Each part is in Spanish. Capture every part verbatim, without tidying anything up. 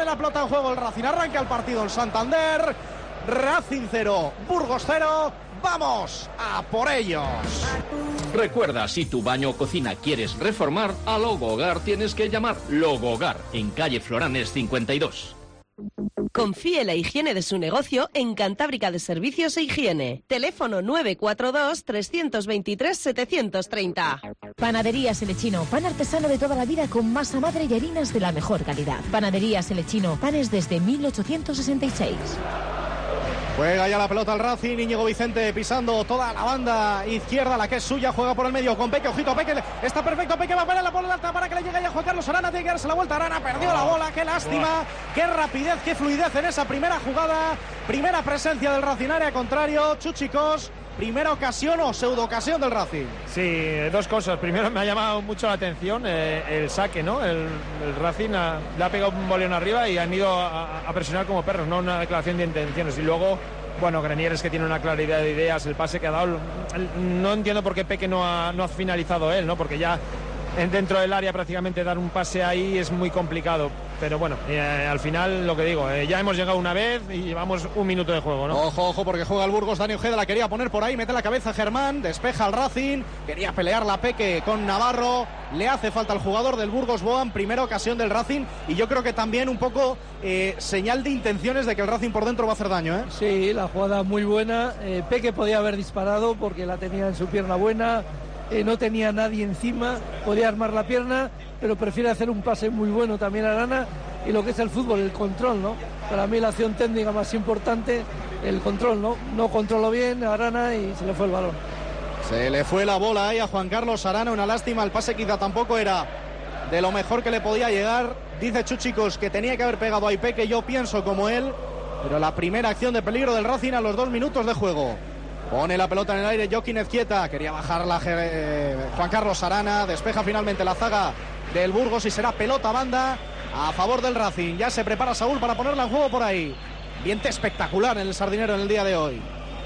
pone la pelota en juego el Racing, arranca el partido el Santander. Racing cero, Burgos cero. ¡Vamos a por ellos! Recuerda, si tu baño o cocina quieres reformar, a Logogar tienes que llamar. Logogar, en calle Floranes cincuenta y dos. Confíe la higiene de su negocio en Cantábrica de Servicios e Higiene. Teléfono nueve cuatro dos, tres dos tres, siete tres cero. Panadería Selechino, pan artesano de toda la vida con masa madre y harinas de la mejor calidad. Panadería Selechino, panes desde mil ochocientos sesenta y seis. Juega ya la pelota al Racing, Íñigo Vicente pisando toda la banda izquierda, la que es suya, juega por el medio con Peque, ojito, Peque, está perfecto, Peque va a poner la bola alta para que le llegue ya Juan Carlos Arana, tiene que darse la vuelta, Arana perdió la bola, qué lástima, qué rapidez, qué fluidez en esa primera jugada, primera presencia del Racing, área contrario, Chuchicos, primera ocasión o pseudo ocasión del Racing. Sí, dos cosas, primero me ha llamado mucho la atención eh, el saque, ¿no? El, el Racing ha, le ha pegado un boleón arriba y han ido a, a presionar como perros, no una declaración de intenciones, y luego bueno, Grenier es que tiene una claridad de ideas, el pase que ha dado, no entiendo por qué Peque no ha, no ha finalizado él, ¿no? Porque ya dentro del área prácticamente dar un pase ahí es muy complicado, pero bueno, eh, al final lo que digo, eh, ya hemos llegado una vez y llevamos un minuto de juego, ¿no? Ojo, ojo, porque juega el Burgos, Dani Ojeda la quería poner por ahí, mete la cabeza Germán, despeja al Racing, quería pelear la Peque con Navarro, le hace falta al jugador del Burgos Boan, primera ocasión del Racing, y yo creo que también un poco eh, señal de intenciones de que el Racing por dentro va a hacer daño, ¿eh? Sí, la jugada muy buena, eh, Peque podía haber disparado porque la tenía en su pierna buena, eh, no tenía nadie encima, podía armar la pierna, pero prefiere hacer un pase muy bueno también a Arana, y lo que es el fútbol, el control, ¿no? Para mí la acción técnica más importante, el control, ¿no? No controló bien a Arana y se le fue el balón. Se le fue la bola ahí a Juan Carlos Arana, una lástima, el pase quizá tampoco era de lo mejor que le podía llegar. Dice Chuchicos que tenía que haber pegado a Peque, yo pienso como él, pero la primera acción de peligro del Racing a los dos minutos de juego. Pone la pelota en el aire Joaquín Ezquieta, quería bajarla eh, Juan Carlos Arana, despeja finalmente la zaga del Burgos y será pelota banda a favor del Racing. Ya se prepara Saúl para ponerla en juego por ahí. Ambiente espectacular en el Sardinero en el día de hoy.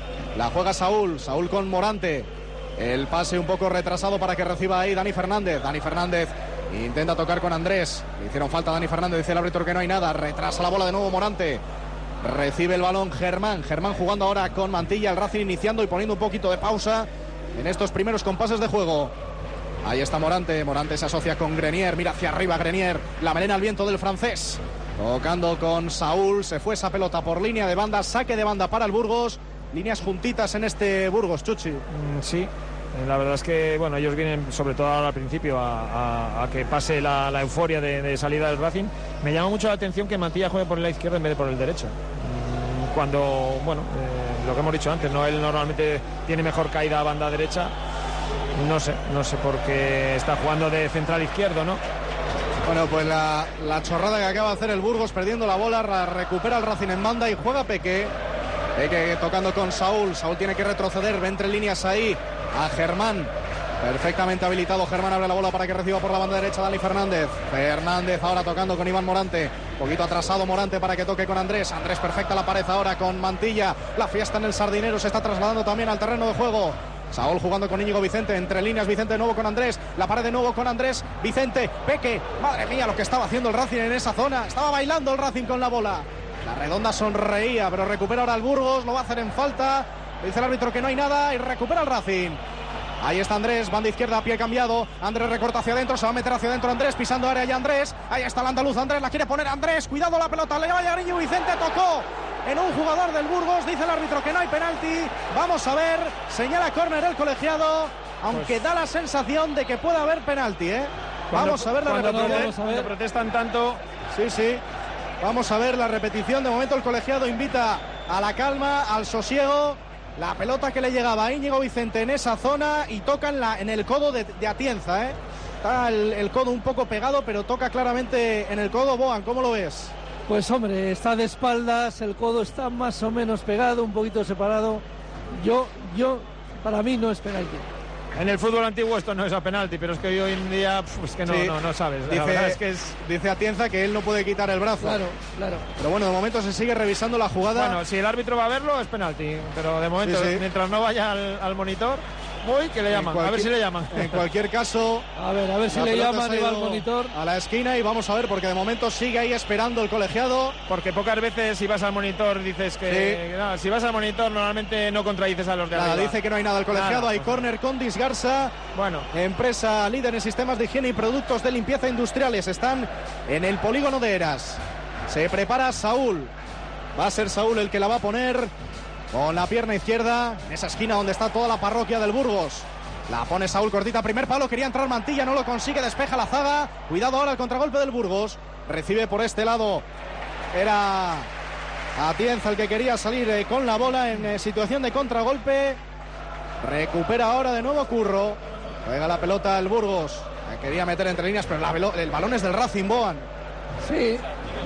La juega Saúl, Saúl con Morante. El pase un poco retrasado para que reciba ahí Dani Fernández. Dani Fernández intenta tocar con Andrés. Le hicieron falta a Dani Fernández, dice el árbitro que no hay nada. Retrasa la bola de nuevo Morante. Recibe el balón Germán. Germán jugando ahora con Mantilla. El Racing iniciando y poniendo un poquito de pausa en estos primeros compases de juego. Ahí está Morante. Morante se asocia con Grenier. Mira hacia arriba Grenier. La melena al viento del francés. Tocando con Saúl. Se fue esa pelota por línea de banda. Saque de banda para el Burgos. Líneas juntitas en este Burgos, Chuchi. Mm, sí. La verdad es que bueno, ellos vienen sobre todo ahora al principio a, a, a que pase la, la euforia de, de salida del Racing. Me llama mucho la atención que Mantilla juegue por la izquierda en vez de por el derecho. Cuando, bueno, eh, lo que hemos dicho antes, no, él normalmente tiene mejor caída a banda derecha. No sé, no sé por qué está jugando de central izquierdo, ¿no? Bueno, pues la, la chorrada que acaba de hacer el Burgos perdiendo la bola, la recupera el Racing en banda y juega Peque. Peque tocando con Saúl. Saúl tiene que retroceder, ve entre líneas ahí a Germán. Perfectamente habilitado. Germán abre la bola para que reciba por la banda derecha Dani Fernández. Fernández ahora tocando con Iván Morante. Un poquito atrasado Morante para que toque con Andrés. Andrés perfecta la pared ahora con Mantilla. La fiesta en el Sardinero se está trasladando también al terreno de juego. Saúl jugando con Íñigo Vicente, entre líneas Vicente de nuevo con Andrés, la pared de nuevo con Andrés, Vicente, Peque, madre mía lo que estaba haciendo el Racing en esa zona, estaba bailando el Racing con la bola. La redonda sonreía, pero recupera ahora el Burgos, lo va a hacer en falta, dice el árbitro que no hay nada y recupera el Racing. Ahí está Andrés, banda izquierda, pie cambiado, Andrés recorta hacia adentro, se va a meter hacia adentro Andrés, pisando área ya Andrés, ahí está el andaluz, Andrés la quiere poner Andrés, cuidado la pelota, le va a llegar Íñigo Vicente, tocó en un jugador del Burgos, dice el árbitro que no hay penalti, vamos a ver, señala córner el colegiado, aunque pues da la sensación de que puede haber penalti, ¿eh? Cuando, vamos a ver la repetición. No, vamos a ver. Cuando protestan tanto. Sí, sí. Vamos a ver la repetición. De momento el colegiado invita a la calma, al sosiego. La pelota que le llegaba a Íñigo Vicente en esa zona y toca en, la, en el codo de, de Atienza, ¿eh? Está el, el codo un poco pegado, pero toca claramente en el codo. Boan, ¿cómo lo ves? Pues hombre, está de espaldas, el codo está más o menos pegado, un poquito separado. Yo, yo, para mí no es penalti. En el fútbol antiguo esto no es a penalti, pero es que hoy en día pues que no, sí. no, no sabes. La dice, verdad es que es... dice Atienza que él no puede quitar el brazo. Claro, claro. Pero bueno, de momento se sigue revisando la jugada. Bueno, si el árbitro va a verlo es penalti, pero de momento, sí, sí. mientras no vaya al, al monitor... Voy, que le llaman, cualquier, a ver si le llaman. En cualquier caso... A ver, a ver si le llaman y va al monitor. A la esquina y vamos a ver, porque de momento sigue ahí esperando el colegiado. Porque pocas veces si vas al monitor dices que... Sí. No, si vas al monitor normalmente no contradices a los de nada, arriba. Dice que no hay nada el colegiado, nada. Hay córner con Disgarza. Bueno. Empresa líder en sistemas de higiene y productos de limpieza industriales. Están en el polígono de Eras. Se prepara Saúl. Va a ser Saúl el que la va a poner con la pierna izquierda en esa esquina donde está toda la parroquia del Burgos. La pone Saúl cortita, primer palo, quería entrar Mantilla, no lo consigue, despeja la zaga. Cuidado ahora el contragolpe del Burgos. Recibe por este lado, era Atienza el que quería salir eh, con la bola en eh, situación de contragolpe. Recupera ahora de nuevo Curro. Juega la pelota el Burgos. La quería meter entre líneas, pero la el balón es del Racing, Boan. Sí.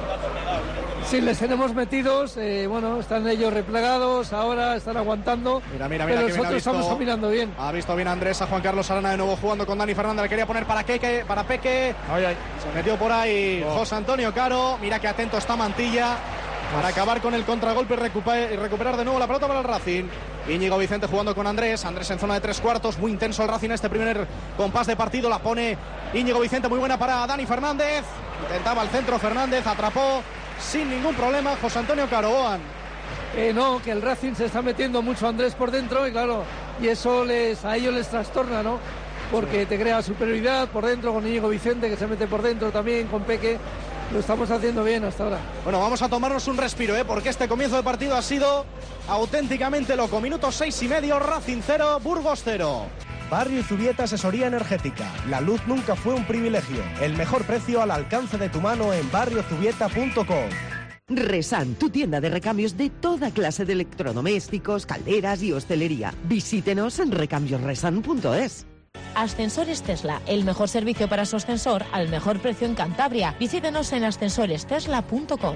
Sí, les tenemos metidos, eh, bueno, están ellos replegados, ahora están aguantando, mira, mira, mira, pero que nosotros visto, estamos dominando bien. Ha visto bien Andrés a Juan Carlos Arana de nuevo jugando con Dani Fernández, le quería poner para Peque, para Peque. Ay, ay. Se metió por ahí oh. José Antonio Caro, mira que atento está Mantilla para acabar con el contragolpe y recuperar, y recuperar de nuevo la pelota para el Racing. Íñigo Vicente jugando con Andrés, Andrés en zona de tres cuartos, muy intenso el Racing este primer compás de partido, la pone Íñigo Vicente, muy buena para Dani Fernández, intentaba el centro Fernández, atrapó sin ningún problema José Antonio Caro. Eh, no, que el Racing se está metiendo mucho Andrés por dentro y claro, y eso les a ellos les trastorna, ¿no? Porque sí. Te crea superioridad por dentro con Íñigo Vicente que se mete por dentro también, con Peque. Lo estamos haciendo bien hasta ahora. Bueno, vamos a tomarnos un respiro, ¿eh? Porque este comienzo de partido ha sido auténticamente loco. Minutos seis y medio, Racing cero, Burgos cero. Barrio Zubieta Asesoría Energética. La luz nunca fue un privilegio. El mejor precio al alcance de tu mano en barrio zubieta punto com. Resan, tu tienda de recambios de toda clase de electrodomésticos, calderas y hostelería. Visítenos en recambios resan punto es. Ascensores Tesla, el mejor servicio para su ascensor al mejor precio en Cantabria. Visítenos en ascensores tesla punto com.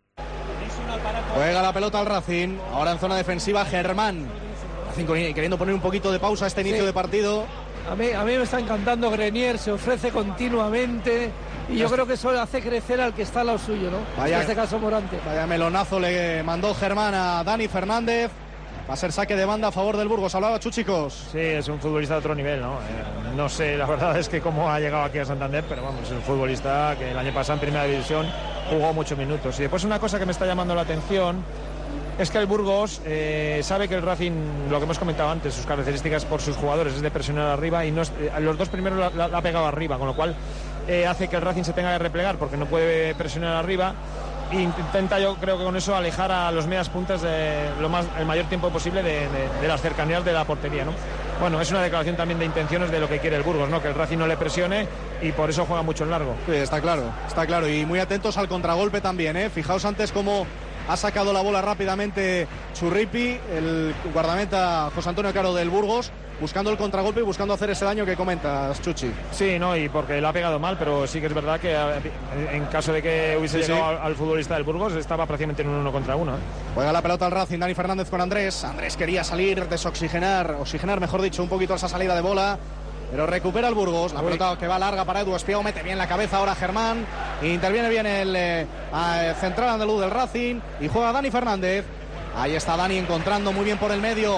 Juega la pelota al Racing, ahora en zona defensiva Germán. Racing queriendo poner un poquito de pausa a este inicio sí. de partido. A mí, a mí me está encantando Grenier, se ofrece continuamente y yo creo que eso hace crecer al que está al lado suyo, ¿no? Vaya, en este caso Morante. Vaya melonazo le mandó Germán a Dani Fernández. Va a ser saque de banda a favor del Burgos. Hablaba Chuchicos. Sí, es un futbolista de otro nivel, ¿no? Eh, no sé, la verdad es que cómo ha llegado aquí a Santander, pero vamos, es un futbolista que el año pasado en Primera División jugó muchos minutos. Y después una cosa que me está llamando la atención es que el Burgos eh, sabe que el Racing, lo que hemos comentado antes, sus características por sus jugadores es de presionar arriba y no es, eh, los dos primeros la, la, la ha pegado arriba, con lo cual eh, hace que el Racing se tenga que replegar porque no puede presionar arriba. Intenta, yo creo que con eso alejar a los medias puntas de lo más, el mayor tiempo posible de, de, de las cercanías de la portería, ¿no? Bueno, es una declaración también de intenciones de lo que quiere el Burgos, ¿no? Que el Racing no le presione y por eso juega mucho en largo. Sí, está claro, está claro. Y muy atentos al contragolpe también, ¿eh? Fijaos antes cómo ha sacado la bola rápidamente Churripi, el guardameta José Antonio Caro del Burgos, buscando el contragolpe y buscando hacer ese daño que comentas, Chuchi. Sí, no, y porque le ha pegado mal, pero sí que es verdad que en caso de que hubiese sí, llegado sí. al futbolista del Burgos, estaba prácticamente en un uno contra uno. ¿eh? Juega la pelota al Racing, Dani Fernández con Andrés. Andrés quería salir, desoxigenar, oxigenar, mejor dicho, un poquito esa salida de bola, pero recupera el Burgos. La Uy. pelota que va larga para Edu Espiego, mete bien la cabeza ahora Germán, interviene bien el eh, central andaluz del Racing y juega Dani Fernández. Ahí está Dani encontrando muy bien por el medio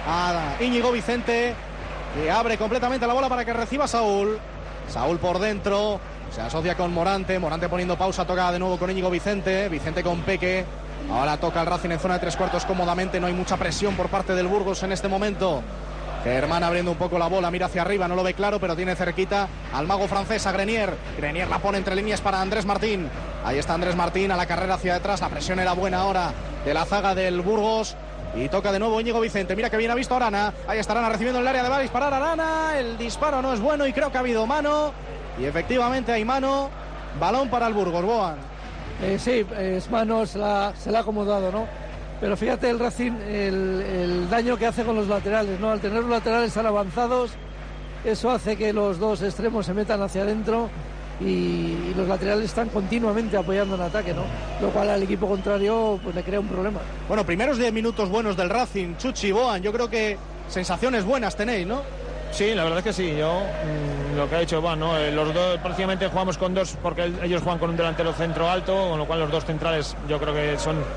a Íñigo Vicente, que abre completamente la bola para que reciba Saúl. Saúl por dentro, se asocia con Morante, Morante poniendo pausa, toca de nuevo con Íñigo Vicente, Vicente con Peque. Ahora toca el Racing en zona de tres cuartos cómodamente, no hay mucha presión por parte del Burgos en este momento. Germán abriendo un poco la bola, mira hacia arriba, no lo ve claro, pero tiene cerquita al mago francés, a Grenier. Grenier la pone entre líneas para Andrés Martín. Ahí está Andrés Martín a la carrera hacia detrás, la presión era buena ahora de la zaga del Burgos. Y toca de nuevo Íñigo Vicente, mira que bien ha visto Arana. Ahí está Arana recibiendo en el área, de va a disparar Arana. El disparo no es bueno y creo que ha habido mano. Y efectivamente hay mano. Balón para el Burgos, Boan. Eh, sí, es mano, se la, se la ha acomodado, ¿no? Pero fíjate el Racing, el, el daño que hace con los laterales, ¿no? Al tener los laterales tan avanzados, eso hace que los dos extremos se metan hacia adentro y, y los laterales están continuamente apoyando en ataque, ¿no? Lo cual al equipo contrario pues le crea un problema. Bueno, primeros diez minutos buenos del Racing, Chuchi, Boan, yo creo que sensaciones buenas tenéis, ¿no? Sí, la verdad es que sí. Yo mmm, lo que ha dicho Boan, ¿no? Eh, los dos prácticamente jugamos con dos porque ellos juegan con un delantero centro alto, con lo cual los dos centrales yo creo que son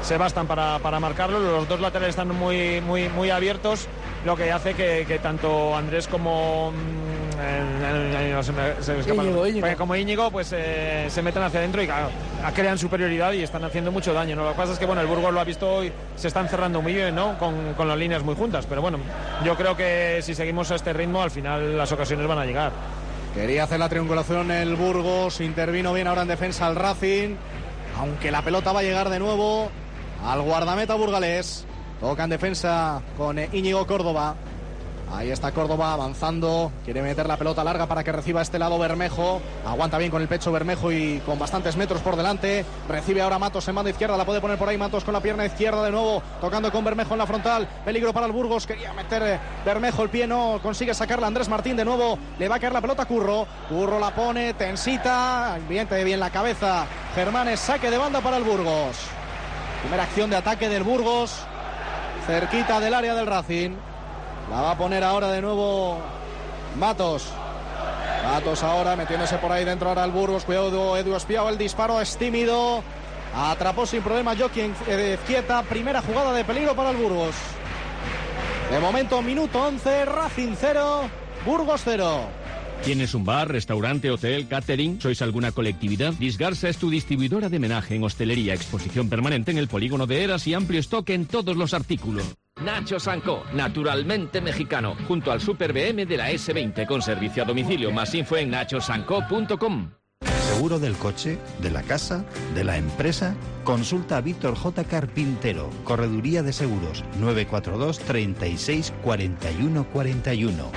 se bastan para, para marcarlo. Los dos laterales están muy, muy, muy abiertos, lo que hace que, que tanto Andrés como en, en, en, no se me, se me escapa, Íñigo, Íñigo. como Íñigo pues eh, se meten hacia adentro y claro, crean superioridad y están haciendo mucho daño, ¿no? Lo que pasa es que bueno, el Burgos lo ha visto y se están cerrando muy bien, ¿no? Con, con las líneas muy juntas, pero bueno, yo creo que si seguimos a este ritmo al final las ocasiones van a llegar. Quería hacer la triangulación el Burgos, intervino bien ahora en defensa el Racing, aunque la pelota va a llegar de nuevo al guardameta burgalés. Toca en defensa con Íñigo Córdoba. Ahí está Córdoba avanzando, quiere meter la pelota larga para que reciba este lado Bermejo, aguanta bien con el pecho Bermejo y con bastantes metros por delante, recibe ahora Matos en banda izquierda, la puede poner por ahí Matos con la pierna izquierda de nuevo, tocando con Bermejo en la frontal, peligro para el Burgos, quería meter Bermejo el pie, no consigue sacarla Andrés Martín de nuevo, le va a caer la pelota a Curro, Curro la pone, tensita, ambiente bien la cabeza, Germanes, saque de banda para el Burgos, primera acción de ataque del Burgos, cerquita del área del Racing. La va a poner ahora de nuevo Matos. Matos ahora metiéndose por ahí dentro ahora el Burgos. Cuidado Edu Espiao, el disparo es tímido. Atrapó sin problema Joaquín Ezquieta. Primera jugada de peligro para el Burgos. De momento minuto once, Racing cero, Burgos cero. ¿Tienes un bar, restaurante, hotel, catering? ¿Sois alguna colectividad? Disgarsa es tu distribuidora de menaje en hostelería, exposición permanente en el polígono de Eras y amplio stock en todos los artículos. Nacho Sanco, naturalmente mexicano, junto al Super B M de la ese veinte con servicio a domicilio. Más info en nacho sanco punto com. ¿Seguro del coche, de la casa, de la empresa? Consulta a Víctor J. Carpintero, Correduría de Seguros, nueve cuatro dos, treinta y seis, cuarenta y uno, cuarenta y uno.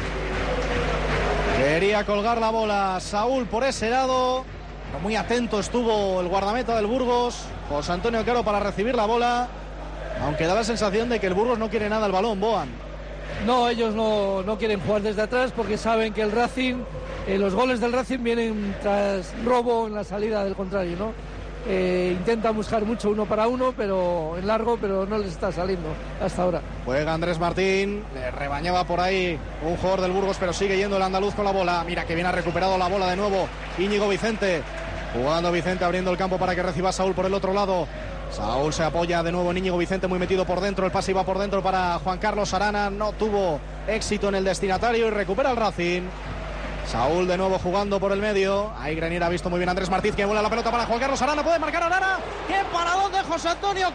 Quería colgar la bola Saúl por ese lado, pero muy atento estuvo el guardameta del Burgos, José Antonio Caro, para recibir la bola, aunque da la sensación de que el Burgos no quiere nada el balón, Boan. No, ellos no, no quieren jugar desde atrás porque saben que el Racing, eh, los goles del Racing vienen tras robo en la salida del contrario, ¿no? Eh, intentan buscar mucho uno para uno, pero en largo, pero no les está saliendo hasta ahora. Juega Andrés Martín, le rebañaba por ahí un jugador del Burgos, pero sigue yendo el andaluz con la bola. Mira que bien ha recuperado la bola de nuevo Íñigo Vicente, jugando Vicente, abriendo el campo para que reciba Saúl por el otro lado. Saúl se apoya de nuevo en Íñigo Vicente, muy metido por dentro, el pase iba por dentro para Juan Carlos Arana, no tuvo éxito en el destinatario y recupera el Racing. Saúl de nuevo jugando por el medio. Ahí Grenier ha visto muy bien a Andrés Martín, que vuela la pelota para Juan Carlos Arana. Puede marcar Arana. ¡Qué paradón de José Antonio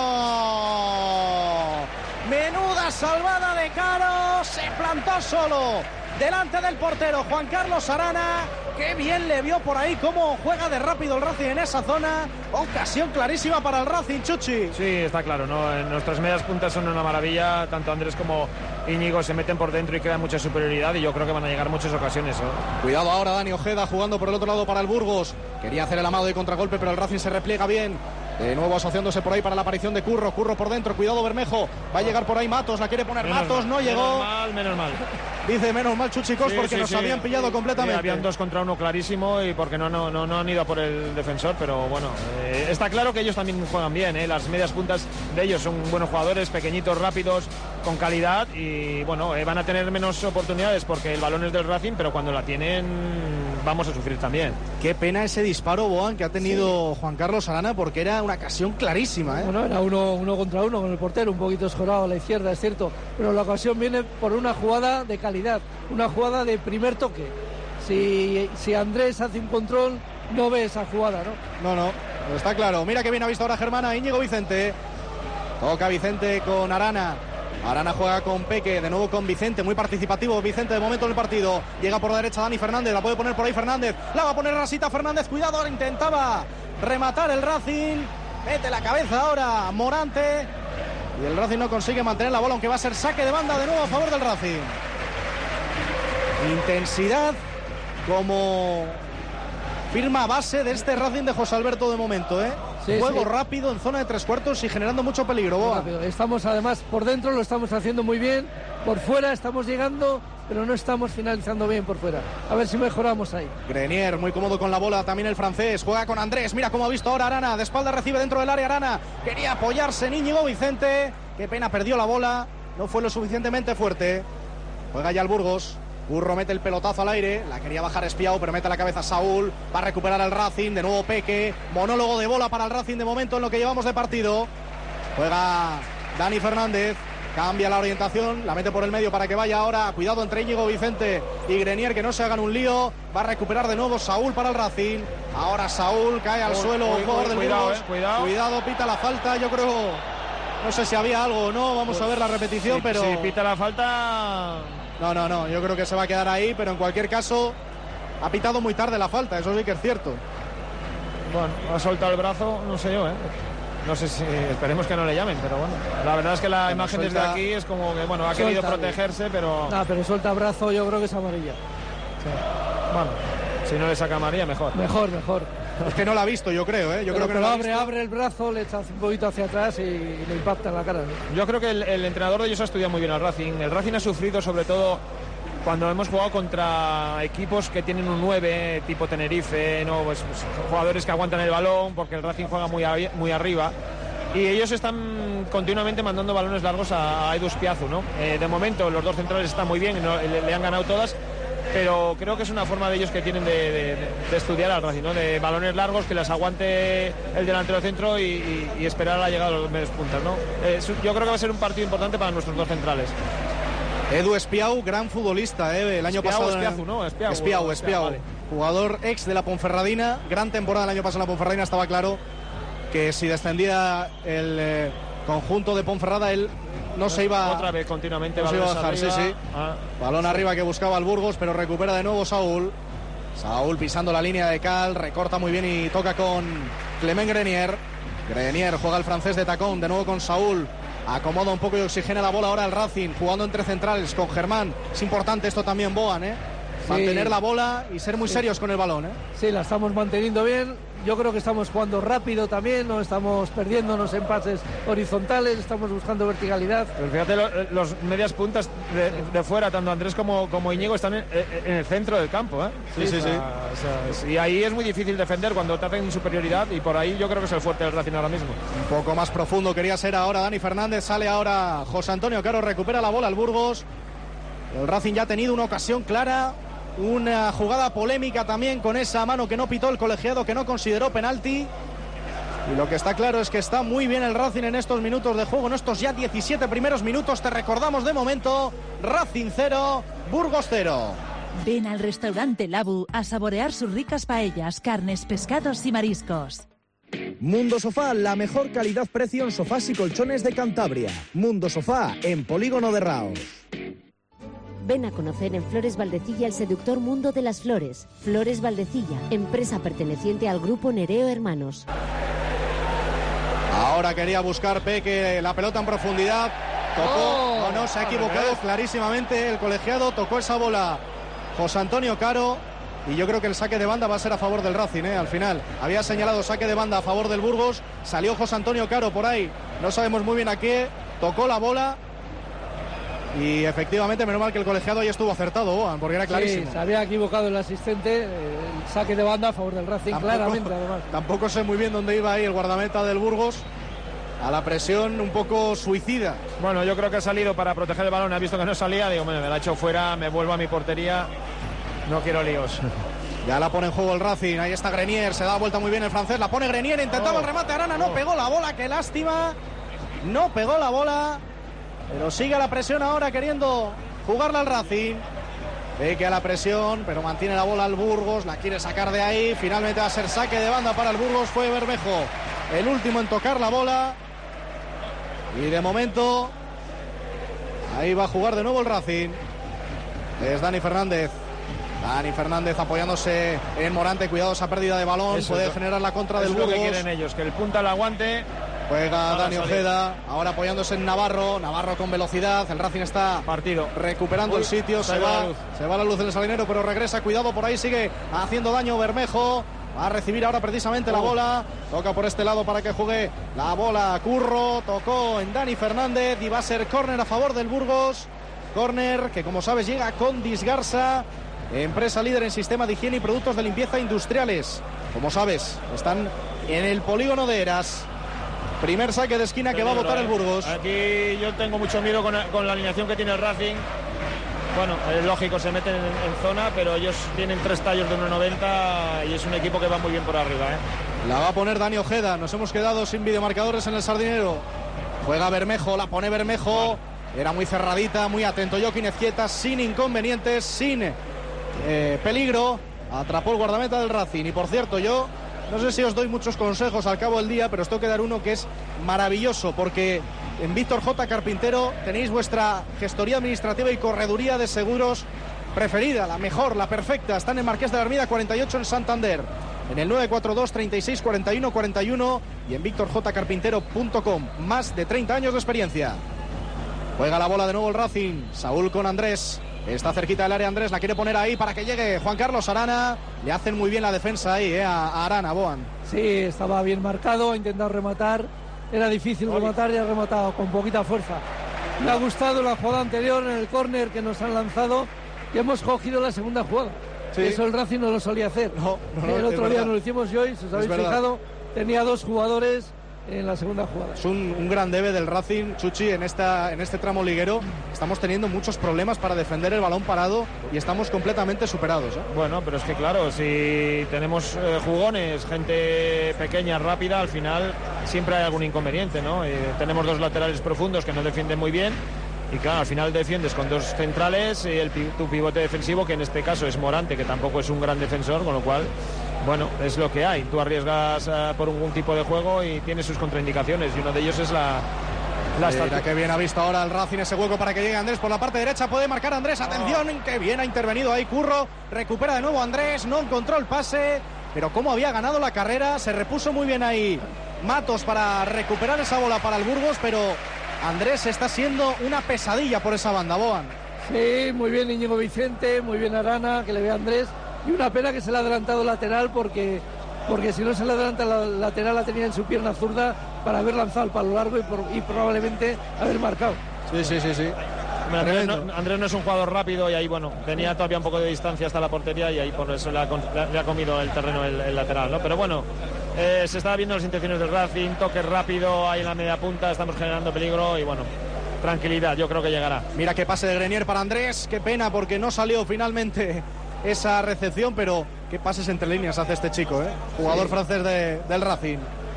Caro! Menuda salvada de Caro. Se plantó solo delante del portero Juan Carlos Arana. Qué bien le vio por ahí cómo juega de rápido el Racing en esa zona. Ocasión clarísima para el Racing, Chuchi. Sí, está claro, ¿no? Nuestras medias puntas son una maravilla. Tanto Andrés como Íñigo se meten por dentro y crean mucha superioridad y yo creo que van a llegar muchas ocasiones, ¿no? Cuidado ahora Dani Ojeda jugando por el otro lado para el Burgos. Quería hacer el amado de contragolpe, pero el Racing se repliega bien. De nuevo asociándose por ahí para la aparición de Curro. Curro por dentro, cuidado Bermejo. Va a llegar por ahí Matos, la quiere poner menos Matos, mal, no llegó. Menos mal, menos mal. Dice menos mal Chuchicos sí, porque sí, nos sí, habían pillado sí, completamente. Sí, habían dos contra uno clarísimo y porque no, no, no, no han ido a por el defensor, pero bueno, eh, está claro que ellos también juegan bien, ¿eh? Las medias puntas de ellos son buenos jugadores, pequeñitos, rápidos, con calidad y bueno, eh, van a tener menos oportunidades porque el balón es del Racing, pero cuando la tienen vamos a sufrir también. Qué pena ese disparo, Boan, que ha tenido sí. Juan Carlos Arana, porque era una ocasión clarísima, ¿eh? Bueno, era uno, uno contra uno con el portero, un poquito escorado a la izquierda, es cierto, pero la ocasión viene por una jugada de calidad, una jugada de primer toque. Si, si Andrés hace un control, no ve esa jugada, ¿no? No, no, está claro. Mira que bien ha visto ahora Germana, Íñigo Vicente. Toca Vicente con Arana. Arana juega con Peque, de nuevo con Vicente, muy participativo Vicente de momento en el partido. Llega por la derecha Dani Fernández, la puede poner por ahí Fernández. La va a poner Rasita Fernández, cuidado, intentaba rematar el Racing. Mete la cabeza ahora Morante. Y el Racing no consigue mantener la bola, aunque va a ser saque de banda de nuevo a favor del Racing. Intensidad como firma base de este Racing de José Alberto de momento, ¿eh? Sí, Juego sí. rápido en zona de tres cuartos y generando mucho peligro. Boa. Estamos además por dentro, lo estamos haciendo muy bien. Por fuera estamos llegando, pero no estamos finalizando bien por fuera. A ver si mejoramos ahí. Grenier muy cómodo con la bola, también el francés. Juega con Andrés, mira cómo ha visto ahora Arana. De espalda recibe dentro del área Arana. Quería apoyarse en Íñigo Vicente. Qué pena, perdió la bola. No fue lo suficientemente fuerte. Juega ya el Burgos. Curro mete el pelotazo al aire, la quería bajar Espiao, pero mete la cabeza Saúl, va a recuperar al Racing, de nuevo Peque, monólogo de bola para el Racing de momento en lo que llevamos de partido. Juega Dani Fernández. Cambia la orientación, la mete por el medio para que vaya ahora. Cuidado entre Íñigo Vicente y Grenier, que no se hagan un lío. Va a recuperar de nuevo Saúl para el Racing. Ahora Saúl cae al uy, suelo. uy, Jugador uy, del cuidado, Burgos. eh, cuidado. Cuidado, pita la falta. Yo creo, no sé si había algo o no. Vamos pues, a ver la repetición, si, pero... Si pita la falta... No, no, no. Yo creo que se va a quedar ahí, pero en cualquier caso ha pitado muy tarde la falta. Eso sí que es cierto. Bueno, ha soltado el brazo, no sé yo, ¿eh? No sé si... Esperemos que no le llamen, pero bueno. La verdad es que la Bueno, imagen suelta... desde aquí es como que, bueno, ha Suelta, querido protegerse, pero... No, pero suelta brazo, yo creo que es amarilla. Sí. Bueno, si no le saca amarilla, mejor. Mejor, mejor. Es que no la ha visto, yo creo, ¿eh? Yo pero, creo que no pero la ha abre, visto. abre el brazo, le echa un poquito hacia atrás y, y le impacta en la cara, ¿no? Yo creo que el, el entrenador de ellos ha estudiado muy bien al Racing. El Racing ha sufrido sobre todo cuando hemos jugado contra equipos que tienen un nueve, tipo Tenerife, ¿no? Pues, pues, jugadores que aguantan el balón porque el Racing juega muy, a, muy arriba. Y ellos están continuamente mandando balones largos a, a Edu Spiazu, ¿no? Eh, de momento los dos centrales están muy bien, ¿no? le, le han ganado todas, pero creo que es una forma de ellos que tienen de, de, de estudiar al Racing, ¿no? De balones largos, que las aguante el delantero centro y, y, y esperar a la llegada de los medios puntas, ¿no? Eh, yo creo que va a ser un partido importante para nuestros dos centrales. Edu Espiau, gran futbolista, ¿eh? El año Espiau, pasado... Espiazu, ¿no? Espiau, Espiau, Espiau, Espiau. vale. Jugador ex de la Ponferradina, gran temporada el año pasado en la Ponferradina, estaba claro que si descendía el eh, conjunto de Ponferrada, él no se iba... Otra vez continuamente, no se iba a bajar, arriba. sí, sí. Ah. Balón arriba que buscaba el Burgos, pero recupera de nuevo Saúl. Saúl pisando la línea de cal, recorta muy bien y toca con Clement Grenier. Grenier juega el francés de tacón, de nuevo con Saúl. Acomoda un poco y oxigena la bola ahora el Racing, jugando entre centrales con Germán. Es importante esto también, Boan, ¿eh? Sí. Mantener la bola y ser muy Sí. serios con el balón, ¿eh? Sí, la estamos manteniendo bien. Yo creo que estamos jugando rápido también, no estamos perdiéndonos en pases horizontales, estamos buscando verticalidad. Pero fíjate, lo, los medias puntas de, de fuera, tanto Andrés como, como Íñigo, están en, en el centro del campo, ¿eh? Sí, sí, o sea, sí. o sea, es- y ahí es muy difícil defender cuando te hacen superioridad, y por ahí yo creo que es el fuerte del Racing ahora mismo. Un poco más profundo quería ser ahora Dani Fernández. Sale ahora José Antonio Caro, recupera la bola al Burgos. El Racing ya ha tenido una ocasión clara, una jugada polémica también con esa mano que no pitó el colegiado, que no consideró penalti. Y lo que está claro es que está muy bien el Racing en estos minutos de juego, en estos ya diecisiete primeros minutos. Te recordamos de momento, Racing cero, Burgos cero. Ven al restaurante Labu a saborear sus ricas paellas, carnes, pescados y mariscos. Mundo Sofá, la mejor calidad-precio en sofás y colchones de Cantabria. Mundo Sofá, en Polígono de Raos. Ven a conocer en Flores Valdecilla el seductor mundo de las flores. Flores Valdecilla, empresa perteneciente al grupo Nereo Hermanos. Ahora quería buscar Peque la pelota en profundidad. Tocó, Oh, no, no, se ha al equivocado revés. clarísimamente el colegiado. Tocó esa bola José Antonio Caro. Y yo creo que el saque de banda va a ser a favor del Racing, ¿eh? Al final. Había señalado saque de banda a favor del Burgos. Salió José Antonio Caro por ahí. No sabemos muy bien a qué. Tocó la bola. Y efectivamente, menos mal que el colegiado ahí estuvo acertado, Boan, porque era clarísimo. Sí, se había equivocado el asistente, eh, el saque de banda a favor del Racing, Tampoco- claramente además. Tampoco sé muy bien dónde iba ahí el guardameta del Burgos. A la presión un poco suicida. Bueno, yo creo que ha salido para proteger el balón, ha visto que no salía, digo, bueno, me la ha hecho fuera, me vuelvo a mi portería, no quiero líos. Ya la pone en juego el Racing, ahí está Grenier, se da vuelta muy bien el francés, la pone Grenier, intentaba Oh, el remate, Arana no oh. pegó la bola, qué lástima. No pegó la bola, pero sigue la presión ahora queriendo jugarla al Racing. Ve que a la presión, pero mantiene la bola al Burgos, la quiere sacar de ahí, finalmente va a ser saque de banda para el Burgos, fue Bermejo el último en tocar la bola. Y de momento, ahí va a jugar de nuevo el Racing. Es Dani Fernández. Dani Fernández apoyándose en Morante. Cuidado esa pérdida de balón. Eso Puede es lo- generar la contra del Es lo Burgos. que quieren ellos, que el punta la aguante. Juega Para Dani salir. Ojeda. Ahora apoyándose en Navarro. Navarro con velocidad. El Racing está Partido. recuperando Uy, el sitio. se Se ha ido va, la luz. se va la luz del Salinero, pero regresa. Cuidado, por ahí sigue haciendo daño Bermejo. Va a recibir ahora precisamente la Oh. bola. Toca por este lado para que juegue la bola Curro. Tocó en Dani Fernández y va a ser córner a favor del Burgos. Córner que, como sabes, llega con Disgarsa, empresa líder en sistema de higiene y productos de limpieza industriales. Como sabes, están en el polígono de Eras. Primer saque de esquina que va a votar el Burgos. Aquí yo tengo mucho miedo con, con la alineación que tiene el Racing. Bueno, es lógico, se meten en, en zona, pero ellos tienen tres tallos de uno noventa y es un equipo que va muy bien por arriba, ¿eh? La va a poner Dani Ojeda. Nos hemos quedado sin videomarcadores en el Sardinero. Juega Bermejo, la pone Bermejo. Era muy cerradita, muy atento Joaquín Ezquieta, sin inconvenientes, sin eh, peligro. Atrapó el guardameta del Racing. Y por cierto, yo no sé si os doy muchos consejos al cabo del día, pero os tengo que dar uno que es maravilloso, porque en Víctor J. Carpintero tenéis vuestra gestoría administrativa y correduría de seguros preferida, la mejor, la perfecta. Están en Marqués de la Hermida cuarenta y ocho en Santander, en el nueve cuatro dos, treinta y seis, cuarenta y uno, cuarenta y uno y en víctor j carpintero punto com. Más de treinta años de experiencia. Juega la bola de nuevo el Racing. Saúl con Andrés. Está cerquita del área Andrés, la quiere poner ahí para que llegue Juan Carlos Arana. Le hacen muy bien la defensa ahí, eh, a, a Arana, Boan. Sí, estaba bien marcado, ha intentado rematar. Era difícil rematar y ha rematado con poquita fuerza. Me ha gustado la jugada anterior en el córner que nos han lanzado y hemos cogido la segunda jugada. Sí. Eso el Racing no lo solía hacer. No, no, no, el otro día no lo hicimos y hoy, si os habéis fijado, tenía dos jugadores en la segunda jugada. Es un, un gran debe del Racing, Chuchi, en esta en este tramo liguero. Estamos teniendo muchos problemas para defender el balón parado y estamos completamente superados, ¿eh? Bueno, pero es que claro, si tenemos eh, jugones, gente pequeña, rápida, al final siempre hay algún inconveniente, ¿no? Eh, tenemos dos laterales profundos que no defienden muy bien y claro, al final defiendes con dos centrales y el, tu pivote defensivo, que en este caso es Morante, que tampoco es un gran defensor, con lo cual... Bueno, es lo que hay. Tú arriesgas uh, por un, un tipo de juego y tiene sus contraindicaciones y uno de ellos es la... la Mira que bien ha visto ahora el Racing ese hueco para que llegue Andrés por la parte derecha. Puede marcar Andrés. Atención, oh. Qué bien ha intervenido ahí Curro. Recupera de nuevo Andrés. No encontró el pase, pero cómo había ganado la carrera. Se repuso muy bien ahí Matos para recuperar esa bola para el Burgos, pero Andrés está siendo una pesadilla por esa banda, Boan. Sí, muy bien Íñigo Vicente, muy bien Arana, que le ve a Andrés. Y una pena que se le ha adelantado lateral porque, porque si no se le adelanta la lateral la tenía en su pierna zurda para haber lanzado el palo largo y, por, y probablemente haber marcado. Sí, sí, sí, sí. Andrés no, Andrés no es un jugador rápido y ahí, bueno, tenía todavía un poco de distancia hasta la portería y ahí por eso le ha, le ha comido el terreno el, el lateral, ¿no? Pero bueno, eh, se estaba viendo las intenciones del Racing, toque rápido ahí en la media punta, estamos generando peligro y bueno, tranquilidad, yo creo que llegará. Mira qué pase de Grenier para Andrés, qué pena porque no salió finalmente esa recepción, pero qué pases entre líneas hace este chico, ¿eh? Jugador sí. francés de, del Racing.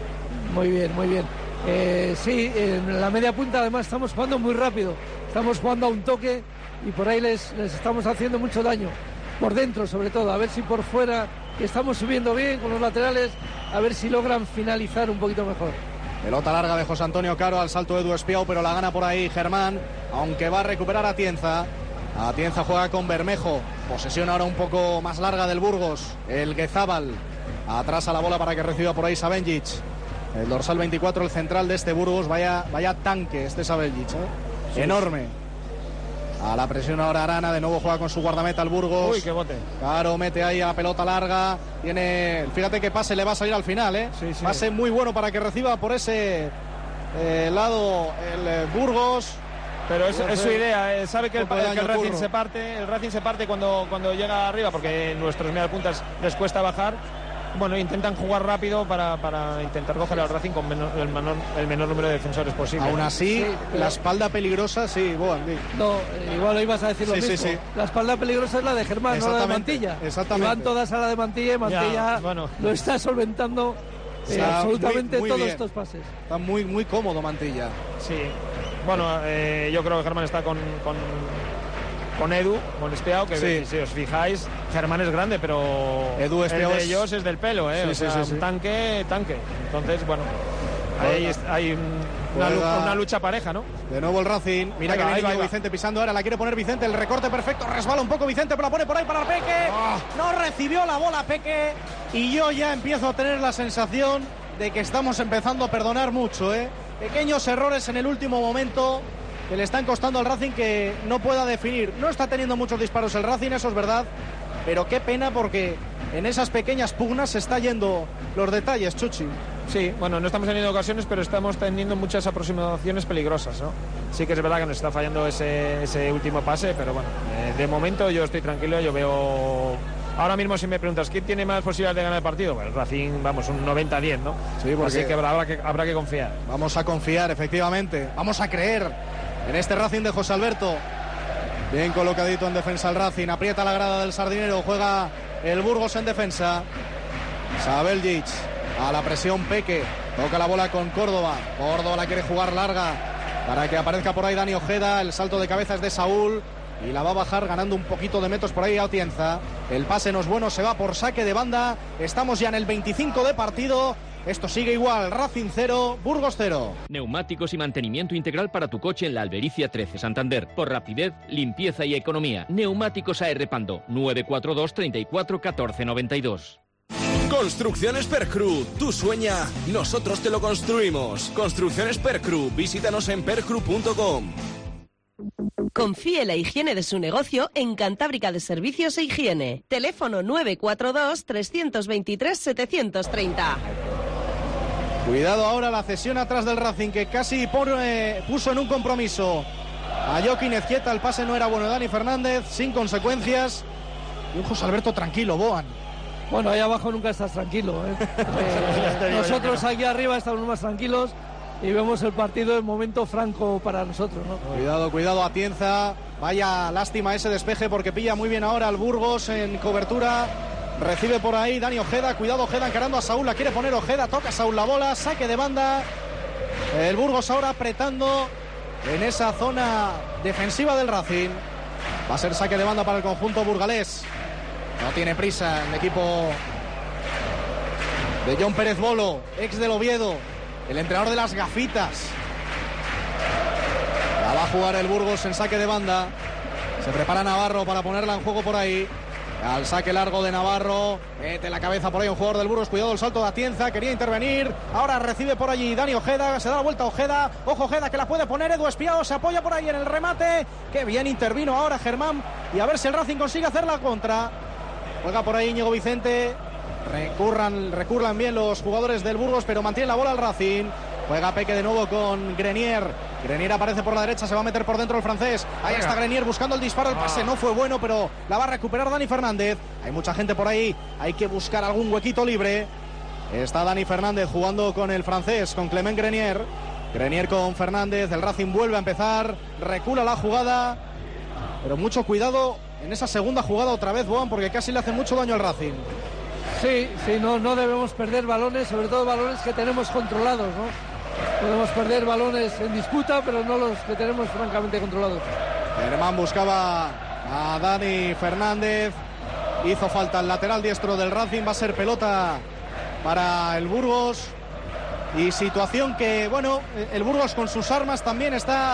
Muy bien, muy bien. Eh, sí, en la media punta además estamos jugando muy rápido, estamos jugando a un toque y por ahí les, les estamos haciendo mucho daño, por dentro sobre todo, a ver si por fuera, que estamos subiendo bien con los laterales, a ver si logran finalizar un poquito mejor. Pelota larga de José Antonio Caro, al salto de Edu Espiau, pero la gana por ahí Germán, aunque va a recuperar Atienza. Atienza juega con Bermejo, posesión ahora un poco más larga del Burgos, el Guezábal, atrás a la bola para que reciba por ahí Sabenjic, el dorsal veinticuatro, el central de este Burgos, vaya, vaya tanque este Sabenjic, ¿eh? Sí. Enorme. A la presión ahora Arana, de nuevo juega con su guardameta el Burgos. Uy, qué bote. Claro, mete ahí a la pelota larga, tiene, fíjate que pase le va a salir al final, ¿eh? Sí, sí. Pase muy bueno para que reciba por ese eh, lado el eh, Burgos. Pero es, es su idea, eh, sabe que el, que el Racing se parte, el Racing se parte cuando, cuando llega arriba, porque nuestros mediapuntas les cuesta bajar. Bueno, intentan jugar rápido para, para intentar coger al Racing con menor, el, menor, el menor número de defensores posible. Aún así, sí, pero... la espalda peligrosa, sí, Boan. No, eh, igual lo ibas a decir lo sí, mismo. Sí, sí. La espalda peligrosa es la de Germán, no la de Mantilla. Exactamente. Y van todas a la de Mantilla y Mantilla ya, bueno. lo está solventando eh, sí, absolutamente muy, muy todos bien. Estos pases. Está muy, muy cómodo Mantilla. Sí. Bueno, eh, yo creo que Germán está con, con, con Edu, con Espiau, que sí. si os fijáis, Germán es grande, pero Edu Espiau el de es... ellos es del pelo, ¿eh? Sí, o sea, sí, sí, sí. un tanque, tanque. Entonces, bueno, ahí hay un, una, lucha, una lucha pareja, ¿no? De nuevo el Racing, mira ahí que va, viene va, Vicente pisando ahora, la quiere poner Vicente, el recorte perfecto, resbala un poco Vicente, pero la pone por ahí para Peque, oh. No recibió la bola Peque, y yo ya empiezo a tener la sensación de que estamos empezando a perdonar mucho, ¿eh? Pequeños errores en el último momento que le están costando al Racing que no pueda definir. No está teniendo muchos disparos el Racing, eso es verdad, pero qué pena porque en esas pequeñas pugnas se está yendo los detalles, Chuchi. Sí, bueno, no estamos teniendo ocasiones, pero estamos teniendo muchas aproximaciones peligrosas, ¿no? Sí que es verdad que nos está fallando ese, ese último pase, pero bueno, eh, de momento yo estoy tranquilo, yo veo... Ahora mismo si me preguntas ¿quién tiene más posibilidades de ganar el partido? Bueno, el Racing, vamos, un noventa diez, ¿no? Sí, porque así que habrá que habrá que confiar. Vamos a confiar, efectivamente. Vamos a creer en este Racing de José Alberto. Bien colocadito en defensa el Racing. Aprieta la grada del Sardinero. Juega el Burgos en defensa. Sabenjic. A la presión Peque. Toca la bola con Córdoba. Córdoba la quiere jugar larga para que aparezca por ahí Dani Ojeda. El salto de cabeza es de Saúl y la va a bajar ganando un poquito de metros por ahí a Atienza. El pase no es bueno, se va por saque de banda. Estamos ya en el veinticinco de partido. Esto sigue igual, Racing cero, Burgos cero. Neumáticos y mantenimiento integral para tu coche en la Albericia trece, Santander. Por rapidez, limpieza y economía. Neumáticos A R Pando, nueve cuatro dos, treinta y cuatro, catorce noventa y dos. Construcciones Percru, tú sueña, nosotros te lo construimos. Construcciones Percru, visítanos en percru punto com. Confíe la higiene de su negocio en Cantábrica de Servicios e Higiene. Teléfono nueve cuatro dos, tres dos tres, siete tres cero. Cuidado ahora la cesión atrás del Racing, que casi pone, puso en un compromiso a Joaquín Ezquieta. El pase no era bueno de Dani Fernández, sin consecuencias. Y un José Alberto tranquilo, Boan. Bueno, ahí abajo nunca estás tranquilo, ¿eh? Eh, nosotros aquí arriba estamos más tranquilos y vemos el partido en momento franco para nosotros, ¿no? Cuidado, cuidado, Atienza. Vaya lástima ese despeje porque pilla muy bien ahora al Burgos en cobertura. Recibe por ahí Dani Ojeda. Cuidado, Ojeda encarando a Saúl. La quiere poner Ojeda. Toca Saúl la bola. Saque de banda. El Burgos ahora apretando en esa zona defensiva del Racing. Va a ser saque de banda para el conjunto burgalés. No tiene prisa el equipo de John Pérez Bolo, ex del Oviedo, el entrenador de las gafitas. La va a jugar el Burgos en saque de banda. Se prepara Navarro para ponerla en juego por ahí. Al saque largo de Navarro, mete la cabeza por ahí un jugador del Burgos. Cuidado el salto de Atienza, quería intervenir. Ahora recibe por allí Dani Ojeda, se da la vuelta a Ojeda. Ojo Ojeda que la puede poner, Edu Espiado se apoya por ahí en el remate. Qué bien intervino ahora Germán. Y a ver si el Racing consigue hacer la contra. Juega por ahí Íñigo Vicente. Recurran, recurran bien los jugadores del Burgos, pero mantiene la bola el Racing. Juega Peque de nuevo con Grenier. Grenier aparece por la derecha, se va a meter por dentro el francés. Ahí está Grenier buscando el disparo. El pase no fue bueno, pero la va a recuperar Dani Fernández. Hay mucha gente por ahí. Hay que buscar algún huequito libre. Está Dani Fernández jugando con el francés, con Clement Grenier. Grenier con Fernández. El Racing vuelve a empezar. Recula la jugada. Pero mucho cuidado en esa segunda jugada otra vez, Boan, porque casi le hace mucho daño al Racing. Sí, sí, no, no debemos perder balones, sobre todo balones que tenemos controlados, ¿no? Podemos perder balones en disputa, pero no los que tenemos francamente controlados. Germán buscaba a Dani Fernández. Hizo falta el lateral diestro del Racing. Va a ser pelota para el Burgos. Y situación que, bueno, el Burgos con sus armas también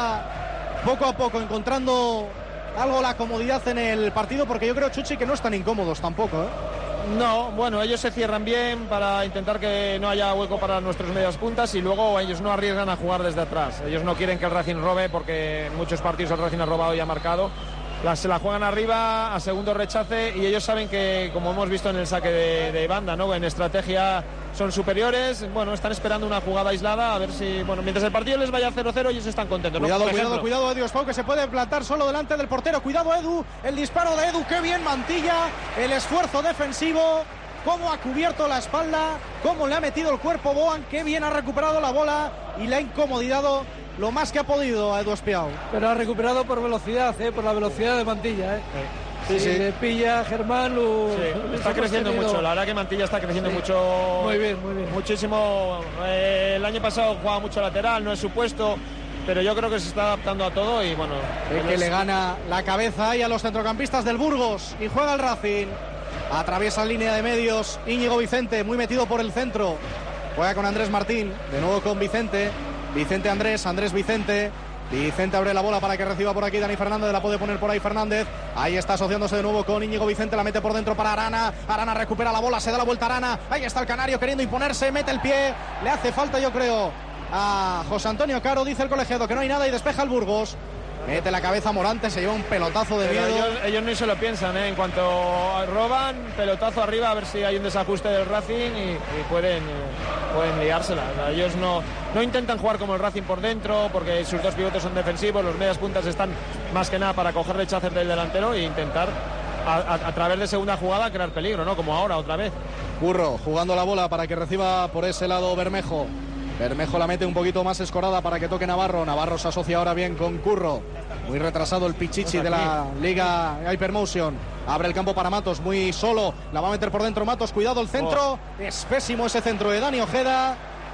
está poco a poco encontrando algo la comodidad en el partido, porque yo creo, Chuchi, que no están incómodos tampoco, ¿eh? No, bueno, ellos se cierran bien para intentar que no haya hueco para nuestros medias puntas y luego ellos no arriesgan a jugar desde atrás. Ellos no quieren que el Racing robe porque en muchos partidos el Racing ha robado y ha marcado. La, se la juegan arriba a segundo rechace y ellos saben que, como hemos visto en el saque de, de banda, ¿no? En estrategia son superiores. Bueno, están esperando una jugada aislada a ver si, bueno, mientras el partido les vaya cero cero ellos están contentos, ¿no? Cuidado, Por cuidado, ejemplo. cuidado, Edu Espau, que se puede plantar solo delante del portero. Cuidado, Edu, el disparo de Edu, qué bien Mantilla, el esfuerzo defensivo, cómo ha cubierto la espalda, cómo le ha metido el cuerpo Boan, qué bien ha recuperado la bola y le ha incomodidado lo más que ha podido a Edu Espiao. Pero ha recuperado por velocidad, ¿eh? Por la velocidad de Mantilla, ¿eh? Sí, si sí. le pilla Germán, lo, Sí, lo está creciendo tenido. mucho, la verdad que Mantilla está creciendo Sí. mucho. Muy bien, muy bien. Muchísimo. Eh, el año pasado jugaba mucho lateral, no es su puesto, pero yo creo que se está adaptando a todo y bueno. Es que le gana la cabeza ahí a los centrocampistas del Burgos y juega el Racing. Atraviesa línea de medios Íñigo Vicente, muy metido por el centro. Juega con Andrés Martín, de nuevo con Vicente. Vicente Andrés, Andrés Vicente. Vicente abre la bola para que reciba por aquí Dani Fernández, la puede poner por ahí Fernández. Ahí está asociándose de nuevo con Íñigo Vicente, la mete por dentro para Arana. Arana recupera la bola, se da la vuelta a Arana. Ahí está el canario queriendo imponerse, mete el pie. Le hace falta, yo creo, a José Antonio Caro, dice el colegiado que no hay nada y despeja el Burgos. Mete la cabeza Morante, se lleva un pelotazo de Pero miedo. ellos, ellos ni se lo piensan, ¿eh? En cuanto roban, pelotazo arriba a ver si hay un desajuste del Racing y, y pueden, eh, pueden liársela. O sea, ellos no, no intentan jugar como el Racing por dentro porque sus dos pivotes son defensivos, los medias puntas están más que nada para coger rechaces del delantero e intentar a, a, a través de segunda jugada crear peligro, ¿no? Como ahora otra vez. Curro jugando la bola para que reciba por ese lado Bermejo. Bermejo la mete un poquito más escorada para que toque Navarro. Navarro se asocia ahora bien con Curro. Muy retrasado el Pichichi de la Liga Hypermotion. Abre el campo para Matos, muy solo. La va a meter por dentro Matos. Cuidado el centro. Oh. Es pésimo ese centro de Dani Ojeda.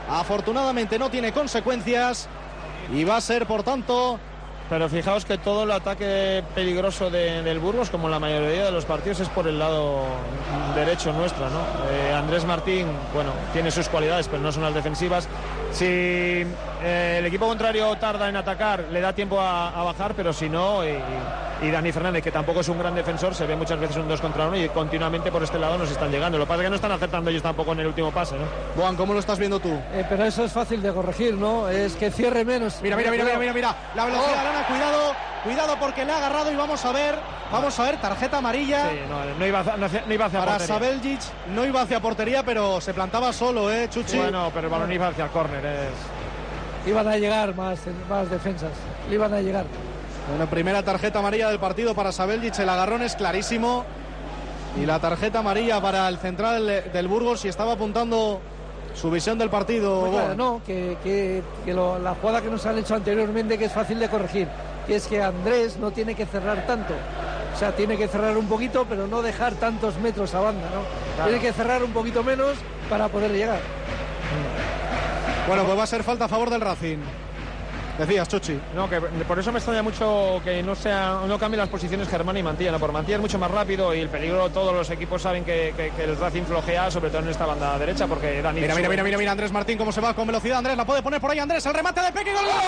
afortunadamente no tiene consecuencias y va a ser, por tanto... Pero fijaos que todo el ataque peligroso de, del Burgos, como la mayoría de los partidos, es por el lado derecho nuestro, ¿no? Eh, Andrés Martín, bueno, tiene sus cualidades, pero no son las defensivas. Si eh, el equipo contrario tarda en atacar, le da tiempo a, a bajar, pero si no, y, y Dani Fernández, que tampoco es un gran defensor, se ve muchas veces un dos contra uno y continuamente por este lado nos están llegando. Lo que pasa es que no están acertando ellos tampoco en el último pase, ¿no? Juan, ¿cómo lo estás viendo tú? Eh, pero eso es fácil de corregir, ¿no? Es que cierre menos. Mira, mira, mira, mira, mira, mira. La velocidad, oh. Arana, cuidado, cuidado porque le ha agarrado y vamos a ver, vamos a ver, tarjeta amarilla. Sí, no, no, iba, no, no iba hacia para portería. Sabeljic, no iba hacia portería, pero se plantaba solo, ¿eh, Chuchi? Bueno, pero el balón iba hacia el córner, es... Iban a llegar más, más defensas, le iban a llegar. Bueno, primera tarjeta amarilla del partido para Sabeljic, el agarrón es clarísimo. Y la tarjeta amarilla para el central del Burgos, y estaba apuntando su visión del partido. Pues claro, no, que, que, que lo, la jugada que nos han hecho anteriormente, que es fácil de corregir, que es que Andrés no tiene que cerrar tanto. O sea, tiene que cerrar un poquito, pero no dejar tantos metros a banda, ¿no? Claro. Tiene que cerrar un poquito menos para poder llegar. Bueno, pues va a ser falta a favor del Racing. Decías, Chuchi. No, que por eso me extraña mucho que no sea, no cambien las posiciones Germán y Mantilla, ¿no? Por Mantilla es mucho más rápido y el peligro, todos los equipos saben que, que, que el Racing flojea, sobre todo en esta banda derecha, porque Dani... Mira, mira, mira, mira, mira, Andrés Martín, cómo se va con velocidad. Andrés, la puede poner por ahí, Andrés, el remate de Peque, gol, gol, gol,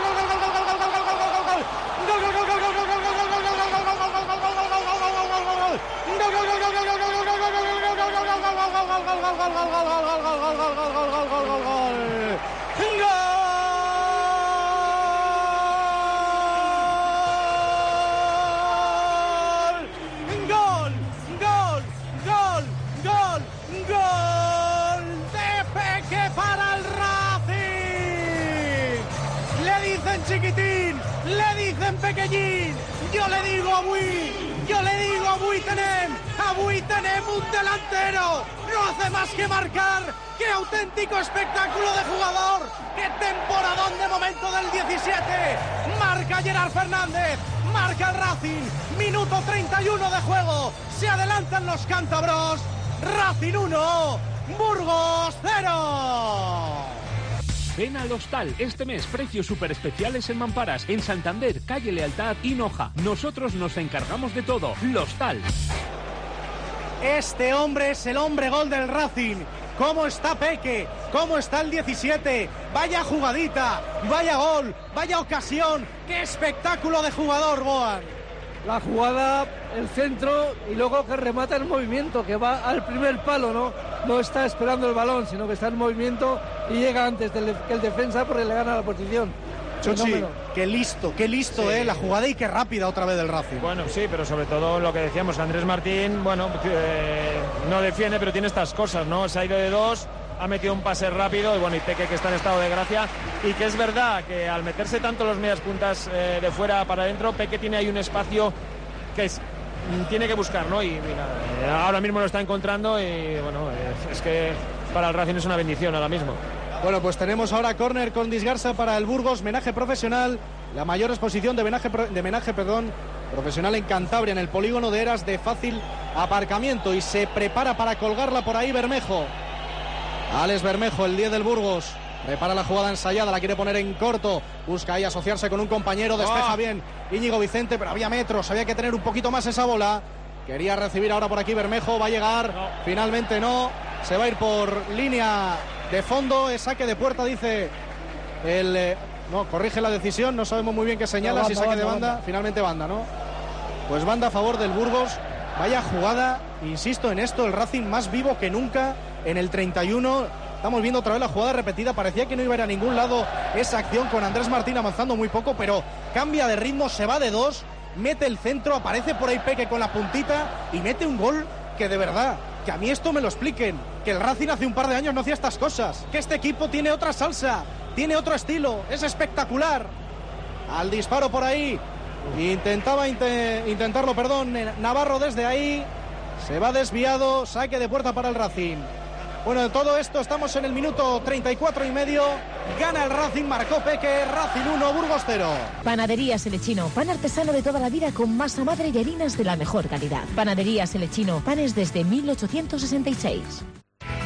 chiquitín, le dicen pequeñín, yo le digo Abui, yo le digo Abui tenem, Abui tenem un delantero, no hace más que marcar, qué auténtico espectáculo de jugador, qué temporadón de momento del diecisiete, marca Gerard Fernández, marca el Racing, minuto treinta y uno de juego, se adelantan los cántabros, Racing uno, Burgos cero. Ven al Hostal este mes, precios súper especiales en mamparas, en Santander, calle Lealtad y Noja. Nosotros nos encargamos de todo. Hostal. Este hombre es el hombre gol del Racing. ¿Cómo está Peque? ¿Cómo está el diecisiete? Vaya jugadita, vaya gol, vaya ocasión. ¡Qué espectáculo de jugador, Boan! La jugada, el centro y luego que remata el movimiento, que va al primer palo, ¿no? No está esperando el balón, sino que está en movimiento y llega antes del, que el defensa porque le gana la posición. Chuchi, qué listo, qué listo, sí. eh, la jugada y qué rápida otra vez del Racing. Bueno, sí, pero sobre todo lo que decíamos, Andrés Martín, bueno, eh, no defiende, pero tiene estas cosas, ¿no? Se ha ido de dos, ha metido un pase rápido y bueno, y Peque que está en estado de gracia, y que es verdad que al meterse tanto los medias puntas eh, de fuera para adentro, Peque tiene ahí un espacio que es, tiene que buscar, ¿no? Y mira, ahora mismo lo está encontrando y bueno, es, es que para el Racing es una bendición ahora mismo. Bueno, pues tenemos ahora córner con Disgarza para el Burgos, menaje profesional, la mayor exposición de menaje, de menaje perdón, profesional en Cantabria, en el polígono de Eras, de fácil aparcamiento, y se prepara para colgarla por ahí Bermejo. Alex Bermejo, el diez del Burgos, prepara la jugada ensayada, la quiere poner en corto, busca ahí asociarse con un compañero, despeja oh. bien Íñigo Vicente, pero había metros, había que tener un poquito más esa bola. Quería recibir ahora por aquí Bermejo, va a llegar, no. finalmente no, se va a ir por línea de fondo, es saque de puerta, dice el... Eh, no, corrige la decisión, no sabemos muy bien qué señala, no, banda, si saque banda, de banda, banda, finalmente banda, ¿no? Pues banda a favor del Burgos, vaya jugada, insisto en esto, el Racing más vivo que nunca en el treinta y uno, estamos viendo otra vez la jugada repetida, parecía que no iba a ir a ningún lado esa acción con Andrés Martín avanzando muy poco, pero cambia de ritmo, se va de dos, mete el centro, aparece por ahí Peque con la puntita y mete un gol que de verdad, que a mí esto me lo expliquen, que el Racing hace un par de años no hacía estas cosas, que este equipo tiene otra salsa, tiene otro estilo, es espectacular. Al disparo por ahí, intentaba int- intentarlo, perdón, Navarro desde ahí, se va desviado, saque de puerta para el Racing. Bueno, de todo esto estamos en el minuto treinta y cuatro y medio. Gana el Racing, marcó Peque, Racing uno, Burgos cero. Panadería Selechino, pan artesano de toda la vida con masa madre y harinas de la mejor calidad. Panadería Selechino, panes desde mil ochocientos sesenta y seis.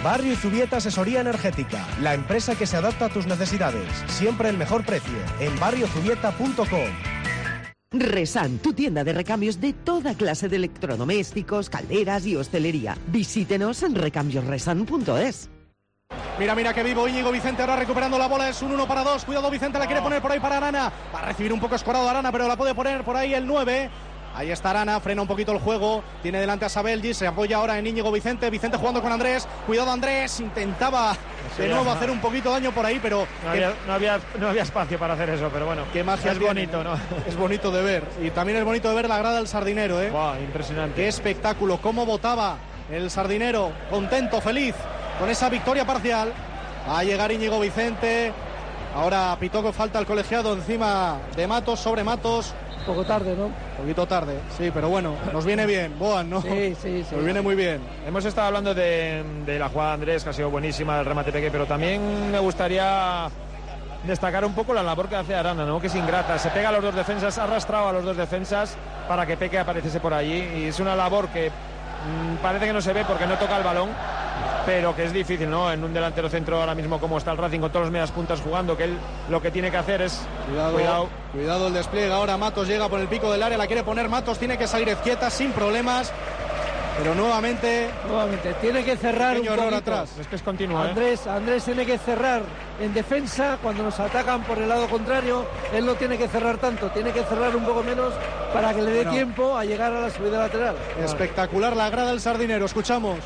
Barrio Zubieta Asesoría Energética, la empresa que se adapta a tus necesidades. Siempre el mejor precio, en barrio zubieta punto com. Resan, tu tienda de recambios de toda clase de electrodomésticos, calderas y hostelería. Visítenos en recambios resan punto es. Mira, mira que vivo Íñigo Vicente ahora recuperando la bola, es un uno para dos, cuidado Vicente, la quiere poner por ahí para Arana, va a recibir un poco escorado Arana, pero la puede poner por ahí el nueve. Ahí está Arana, frena un poquito el juego, tiene delante a Sabelgi, se apoya ahora en Íñigo Vicente, Vicente jugando con Andrés, cuidado Andrés, intentaba sí, de nuevo no. hacer un poquito daño por ahí, pero... No había, no, había, no había espacio para hacer eso, pero bueno, qué magia es tiene, bonito, ¿no? Es bonito de ver, y también es bonito de ver la grada del Sardinero, ¿eh? Wow, impresionante. Qué espectáculo, cómo votaba el Sardinero, contento, feliz, con esa victoria parcial. Va a llegar Íñigo Vicente, ahora pitó que falta el colegiado encima de Matos, sobre Matos. Un poco tarde, ¿no? Un poquito tarde, sí, pero bueno, nos viene bien, Boan, ¿no? Sí, sí, sí. Nos viene muy bien. Hemos estado hablando de, de la jugada de Andrés, que ha sido buenísima, del remate Peque, pero también me gustaría destacar un poco la labor que hace Arana, ¿no? Que es ingrata, se pega a los dos defensas, ha arrastrado a los dos defensas para que Peque apareciese por allí, y es una labor que mmm, parece que no se ve porque no toca el balón, pero que es difícil, ¿no? En un delantero centro ahora mismo como está el Racing con todos los medias puntas jugando, que él lo que tiene que hacer es... Cuidado, cuidado, cuidado el despliegue, ahora Matos llega por el pico del área, la quiere poner Matos, tiene que salir izquieta sin problemas, pero nuevamente... Nuevamente, tiene que cerrar un error poquito. atrás. Es que es continuo, ¿eh? Andrés, Andrés tiene que cerrar en defensa, cuando nos atacan por el lado contrario, él no tiene que cerrar tanto, tiene que cerrar un poco menos para que le dé bueno. tiempo a llegar a la subida lateral. Espectacular la grada del Sardinero, escuchamos.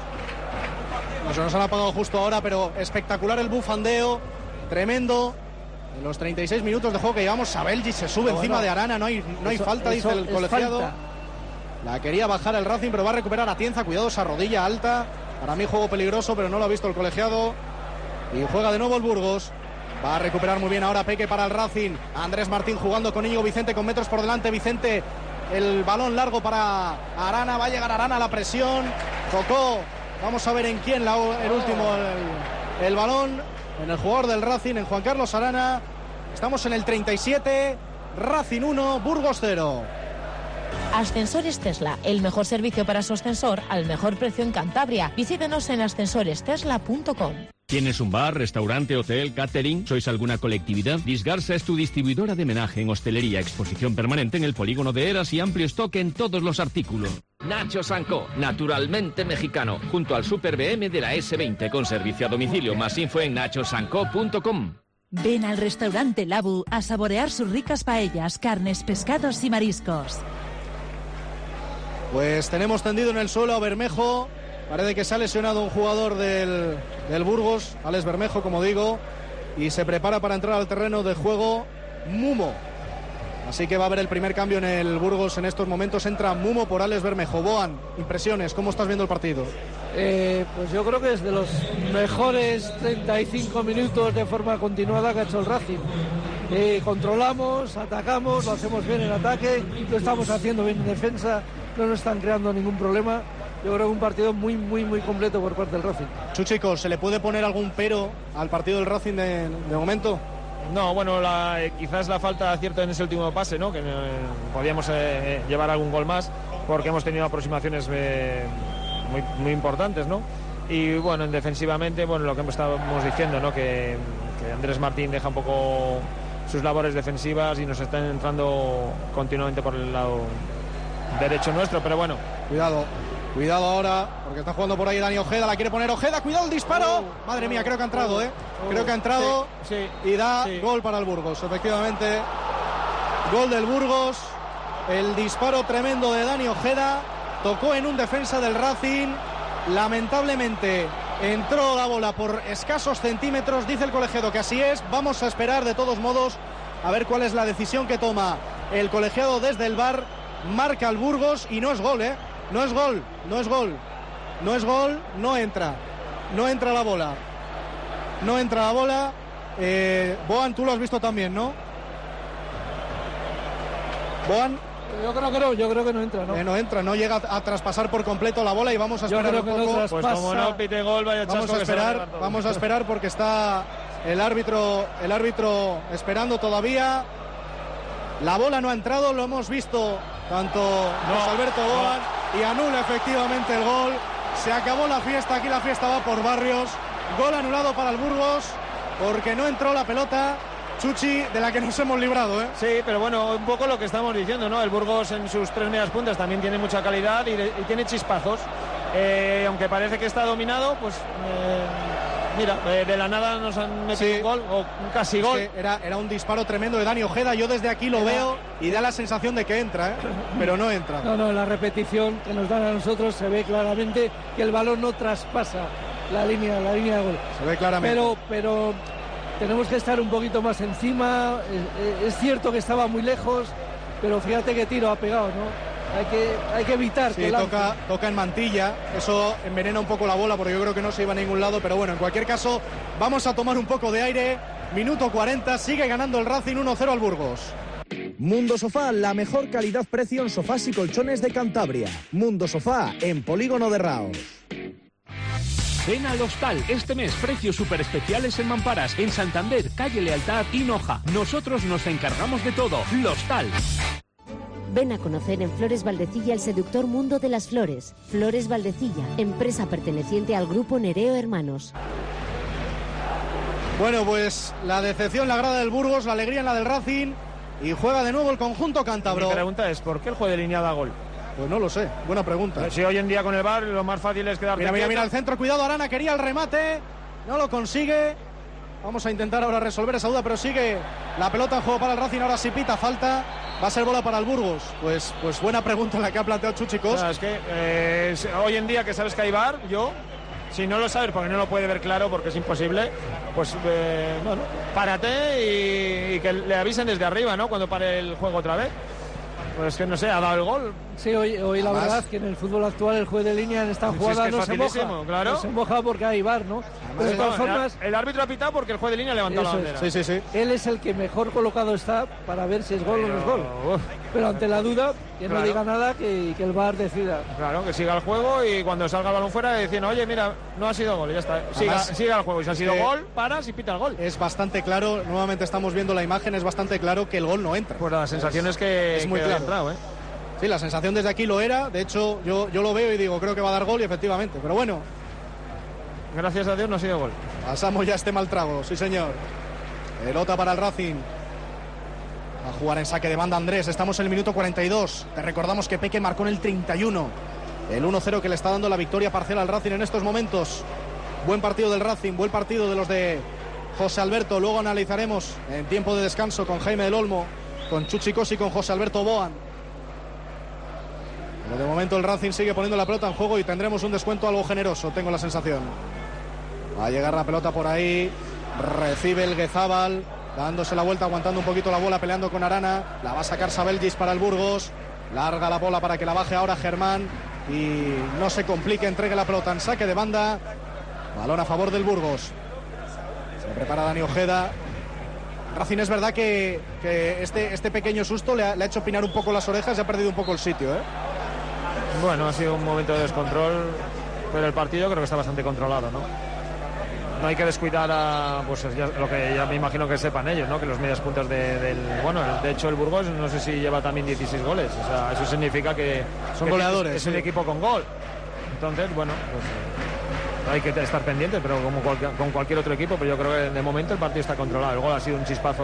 Se nos han apagado justo ahora, pero espectacular el bufandeo, tremendo. En los treinta y seis minutos de juego que llevamos, Sabelgi se sube bueno, encima de Arana, no hay, no hay eso, falta, dice el colegiado. Falta. La quería bajar el Racing, pero va a recuperar a Atienza, cuidado esa rodilla alta. Para mí juego peligroso, pero no lo ha visto el colegiado. Y juega de nuevo el Burgos. Va a recuperar muy bien ahora Peque para el Racing. Andrés Martín jugando con Íñigo Vicente con metros por delante. Vicente, el balón largo para Arana, va a llegar Arana a la presión. Tocó. Vamos a ver en quién la, el último el, el balón, en el jugador del Racing, en Juan Carlos Arana. Estamos en el treinta y siete, Racing uno, Burgos cero. Ascensores Tesla, el mejor servicio para su ascensor al mejor precio en Cantabria. Visítenos en ascensores tesla punto com. ¿Tienes un bar, restaurante, hotel, catering? ¿Sois alguna colectividad? Disgarsa es tu distribuidora de menaje en hostelería, exposición permanente en el polígono de Eras y amplio stock en todos los artículos. Nacho Sanco, naturalmente mexicano, junto al Super B M de la ese veinte, con servicio a domicilio. Más info en nacho sanco punto com. Ven al restaurante Labu a saborear sus ricas paellas, carnes, pescados y mariscos. Pues tenemos tendido en el suelo a Bermejo. Parece que se ha lesionado un jugador del, del Burgos, Alex Bermejo, como digo, y se prepara para entrar al terreno de juego Mumo. Así que va a haber el primer cambio en el Burgos en estos momentos. Entra Mumo por Alex Bermejo. Boan, impresiones, ¿cómo estás viendo el partido? Eh, pues yo creo que es de los mejores treinta y cinco minutos de forma continuada que ha hecho el Racing. Eh, controlamos, atacamos, lo hacemos bien en ataque, lo estamos haciendo bien en defensa, no nos están creando ningún problema. Yo creo que un partido muy, muy, muy completo por parte del Racing. Chu, chicos, ¿se le puede poner algún pero al partido del Racing de, de momento? No, bueno, la, eh, quizás la falta de acierto en ese último pase, ¿no? Que eh, podíamos eh, llevar algún gol más, porque hemos tenido aproximaciones eh, muy, muy importantes, ¿no? Y bueno, en defensivamente, bueno, lo que estábamos diciendo, ¿no? Que, que Andrés Martín deja un poco sus labores defensivas y nos están entrando continuamente por el lado derecho nuestro, pero bueno. Cuidado. Cuidado ahora, porque está jugando por ahí Dani Ojeda, la quiere poner Ojeda, cuidado el disparo. Oh, Madre mía, creo que ha entrado, ¿eh? Creo que ha entrado sí, sí, y da sí. Gol para el Burgos, efectivamente. Gol del Burgos, el disparo tremendo de Dani Ojeda, tocó en un defensa del Racing, lamentablemente entró la bola por escasos centímetros, dice el colegiado que así es. Vamos a esperar de todos modos a ver cuál es la decisión que toma el colegiado desde el V A R. Marca el Burgos y no es gol, ¿eh? No es gol, no es gol, no es gol, no entra, no entra la bola, no entra la bola. Eh, Boan, tú lo has visto también, ¿no? Boan. Yo creo que no, yo creo que no entra, ¿no? Eh, no entra, no llega a, a traspasar por completo la bola y vamos a esperar un poco. No pues como no pite gol, vaya vamos a esperar, vamos a esperar porque está el árbitro, el árbitro esperando todavía. La bola no ha entrado, lo hemos visto tanto José Alberto Boan y anula efectivamente el gol. se acabó la fiesta, aquí la fiesta va por barrios. Gol anulado para el Burgos porque no entró la pelota, Chuchi, de la que nos hemos librado, ¿eh? Sí, pero bueno, un poco lo que estamos diciendo, ¿no? El Burgos en sus tres medias puntas también tiene mucha calidad y, de, y tiene chispazos. Eh, aunque parece que está dominado, pues eh, mira, eh, de la nada nos han metido sí. un gol, o un casi gol. Es que era, era un disparo tremendo de Dani Ojeda, yo desde aquí lo era... veo y da la sensación de que entra, ¿eh? Pero no entra. No, no, en la repetición que nos dan a nosotros se ve claramente que el balón no traspasa la línea, la línea de gol. Se ve claramente. Pero, pero tenemos que estar un poquito más encima. Es, es cierto que estaba muy lejos, pero fíjate qué tiro ha pegado, ¿no? Hay que, hay que evitar sí, que toca, toca en mantilla, eso envenena un poco la bola porque yo creo que no se iba a ningún lado, pero bueno, en cualquier caso vamos a tomar un poco de aire. Minuto cuarenta, sigue ganando el Racing uno cero al Burgos. Mundo Sofá, la mejor calidad-precio en sofás y colchones de Cantabria. Mundo Sofá, en Polígono de Raos. Ven al Hostal, este mes precios súper especiales en mamparas, en Santander, calle Lealtad y Noja. Nosotros nos encargamos de todo. Hostal. Ven a conocer en Flores Valdecilla el seductor mundo de las flores. Flores Valdecilla, empresa perteneciente al grupo Nereo Hermanos. Bueno, pues la decepción, la grada del Burgos, la alegría en la del Racing y juega de nuevo el conjunto cántabro. Mi pregunta es, ¿por qué el juego de línea da gol? Pues no lo sé, buena pregunta. Si hoy en día con el V A R lo más fácil es quedarte Mira, mira, quieto. mira el centro, cuidado, Arana quería el remate, no lo consigue. Vamos a intentar ahora resolver esa duda, pero sigue la pelota en juego para el Racing, ahora sí pita falta. ¿Va a ser bola para el Burgos? Pues, pues buena pregunta la que ha planteado Chuchicos. No, es que eh, hoy en día que sabes que hay V A R, yo, si no lo sabes porque no lo puede ver claro, porque es imposible, pues eh, bueno, párate y, y que le avisen desde arriba, ¿no? Cuando pare el juego otra vez. Pues que no sé, ha dado el gol. Sí, hoy, hoy la verdad es que en el fútbol actual el juez de línea en esta jugada sí, es que no es se moja. Claro. No se moja porque hay V A R, ¿no? Pero de todas formas, el, el árbitro ha pitado porque el juez de línea ha levantado la bandera. Sí, sí, sí. Él es el que mejor colocado está para ver si es gol Pero, o no es gol. Uf. Pero ante la duda, que Claro. no diga nada, que, que el V A R decida. Claro, que siga el juego y cuando salga el balón fuera decir, oye, mira, no ha sido gol, y ya está. Siga, Además, siga el juego y si ha sido eh, gol, paras y pita el gol. Es bastante claro, nuevamente estamos viendo la imagen, es bastante claro que el gol no entra. Pues la sensación es, es que es muy que claro. ha entrado, ¿eh? Sí, la sensación desde aquí lo era, de hecho yo, yo lo veo y digo, creo que va a dar gol y efectivamente, pero bueno. Gracias a Dios no ha sido gol. Pasamos ya este mal trago, sí señor. Pelota para el Racing. Va a jugar en saque de banda Andrés, estamos en el minuto cuarenta y dos. Te recordamos que Peque marcó en el treinta y uno. El uno cero que le está dando la victoria parcial al Racing en estos momentos. Buen partido del Racing, buen partido de los de José Alberto. Luego analizaremos en tiempo de descanso con Jaime del Olmo, con Chuchicos y con José Alberto Boan. Pero de momento el Racing sigue poniendo la pelota en juego y tendremos un descuento algo generoso, tengo la sensación. Va a llegar la pelota por ahí, recibe el Guezábal, dándose la vuelta, aguantando un poquito la bola, peleando con Arana. La va a sacar Sabelgis para el Burgos. Larga la bola para que la baje ahora Germán y no se complique, entregue la pelota en saque de banda. Balón a favor del Burgos. Se prepara Dani Ojeda. Racing es verdad que, que este, este pequeño susto le ha, le ha hecho pinar un poco las orejas y ha perdido un poco el sitio, ¿eh? Bueno, ha sido un momento de descontrol, pero el partido creo que está bastante controlado, ¿no? No hay que descuidar a, pues ya, lo que ya me imagino que sepan ellos, ¿no? Que los medias puntas de, del, bueno, de hecho el Burgos no sé si lleva también dieciséis goles, o sea, eso significa que son que goleadores, es, es sí. un equipo con gol. Entonces, bueno, pues eh, hay que estar pendientes, pero como cualquier, con cualquier otro equipo, pero yo creo que de momento el partido está controlado. El gol ha sido un chispazo.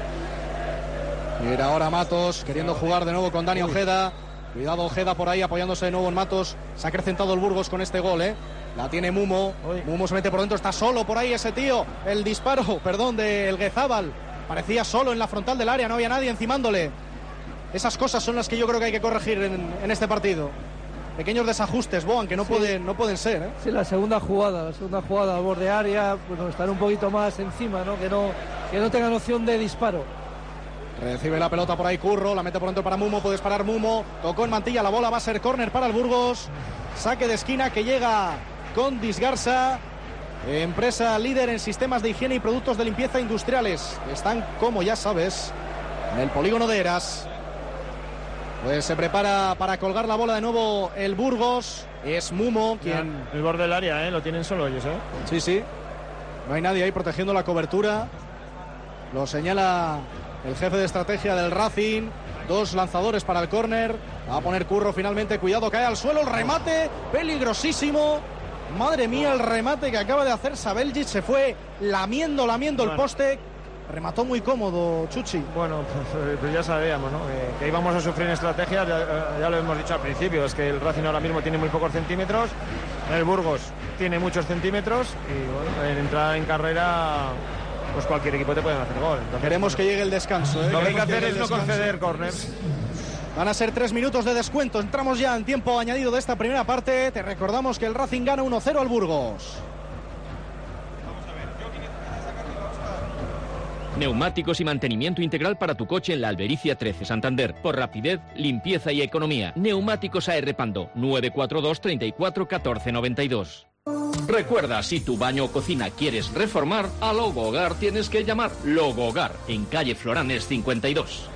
Mira ahora Matos queriendo jugar de nuevo con Dani Ojeda. Cuidado Ojeda por ahí apoyándose de nuevo en Matos. Se ha acrecentado el Burgos con este gol, ¿eh? La tiene Mumo. Uy. Mumo se mete por dentro, está solo por ahí ese tío. El disparo, perdón, del Guezábal. Parecía solo en la frontal del área, no había nadie encimándole. Esas cosas son las que yo creo que hay que corregir en, en este partido. Pequeños desajustes, Boan, que no, sí. pueden, no pueden ser, ¿eh? Sí, la segunda jugada, la segunda jugada al borde área, bueno, estar un poquito más encima, ¿no? Que no, que no tengan opción de disparo. Recibe la pelota por ahí Curro, la mete por dentro para Mumo, puede disparar Mumo, tocó en mantilla la bola, va a ser córner para el Burgos, saque de esquina que llega con Disgarza, empresa líder en sistemas de higiene y productos de limpieza industriales, están, como ya sabes, en el polígono de Eras. Pues se prepara para colgar la bola de nuevo el Burgos, es Mumo quien... Ya, el borde del área, ¿eh? Lo tienen solo ellos, ¿eh? Sí, sí, no hay nadie ahí protegiendo la cobertura, lo señala el jefe de estrategia del Racing. Dos lanzadores para el córner. Va a poner Curro finalmente. Cuidado, cae al suelo. El remate peligrosísimo. Madre mía, el remate que acaba de hacer Sabeljic. Se fue lamiendo, lamiendo bueno. el poste. Remató muy cómodo, Chuchi. Bueno, pues, pues ya sabíamos, ¿no? Eh, que íbamos a sufrir en estrategia, ya, ya lo hemos dicho al principio, es que el Racing ahora mismo tiene muy pocos centímetros, el Burgos tiene muchos centímetros y bueno, en entrar en carrera, pues cualquier equipo te puede hacer gol. Entonces, Queremos bueno, que llegue el descanso, ¿eh? Lo que hay que Queremos hacer que es no conceder corners. Van a ser tres minutos de descuento. Entramos ya en tiempo añadido de esta primera parte. Te recordamos que el Racing gana uno cero al Burgos. Neumáticos y mantenimiento integral para tu coche en la Albericia trece, Santander. Por rapidez, limpieza y economía. Neumáticos A R Pando, nueve cuatro dos, treinta y cuatro, catorce noventa y dos. Recuerda, si tu baño o cocina quieres reformar, a Logo Hogar tienes que llamar Logo Hogar, en calle Floranes cincuenta y dos.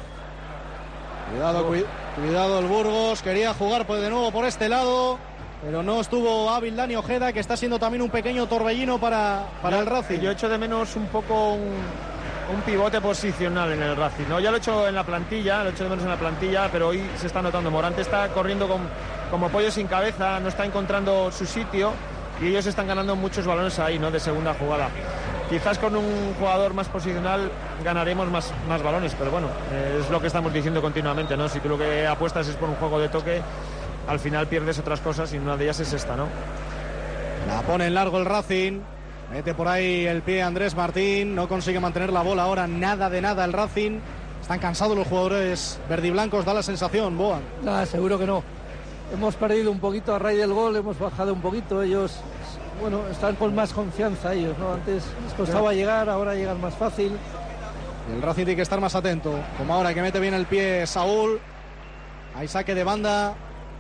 Cuidado, cu cuidado el Burgos. Quería jugar pues de nuevo por este lado, pero no estuvo hábil Dani Ojeda, que está siendo también un pequeño torbellino para, para yo, el Racing. Yo echo de menos un poco un... un pivote posicional en el Racing, ¿no? Ya lo he hecho en la plantilla, lo he hecho de menos en la plantilla, pero hoy se está notando. Morante está corriendo con, como pollo sin cabeza, no está encontrando su sitio y ellos están ganando muchos balones ahí, ¿no? De segunda jugada. Quizás con un jugador más posicional ganaremos más, más balones, pero bueno, es lo que estamos diciendo continuamente, ¿no? Si tú lo que apuestas es por un juego de toque, al final pierdes otras cosas y una de ellas es esta, ¿no? La pone en largo el Racing. Mete por ahí el pie Andrés Martín, no consigue mantener la bola ahora, nada de nada el Racing. Están cansados los jugadores verdiblancos, da la sensación, Boa. Nada, seguro que no. Hemos perdido un poquito a raíz del gol, hemos bajado un poquito. Ellos, bueno, están con más confianza ellos, ¿no? Antes les costaba llegar, ahora llegan más fácil. Y el Racing tiene que estar más atento, como ahora que mete bien el pie Saúl. Hay saque de banda.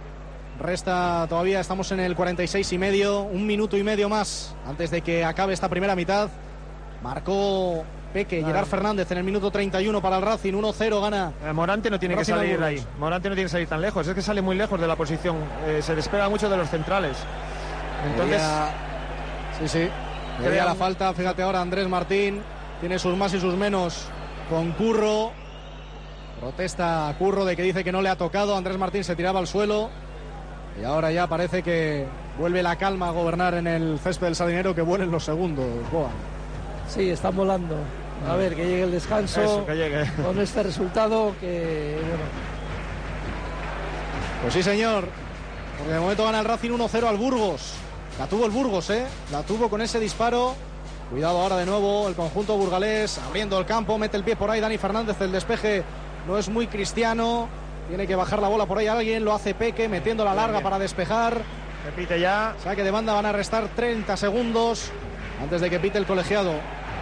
Resta todavía, estamos en el cuarenta y seis y medio, un minuto y medio más antes de que acabe esta primera mitad. Marcó Peque, Gerard Fernández en el minuto treinta y uno para el Racing, uno cero gana. Eh, Morante no tiene que salir ahí, Morante no tiene que salir tan lejos, es que sale muy lejos de la posición, eh, se despega mucho de los centrales. Entonces, Quería... sí, sí, quería la falta, fíjate ahora Andrés Martín, tiene sus más y sus menos con Curro. Protesta Curro de que dice que no le ha tocado, Andrés Martín se tiraba al suelo. Y ahora ya parece que vuelve la calma a gobernar en el césped del Sardinero, que vuelen los segundos, Boa. Sí, están volando. A ver, que llegue el descanso. Eso, que llegue. Con este resultado que, bueno. Pues sí, señor. Porque de momento gana el Racing uno cero al Burgos. La tuvo el Burgos, ¿eh? La tuvo con ese disparo. Cuidado ahora de nuevo el conjunto burgalés, abriendo el campo, mete el pie por ahí Dani Fernández, el despeje no es muy cristiano. Tiene que bajar la bola por ahí alguien, lo hace Peque, metiendo la larga para despejar. Repite ya. Saque de banda, van a restar treinta segundos antes de que pite el colegiado.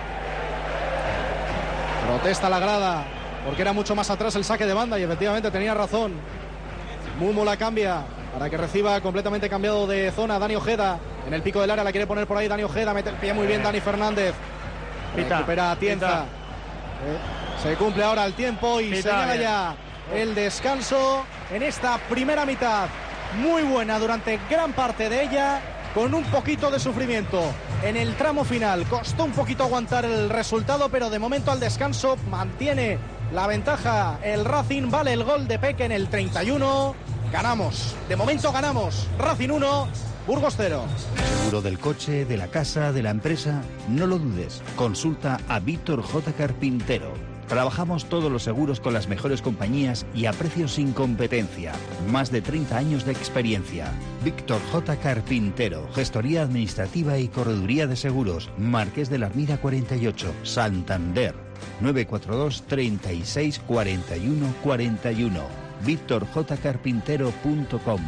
Protesta la grada, porque era mucho más atrás el saque de banda y efectivamente tenía razón. Mumu la cambia para que reciba completamente cambiado de zona Dani Ojeda. En el pico del área la quiere poner por ahí Dani Ojeda, mete el pie muy bien Dani Fernández. Pita, recupera a Tienza. Eh, se cumple ahora el tiempo y Pita, señala bien. ya el descanso en esta primera mitad, muy buena durante gran parte de ella, con un poquito de sufrimiento en el tramo final. Costó un poquito aguantar el resultado, pero de momento al descanso mantiene la ventaja el Racing. Vale el gol de Peque en el treinta y uno. Ganamos, de momento ganamos. Racing uno, Burgos cero. Seguro del coche, de la casa, de la empresa. No lo dudes, consulta a Víctor J. Carpintero. Trabajamos todos los seguros con las mejores compañías y a precios sin competencia. Más de treinta años de experiencia. Víctor J. Carpintero, gestoría administrativa y correduría de seguros. Marqués de la Armida cuarenta y ocho, Santander. nueve cuatro dos, treinta y seis, cuarenta y uno, cuarenta y uno. víctor j carpintero punto com.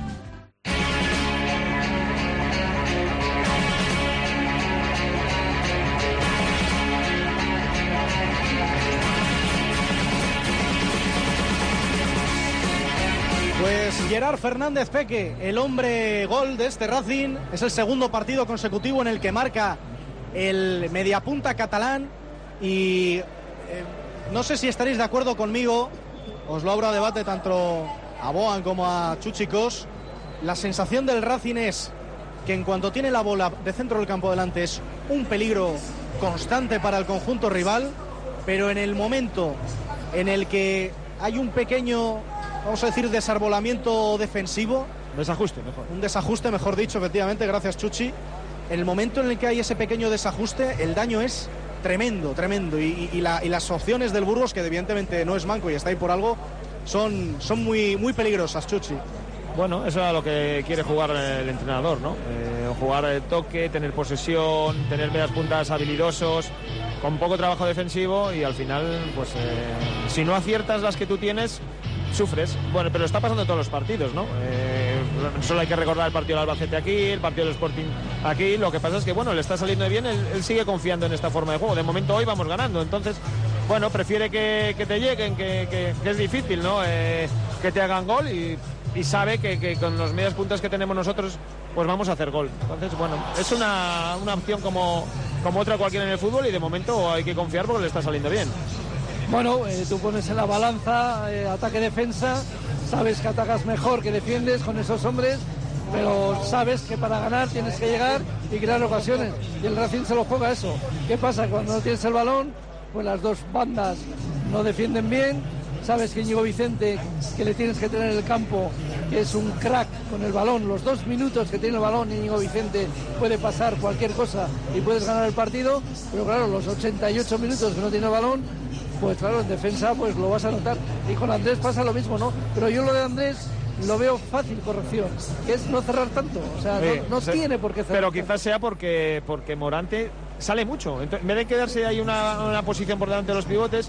Pues Gerard Fernández Peque, el hombre gol de este Racing, es el segundo partido consecutivo en el que marca el mediapunta catalán y eh, no sé si estaréis de acuerdo conmigo, os lo abro a debate tanto a Boan como a Chuchicos. La sensación del Racing es que en cuanto tiene la bola de centro del campo delante es un peligro constante para el conjunto rival, pero en el momento en el que hay un pequeño, vamos a decir, desarbolamiento defensivo. Desajuste, mejor. Un desajuste, mejor dicho, efectivamente, gracias Chuchi. En el momento en el que hay ese pequeño desajuste, el daño es tremendo, tremendo. Y, y, la, y las opciones del Burgos, que evidentemente no es manco y está ahí por algo, son, son muy, muy peligrosas, Chuchi. Bueno, eso es a lo que quiere jugar el entrenador, ¿no? Eh, jugar el toque, tener posesión, tener medias puntas habilidosos, con poco trabajo defensivo y al final, pues, eh, si no aciertas las que tú tienes, sufres. Bueno, pero está pasando en todos los partidos, ¿no? Eh, solo hay que recordar el partido del Albacete aquí, el partido del Sporting aquí. Lo que pasa es que, bueno, le está saliendo bien, él, él sigue confiando en esta forma de juego. De momento hoy vamos ganando, entonces, bueno, prefiere que, que te lleguen, que, que, que es difícil, ¿no? Eh, que te hagan gol y... y sabe que, que con los medias puntas que tenemos nosotros pues vamos a hacer gol. Entonces, bueno, es una, una opción como, como otra cualquiera en el fútbol y de momento hay que confiar porque le está saliendo bien. Bueno, eh, tú pones en la balanza eh, ataque-defensa, sabes que atacas mejor que defiendes con esos hombres, pero sabes que para ganar tienes que llegar y crear ocasiones, y el Racing se lo juega eso. ¿Qué pasa? Cuando no tienes el balón, pues las dos bandas no defienden bien. Sabes que Íñigo Vicente, que le tienes que tener en el campo, que es un crack con el balón, los dos minutos que tiene el balón Íñigo Vicente puede pasar cualquier cosa y puedes ganar el partido, pero claro, los ochenta y ocho minutos que no tiene el balón, pues claro, en defensa pues lo vas a notar. Y con Andrés pasa lo mismo, ¿no? Pero yo lo de Andrés lo veo fácil corrección, que es no cerrar tanto, o sea, sí, no, no sí, tiene por qué cerrar. Pero quizás tanto. sea porque, porque Morante sale mucho, entonces, en vez de quedarse ahí una, una posición por delante de los pivotes,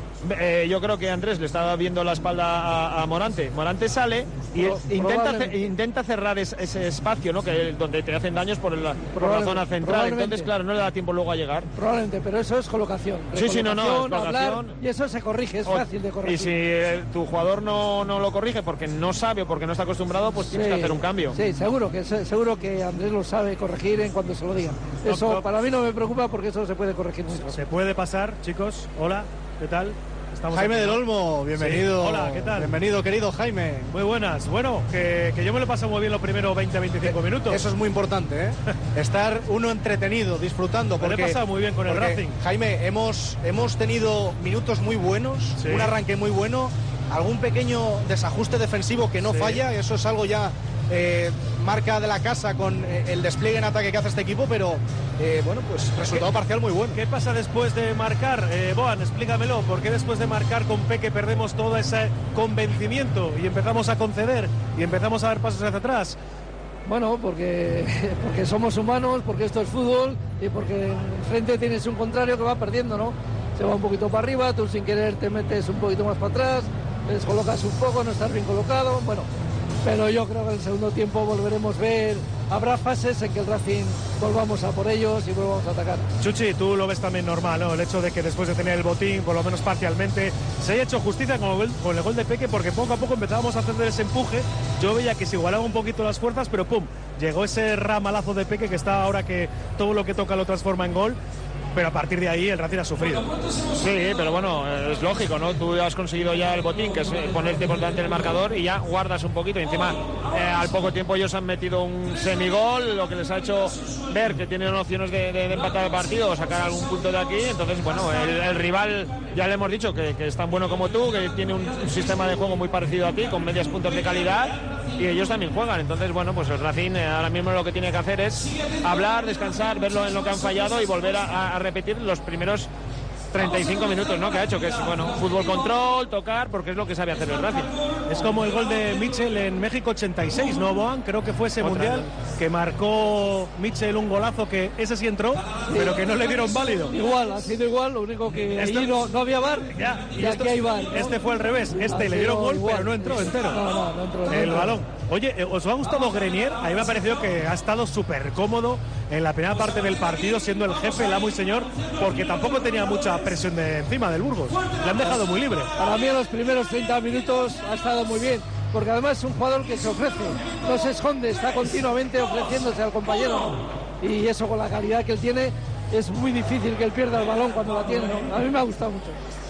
Eh, yo creo que Andrés le estaba viendo la espalda a, a Morante. Morante sale y Pro, intenta, ce, intenta cerrar es, ese espacio, ¿no? Que donde te hacen daños por, el, por la zona central. Entonces, claro, no le da tiempo luego a llegar. Probablemente, pero eso es colocación. Sí, sí, no, no, es hablar, y eso se corrige, es o, fácil de corregir. Y si eh, tu jugador no, no lo corrige porque no sabe o porque no está acostumbrado, pues tienes sí, que hacer un cambio. Sí, seguro que seguro que Andrés lo sabe corregir en cuanto se lo diga. Eso no, no. Para mí no me preocupa porque eso se puede corregir mucho. Se puede pasar, chicos. Hola, ¿qué tal? Estamos Jaime aquí, del Olmo, bienvenido. Sí. Hola, ¿qué tal? Bienvenido, querido Jaime. Muy buenas. Bueno, que, que yo me lo he pasado muy bien los primeros veinte a veinticinco minutos. Eso es muy importante, ¿eh? Estar uno entretenido, disfrutando. Porque, me lo he pasado muy bien con el Racing. Jaime, hemos, hemos tenido minutos muy buenos, sí. un arranque muy bueno, algún pequeño desajuste defensivo que no sí. falla, eso es algo ya... Eh, marca de la casa con eh, el despliegue en ataque que hace este equipo, pero eh, bueno, pues resultado parcial muy bueno. ¿Qué pasa después de marcar? Eh, Boan, explícamelo, ¿por qué después de marcar con Peque perdemos todo ese convencimiento y empezamos a conceder y empezamos a dar pasos hacia atrás? Bueno, porque, porque somos humanos, porque esto es fútbol y porque enfrente tienes un contrario que va perdiendo, ¿no? Se va un poquito para arriba, tú sin querer te metes un poquito más para atrás, te descolocas un poco, no estás bien colocado, bueno... Pero yo creo que en el segundo tiempo volveremos a ver, habrá fases en que el Racing volvamos a por ellos y volvamos a atacar. Chuchi, tú lo ves también normal, ¿no? El hecho de que después de tener el botín, por lo menos parcialmente, se haya hecho justicia con el, con el gol de Peque, porque poco a poco empezábamos a hacer ese empuje. Yo veía que se igualaba un poquito las fuerzas, pero pum, llegó ese ramalazo de Peque que está ahora que todo lo que toca lo transforma en gol. Pero a partir de ahí el Racing ha sufrido. Sí, pero bueno, es lógico, ¿no? Tú has conseguido ya el botín, que es ponerte por delante del marcador y ya guardas un poquito. Y encima, eh, al poco tiempo ellos han metido un semigol, lo que les ha hecho ver que tienen opciones de, de, de empatar el partido o sacar algún punto de aquí. Entonces, bueno, el, el rival, ya le hemos dicho que, que es tan bueno como tú, que tiene un, un sistema de juego muy parecido a ti, con medias puntos de calidad, y ellos también juegan. Entonces, bueno, pues el Racing eh, ahora mismo lo que tiene que hacer es hablar, descansar, verlo en lo que han fallado y volver a, a repetir los primeros treinta y cinco minutos, ¿no? Que ha hecho, que es, bueno, fútbol control, tocar, porque es lo que sabe hacer el Racing. Es como el gol de Mitchell en México ochenta y seis, ¿no, Boan? Creo que fue ese Otra mundial vez. que marcó Mitchell un golazo que ese sí entró, sí. pero que no le dieron válido. Igual, ha sido igual, lo único que este, allí no, no había V A R, ya, y, y esto, aquí hay V A R, ¿no? Este fue al revés, este ha le dieron gol, igual. pero no entró entero. No, no, no entró. El no balón. Oye, ¿os ha gustado Grenier? A mí me ha parecido que ha estado súper cómodo en la primera parte del partido, siendo el jefe, el amo y señor, porque tampoco tenía mucha presión de encima del Burgos. Le han dejado muy libre. Para mí en los primeros treinta minutos ha estado muy bien, porque además es un jugador que se ofrece, no se esconde, está continuamente ofreciéndose al compañero, ¿no? Y eso con la calidad que él tiene, es muy difícil que él pierda el balón cuando la tiene, ¿no? A mí me ha gustado mucho.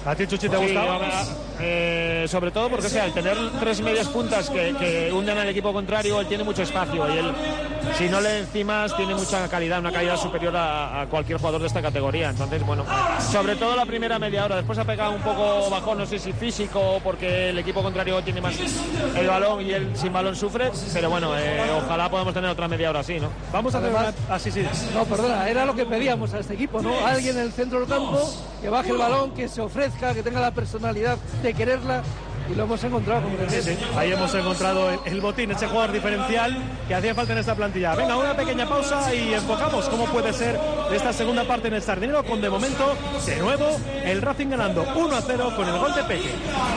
¿A ti, Chuchi, te Sí, gustaba? eh, sobre todo porque, o sea, al tener tres medias puntas que, que hunden al equipo contrario, él tiene mucho espacio y él, si no le encimas, tiene mucha calidad, una calidad superior a, a cualquier jugador de esta categoría. Entonces, bueno, sobre todo la primera media hora. Después ha pegado un poco bajón, no sé si físico, porque el equipo contrario tiene más el balón y él sin balón sufre. Pero bueno, eh, ojalá podamos tener otra media hora así, ¿no? Vamos a hacer una... Ah, sí, sí. No, perdona, era lo que pedíamos a este equipo, ¿no? Alguien en el centro del campo que baje el balón, que se ofrezca, que tenga la personalidad de quererla. Y lo hemos encontrado, como sí, sí. Ahí hemos encontrado el, el botín, ese jugador diferencial que hacía falta en esta plantilla. Venga, una pequeña pausa y enfocamos cómo puede ser esta segunda parte en el Sardinero, con de momento, de nuevo, el Racing ganando uno a cero con el gol de Peque.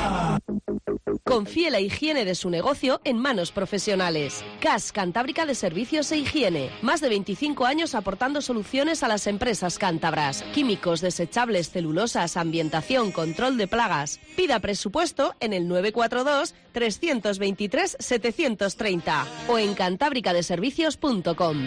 Confíe la higiene de su negocio en manos profesionales. C A S Cantábrica de Servicios e Higiene. Más de veinticinco años aportando soluciones a las empresas cántabras. Químicos, desechables, celulosas, ambientación, control de plagas. Pida presupuesto en el nueve cuatro dos, tres dos tres, siete tres cero o en cantábrica de servicios punto com.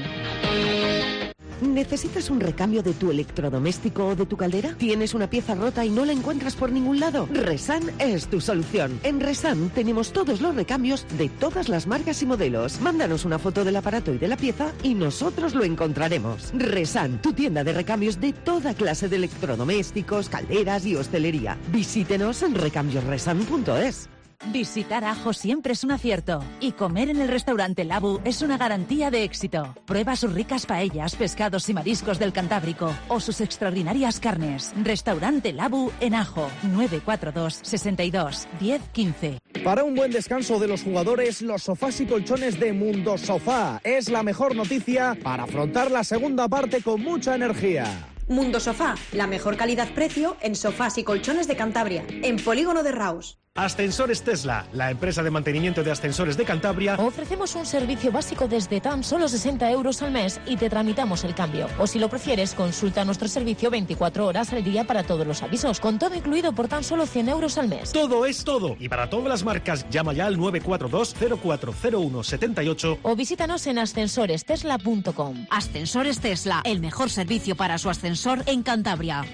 ¿Necesitas un recambio de tu electrodoméstico o de tu caldera? ¿Tienes una pieza rota y no la encuentras por ningún lado? Resan es tu solución. En Resan tenemos todos los recambios de todas las marcas y modelos. Mándanos una foto del aparato y de la pieza y nosotros lo encontraremos. Resan, tu tienda de recambios de toda clase de electrodomésticos, calderas y hostelería. Visítenos en recambios resan punto es. Visitar Ajo siempre es un acierto y comer en el restaurante Labu es una garantía de éxito. Prueba sus ricas paellas, pescados y mariscos del Cantábrico o sus extraordinarias carnes. Restaurante Labu en Ajo, nueve cuatro dos, sesenta y dos, diez quince. Para un buen descanso de los jugadores, los sofás y colchones de Mundo Sofá es la mejor noticia para afrontar la segunda parte con mucha energía. Mundo Sofá, la mejor calidad-precio en sofás y colchones de Cantabria, en Polígono de Raus. Ascensores Tesla, la empresa de mantenimiento de ascensores de Cantabria. Ofrecemos un servicio básico desde tan solo sesenta euros al mes y te tramitamos el cambio. O si lo prefieres, consulta nuestro servicio veinticuatro horas al día para todos los avisos, con todo incluido por tan solo cien euros al mes. Todo es todo. Y para todas las marcas, llama ya al nueve cuatro dos, cero cuatro cero uno, siete ocho. O visítanos en ascensores tesla punto com. Ascensores Tesla, el mejor servicio para su ascensor en Cantabria.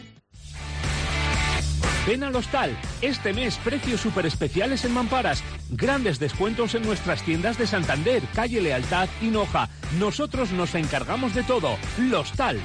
Ven al Hostal. Este mes, precios súper especiales en mamparas. Grandes descuentos en nuestras tiendas de Santander, Calle Lealtad y Noja. Nosotros nos encargamos de todo. Hostal.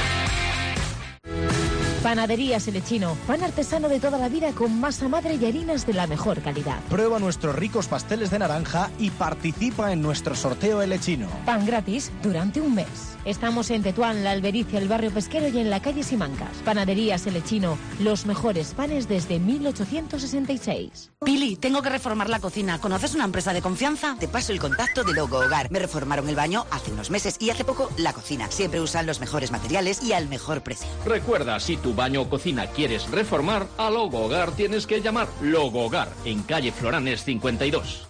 Panaderías Selechino, pan artesano de toda la vida con masa madre y harinas de la mejor calidad. Prueba nuestros ricos pasteles de naranja y participa en nuestro sorteo Elechino. Pan gratis durante un mes. Estamos en Tetuán, La Albericia, el barrio pesquero y en la calle Simancas. Panaderías Selechino, los mejores panes desde mil ochocientos sesenta y seis. Pili, tengo que reformar la cocina. ¿Conoces una empresa de confianza? Te paso el contacto de Logo Hogar. Me reformaron el baño hace unos meses y hace poco la cocina. Siempre usan los mejores materiales y al mejor precio. Recuerda, si tu baño o cocina quieres reformar, a Logo Hogar tienes que llamar. Logo Hogar, en calle Floranes cincuenta y dos.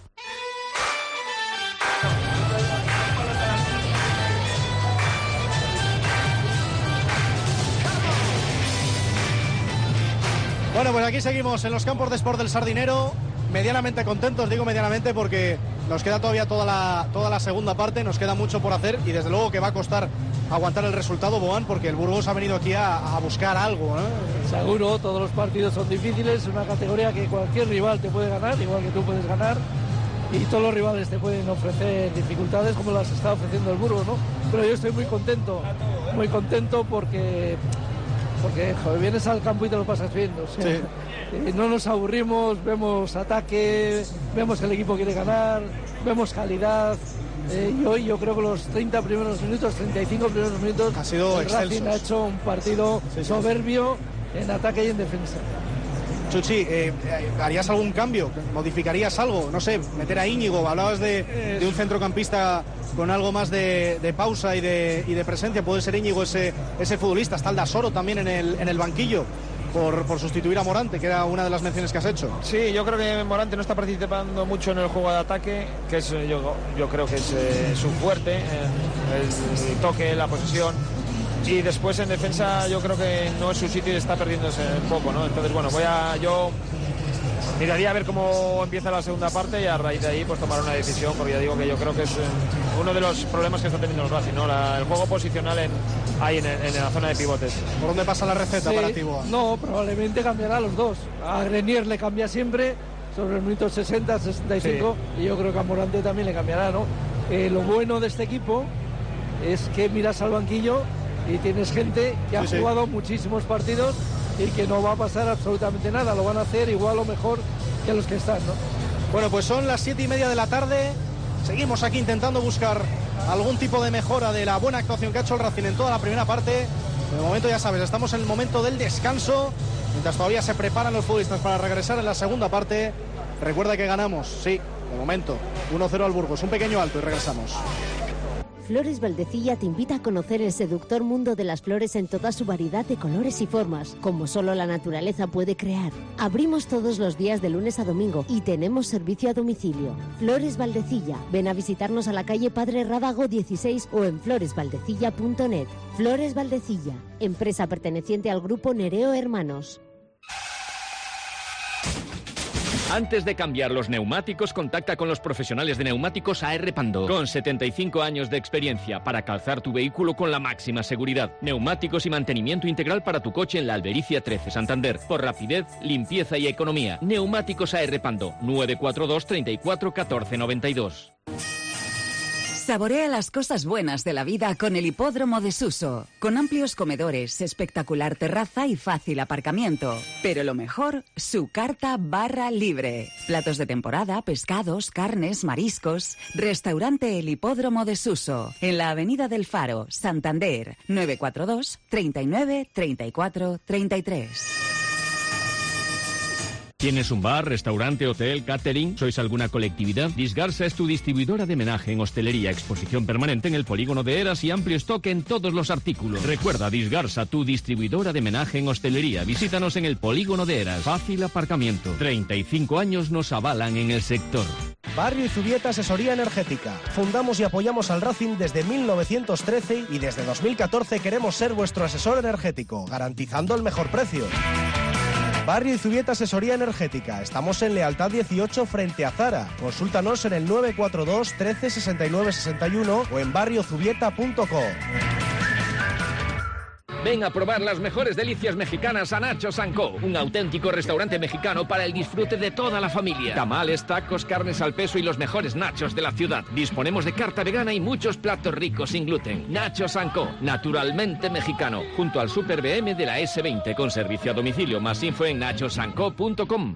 Bueno, pues aquí seguimos en los campos de Sport del Sardinero, medianamente contentos, digo medianamente porque nos queda todavía toda la, toda la segunda parte, nos queda mucho por hacer y desde luego que va a costar aguantar el resultado, Boán, porque el Burgos ha venido aquí a, a buscar algo, ¿no? Seguro, todos los partidos son difíciles, una categoría que cualquier rival te puede ganar, igual que tú puedes ganar, y todos los rivales te pueden ofrecer dificultades como las está ofreciendo el Burgos, ¿no? Pero yo estoy muy contento, muy contento porque... Porque, joder, vienes al campo y te lo pasas viendo. ¿Sí? Eh, no nos aburrimos, vemos ataque, vemos que el equipo quiere ganar, vemos calidad. Eh, y hoy yo creo que los treinta primeros minutos, treinta y cinco primeros minutos, ha sido el Racing ha hecho un partido sí, sí. soberbio en ataque y en defensa. Chuchi, eh, ¿harías algún cambio? ¿Modificarías algo? No sé, meter a Íñigo, hablabas de, de un centrocampista con algo más de, de pausa y de, y de presencia. Puede ser Íñigo ese, ese futbolista. Está el Dasoro también en el, en el banquillo por, por sustituir a Morante, que era una de las menciones que has hecho. Sí, yo creo que Morante no está participando mucho en el juego de ataque, que es yo, yo creo que es eh, su fuerte, eh, el, el toque, la posesión. Y después en defensa yo creo que no es su sitio y está perdiéndose un poco, ¿no? Entonces, bueno, voy a yo miraría a ver cómo empieza la segunda parte y a raíz de ahí pues tomar una decisión, porque ya digo que yo creo que es eh, uno de los problemas que está teniendo el Racing, ¿no? La, el juego posicional en, ahí en, en la zona de pivotes. ¿Por dónde pasa la receta sí, para Tiboa? No, probablemente cambiará a los dos. A Grenier le cambia siempre sobre el minuto sesenta, sesenta y cinco, sí. Y yo creo que a Morante también le cambiará, ¿no? Eh, lo bueno de este equipo es que miras al banquillo y tienes gente que ha sí, jugado sí. muchísimos partidos y que no va a pasar absolutamente nada, lo van a hacer igual o mejor que los que están, ¿no? Bueno, pues son las siete y media de la tarde, seguimos aquí intentando buscar algún tipo de mejora de la buena actuación que ha hecho el Racing en toda la primera parte. De momento ya sabes, estamos en el momento del descanso, mientras todavía se preparan los futbolistas para regresar en la segunda parte. Recuerda que ganamos, sí, de momento, uno cero al Burgos, un pequeño alto y regresamos. Flores Valdecilla te invita a conocer el seductor mundo de las flores en toda su variedad de colores y formas, como solo la naturaleza puede crear. Abrimos todos los días de lunes a domingo y tenemos servicio a domicilio. Flores Valdecilla. Ven a visitarnos a la calle Padre Rábago dieciséis o en flores valdecilla punto net. Flores Valdecilla, empresa perteneciente al grupo Nereo Hermanos. Antes de cambiar los neumáticos, contacta con los profesionales de neumáticos A R Pando, con setenta y cinco años de experiencia para calzar tu vehículo con la máxima seguridad. Neumáticos y mantenimiento integral para tu coche en la Albericia trece, Santander. Por rapidez, limpieza y economía. Neumáticos A R Pando, nueve cuatro dos, treinta y cuatro, catorce noventa y dos. Saborea las cosas buenas de la vida con el Hipódromo de Suso, con amplios comedores, espectacular terraza y fácil aparcamiento. Pero lo mejor, su carta barra libre. Platos de temporada, pescados, carnes, mariscos. Restaurante El Hipódromo de Suso, en la Avenida del Faro, Santander, nueve cuatro dos, treinta y nueve, treinta y cuatro, treinta y tres. ¿Tienes un bar, restaurante, hotel, catering? ¿Sois alguna colectividad? Disgarsa es tu distribuidora de menaje en hostelería, exposición permanente en el polígono de Eras y amplio stock en todos los artículos. Recuerda, Disgarsa, tu distribuidora de menaje en hostelería. Visítanos en el polígono de Eras. Fácil aparcamiento. treinta y cinco años nos avalan en el sector. Barrio Izubieta Asesoría Energética. Fundamos y apoyamos al Racing desde mil novecientos trece y desde dos mil catorce queremos ser vuestro asesor energético, garantizando el mejor precio. Barrio Izubieta Asesoría Energética. Estamos en Lealtad dieciocho frente a Zara. Consúltanos en el nueve cuatro dos, trece, sesenta y nueve, sesenta y uno o en barrio zubieta punto com. Ven a probar las mejores delicias mexicanas a Nachos and Co, un auténtico restaurante mexicano para el disfrute de toda la familia. Tamales, tacos, carnes al peso y los mejores nachos de la ciudad. Disponemos de carta vegana y muchos platos ricos sin gluten. Nachos and Co, naturalmente mexicano, junto al Super B M de la ese veinte, con servicio a domicilio. Más info en nachos and co punto com.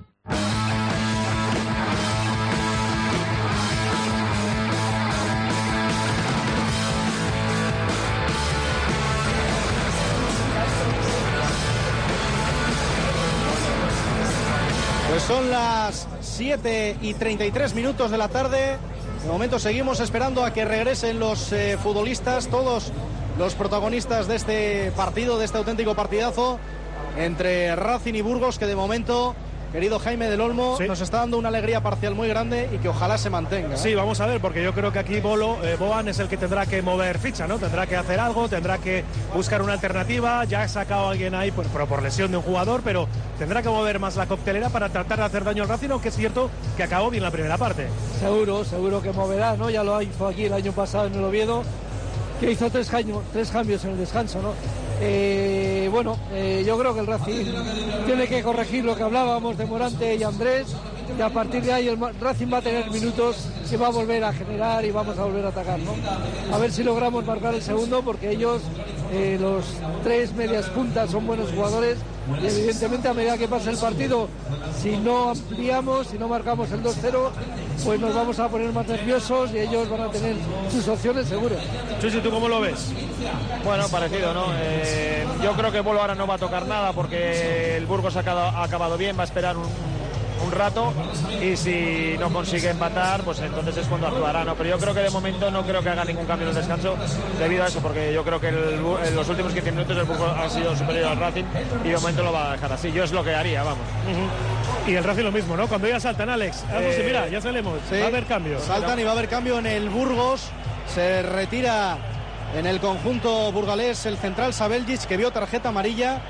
Pues son las siete y treinta y tres minutos de la tarde. De momento seguimos esperando a que regresen los eh, futbolistas, todos los protagonistas de este partido, de este auténtico partidazo entre Racing y Burgos, que de momento, querido Jaime del Olmo, sí, nos está dando una alegría parcial muy grande y que ojalá se mantenga, ¿eh? Sí, vamos a ver, porque yo creo que aquí Bolo, eh, Boan es el que tendrá que mover ficha, ¿no? Tendrá que hacer algo, tendrá que buscar una alternativa. Ya ha sacado a alguien ahí por, por, por lesión de un jugador, pero tendrá que mover más la coctelera para tratar de hacer daño al Racing, aunque es cierto que acabó bien la primera parte. Seguro, seguro que moverá, ¿no? Ya lo hizo aquí el año pasado en el Oviedo, que hizo tres, años, tres cambios en el descanso, ¿no? Eh, bueno, eh, yo creo que el Racing tiene que corregir lo que hablábamos de Morante y Andrés, y a partir de ahí el Racing va a tener minutos y va a volver a generar y vamos a volver a atacar, ¿no? A ver si logramos marcar el segundo, porque ellos, eh, los tres medias puntas, son buenos jugadores y evidentemente a medida que pase el partido, si no ampliamos, si no marcamos el dos cero, pues nos vamos a poner más nerviosos y ellos van a tener sus opciones seguro. Chuchi, ¿tú cómo lo ves? Bueno, parecido, ¿no? Eh, yo creo que Bolo ahora no va a tocar nada porque el Burgos ha acabado, ha acabado bien, va a esperar un, un rato y si no consigue empatar, pues entonces es cuando actuará, ¿no? Pero yo creo que de momento no creo que haga ningún cambio en el descanso debido a eso, porque yo creo que el, en los últimos quince minutos el Burgos ha sido superior al Racing y de momento lo va a dejar así. Yo es lo que haría, vamos. Uh-huh. Y el Racing lo mismo, ¿no? Cuando ya saltan, Alex, eh, sí, mira, ya salimos, sí, va a haber cambio. Saltan y va a haber cambio en el Burgos. Se retira en el conjunto burgalés el central Sabeljic, que vio tarjeta amarilla.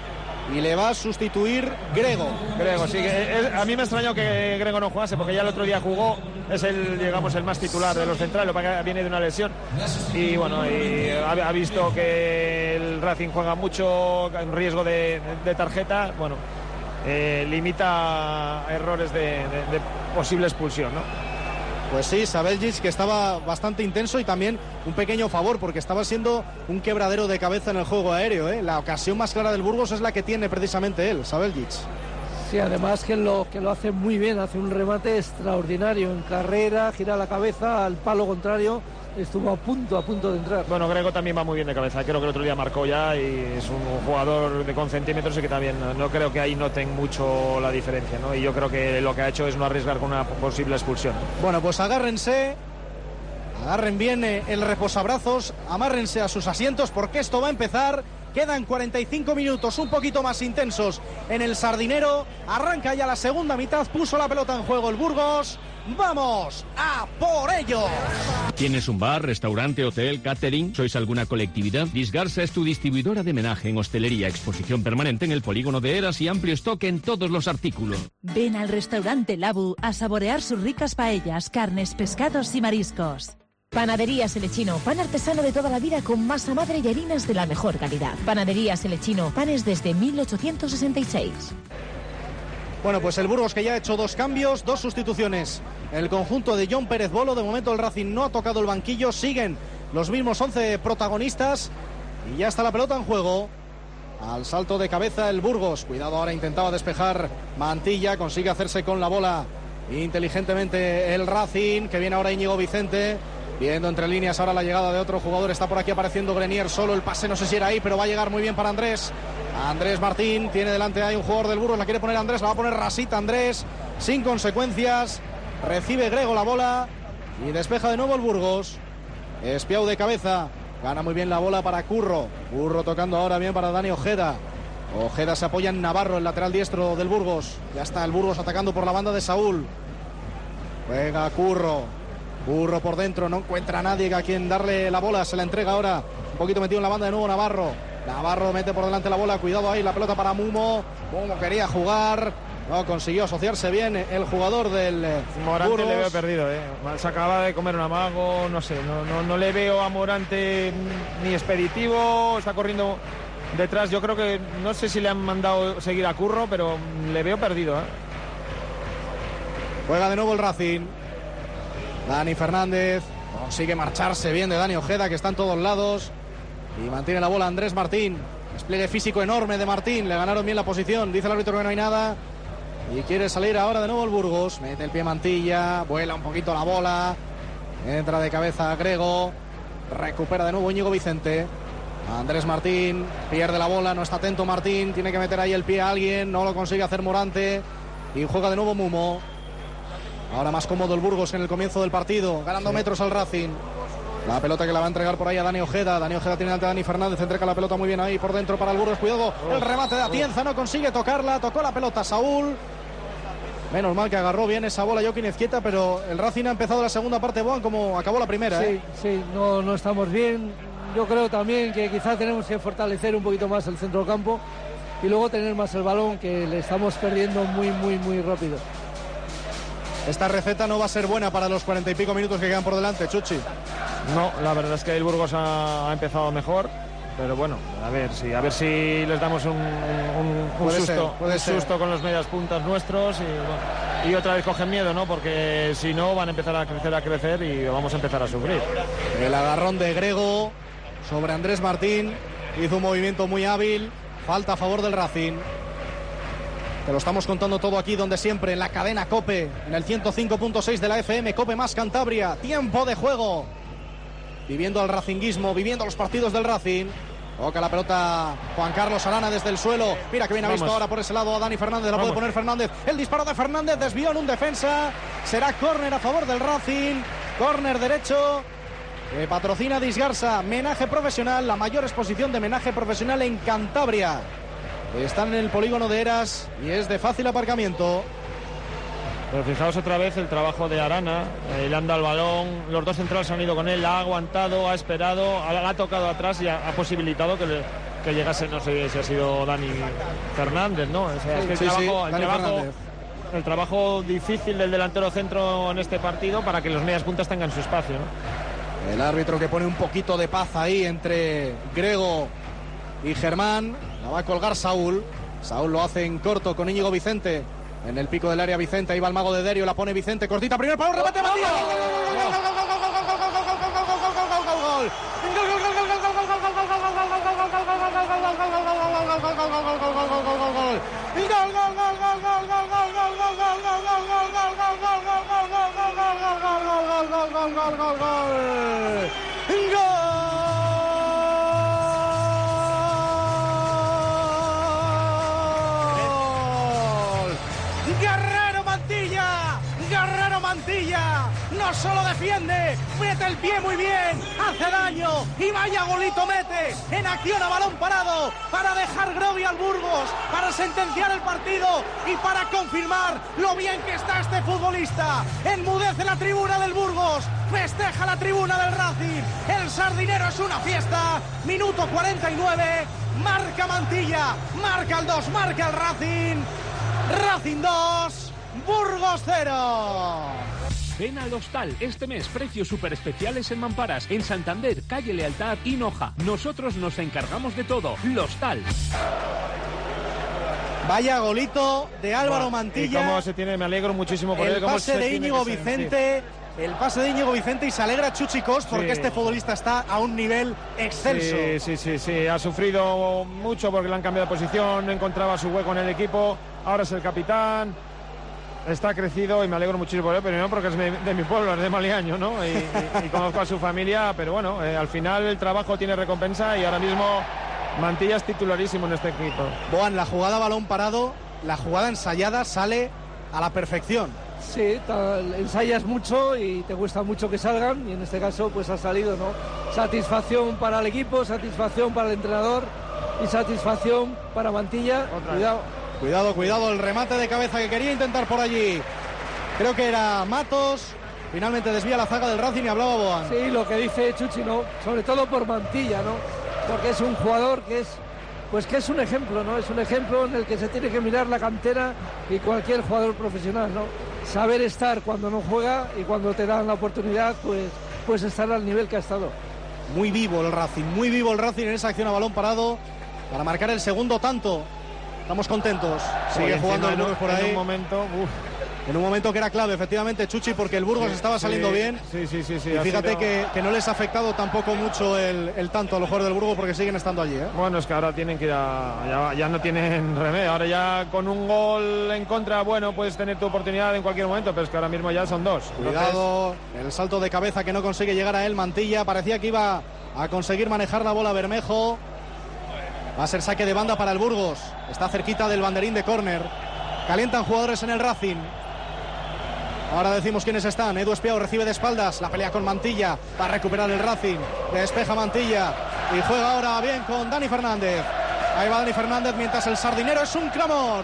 y le va a sustituir Grego. Grego, sí, que es, a mí me extrañó que Grego no jugase porque ya el otro día jugó, es el, digamos, el más titular de los centrales, lo que viene de una lesión y bueno, y ha, ha visto que el Racing juega mucho en riesgo de, de, de tarjeta, bueno, eh, limita errores de, de, de posible expulsión, ¿no? Pues sí, Sabeljic, que estaba bastante intenso y también un pequeño favor porque estaba siendo un quebradero de cabeza en el juego aéreo, ¿eh? La ocasión más clara del Burgos es la que tiene precisamente él, Sabeljic. Sí, además que lo, que lo hace muy bien, hace un remate extraordinario en carrera, gira la cabeza al palo contrario, estuvo a punto, a punto de entrar. Bueno, Grego también va muy bien de cabeza, creo que el otro día marcó ya y es un jugador de con centímetros y que también no, no creo que ahí noten mucho la diferencia, ¿no? Y yo creo que lo que ha hecho es no arriesgar con una posible expulsión. Bueno, pues agárrense, agarren bien el reposabrazos, amárrense a sus asientos porque esto va a empezar. Quedan cuarenta y cinco minutos un poquito más intensos en el Sardinero. Arranca ya la segunda mitad, puso la pelota en juego el Burgos. ¡Vamos a por ellos! ¿Tienes un bar, restaurante, hotel, catering? ¿Sois alguna colectividad? Disgarsa es tu distribuidora de menaje en hostelería, exposición permanente en el polígono de Eras y amplio stock en todos los artículos. Ven al restaurante Labu a saborear sus ricas paellas, carnes, pescados y mariscos. Panadería Selechino, pan artesano de toda la vida con masa madre y harinas de la mejor calidad. Panadería Selechino, panes desde mil ochocientos sesenta y seis. Bueno, pues el Burgos que ya ha hecho dos cambios, dos sustituciones. El conjunto de John Pérez Bolo, de momento el Racing no ha tocado el banquillo, siguen los mismos once protagonistas y ya está la pelota en juego. Al salto de cabeza el Burgos, cuidado ahora, intentaba despejar Mantilla, consigue hacerse con la bola inteligentemente el Racing, que viene ahora Íñigo Vicente. Viendo entre líneas ahora la llegada de otro jugador, está por aquí apareciendo Grenier solo, el pase no sé si era ahí, pero va a llegar muy bien para Andrés. Andrés Martín, tiene delante ahí un jugador del Burgos, la quiere poner Andrés, la va a poner Rasita Andrés, sin consecuencias, recibe Grego la bola y despeja de nuevo el Burgos. Espiau de cabeza, gana muy bien la bola para Curro, Curro tocando ahora bien para Dani Ojeda. Ojeda se apoya en Navarro, el lateral diestro del Burgos, ya está el Burgos atacando por la banda de Saúl. Juega Curro. Curro por dentro, no encuentra a nadie a quien darle la bola, se la entrega ahora, un poquito metido en la banda de nuevo Navarro. Navarro mete por delante la bola, cuidado ahí, la pelota para Mumo. Mumo quería jugar, no consiguió asociarse bien el jugador del Morante. Burgos. Le veo perdido, ¿eh? Se acaba de comer un amago, no sé, no, no, no le veo a Morante ni expeditivo, está corriendo detrás. Yo creo que, no sé si le han mandado seguir a Curro, pero le veo perdido, ¿eh? Juega de nuevo el Racing. Dani Fernández consigue marcharse bien de Dani Ojeda, que está en todos lados, y mantiene la bola Andrés Martín. Despliegue físico enorme de Martín, le ganaron bien la posición, dice el árbitro que no hay nada y quiere salir ahora de nuevo el Burgos. Mete el pie Mantilla, vuela un poquito la bola, entra de cabeza Grego, recupera de nuevo Íñigo Vicente. Andrés Martín pierde la bola, no está atento Martín, tiene que meter ahí el pie a alguien, no lo consigue hacer Morante y juega de nuevo Mumo. Ahora más cómodo el Burgos que en el comienzo del partido, ganando sí. metros al Racing. La pelota que la va a entregar por ahí a Dani Ojeda. Dani Ojeda tiene ante Dani Fernández, entrega la pelota muy bien ahí por dentro para el Burgos. Cuidado, oh, el remate de Atienza, no consigue tocarla, tocó la pelota Saúl. Menos mal que agarró bien esa bola Joaquín Ezquieta, pero el Racing ha empezado la segunda parte, Boan, como acabó la primera. Sí, ¿eh? sí, no, no estamos bien. Yo creo también que quizás tenemos que fortalecer un poquito más el centro del campo y luego tener más el balón, que le estamos perdiendo muy, muy, muy rápido. Esta receta no va a ser buena para los cuarenta y pico minutos que quedan por delante, Chuchi. No, la verdad es que el Burgos ha, ha empezado mejor, pero bueno, a ver si a ver si les damos un, un, un susto, ser, un ser. susto con los medias puntas nuestros y, bueno, y otra vez cogen miedo, ¿no? Porque si no van a empezar a crecer, a crecer y vamos a empezar a sufrir. El agarrón de Grego sobre Andrés Martín, hizo un movimiento muy hábil, falta a favor del Racing. Te lo estamos contando todo aquí donde siempre, en la cadena COPE, en el ciento cinco punto seis de la F M, COPE más Cantabria. Tiempo de juego. Viviendo al racinguismo, viviendo los partidos del Racing. Toca la pelota Juan Carlos Arana desde el suelo. Mira que bien ha visto ahora por ese lado a Dani Fernández. La puede poner Fernández. El disparo de Fernández desvió en un defensa. Será córner a favor del Racing. Córner derecho. Que patrocina Disgarsa. Menaje profesional. La mayor exposición de menaje profesional en Cantabria. Están en el polígono de Eras y es de fácil aparcamiento. Pero fijaos otra vez el trabajo de Arana, él anda al balón, los dos centrales han ido con él, la ha aguantado, ha esperado, la ha tocado atrás y ha, ha posibilitado que, le, que llegase, no sé si ha sido Dani Fernández, ¿no? O sea, es que el sí, trabajo, sí, el, Dani trabajo Fernández. el trabajo difícil del delantero centro en este partido para que los medias puntas tengan su espacio, ¿no? El árbitro que pone un poquito de paz ahí entre Grego y Germán. La va a colgar Saúl. Saúl lo hace en corto con Íñigo Vicente. En el pico del área Vicente, ahí va el mago de Derio, la pone Vicente, cortita, primer palo, remate, Matías. Guerrero Mantilla, Guerrero Mantilla, no solo defiende, mete el pie muy bien, hace daño y vaya golito mete, en acción a balón parado, para dejar Grovi al Burgos, para sentenciar el partido y para confirmar lo bien que está este futbolista. Enmudece la tribuna del Burgos, festeja la tribuna del Racing, el Sardinero es una fiesta, minuto cuarenta y nueve, marca Mantilla, marca el dos, marca el Racing. Racing dos, Burgos cero. Ven al Hostal este mes, precios súper especiales en mamparas, en Santander, calle Lealtad y Noja. Nosotros nos encargamos de todo. Hostal. Vaya golito de Álvaro Bueno, Mantilla. Y cómo se tiene, me alegro muchísimo por él. El cómo pase se de tiene Íñigo que ser, Vicente. Sí. El pase de Íñigo Vicente y se alegra Chuchi Cos porque Sí. este futbolista está a un nivel excelso. Sí, sí, sí, sí, ha sufrido mucho porque le han cambiado de posición, no encontraba su hueco en el equipo, ahora es el capitán, está crecido y me alegro muchísimo por él, pero no porque es de, de mi pueblo, es de Maliaño, ¿no? Y, y, y conozco a su familia, pero bueno, eh, al final el trabajo tiene recompensa y ahora mismo Mantilla es titularísimo en este equipo. Boan, la jugada balón parado, la jugada ensayada sale a la perfección. Sí, tal, ensayas mucho y te cuesta mucho que salgan y en este caso pues ha salido, ¿no? Satisfacción para el equipo, satisfacción para el entrenador y satisfacción para Mantilla. Otra Cuidado. Cuidado, cuidado, el remate de cabeza que quería intentar por allí. Creo que era Matos. Finalmente desvía la zaga del Racing y hablaba Boan. Sí, lo que dice Chuchi, ¿no? Sobre todo por Mantilla, ¿no? Porque es un jugador que es, pues que es un ejemplo, ¿no? Es un ejemplo en el que se tiene que mirar la cantera y cualquier jugador profesional, ¿no? Saber estar cuando no juega y cuando te dan la oportunidad, pues, pues estar al nivel que ha estado. Muy vivo el Racing, muy vivo el Racing en esa acción a balón parado para marcar el segundo tanto. Estamos contentos. Sigue Oye, jugando el Burgos por ahí. En un momento, uf. En un momento que era clave, efectivamente, Chuchi, porque el Burgos Sí, estaba saliendo sí, bien. Sí, sí, sí, sí. Y fíjate sido... que, que no les ha afectado tampoco mucho el, el tanto a los jugadores del Burgos porque siguen estando allí, ¿eh? Bueno, es que ahora tienen que ir a, ya, ya no tienen remedio. Ahora ya con un gol en contra, bueno, puedes tener tu oportunidad en cualquier momento, pero es que ahora mismo ya son dos. Cuidado, el salto de cabeza que no consigue llegar a él Mantilla. Parecía que iba a conseguir manejar la bola Bermejo. Va a ser saque de banda para el Burgos. Está cerquita del banderín de córner. Calientan jugadores en el Racing. Ahora decimos quiénes están. Edu Espiao recibe de espaldas. La pelea con Mantilla. Va a recuperar el Racing. Despeja Mantilla. Y juega ahora bien con Dani Fernández. Ahí va Dani Fernández mientras el Sardinero es un clamor.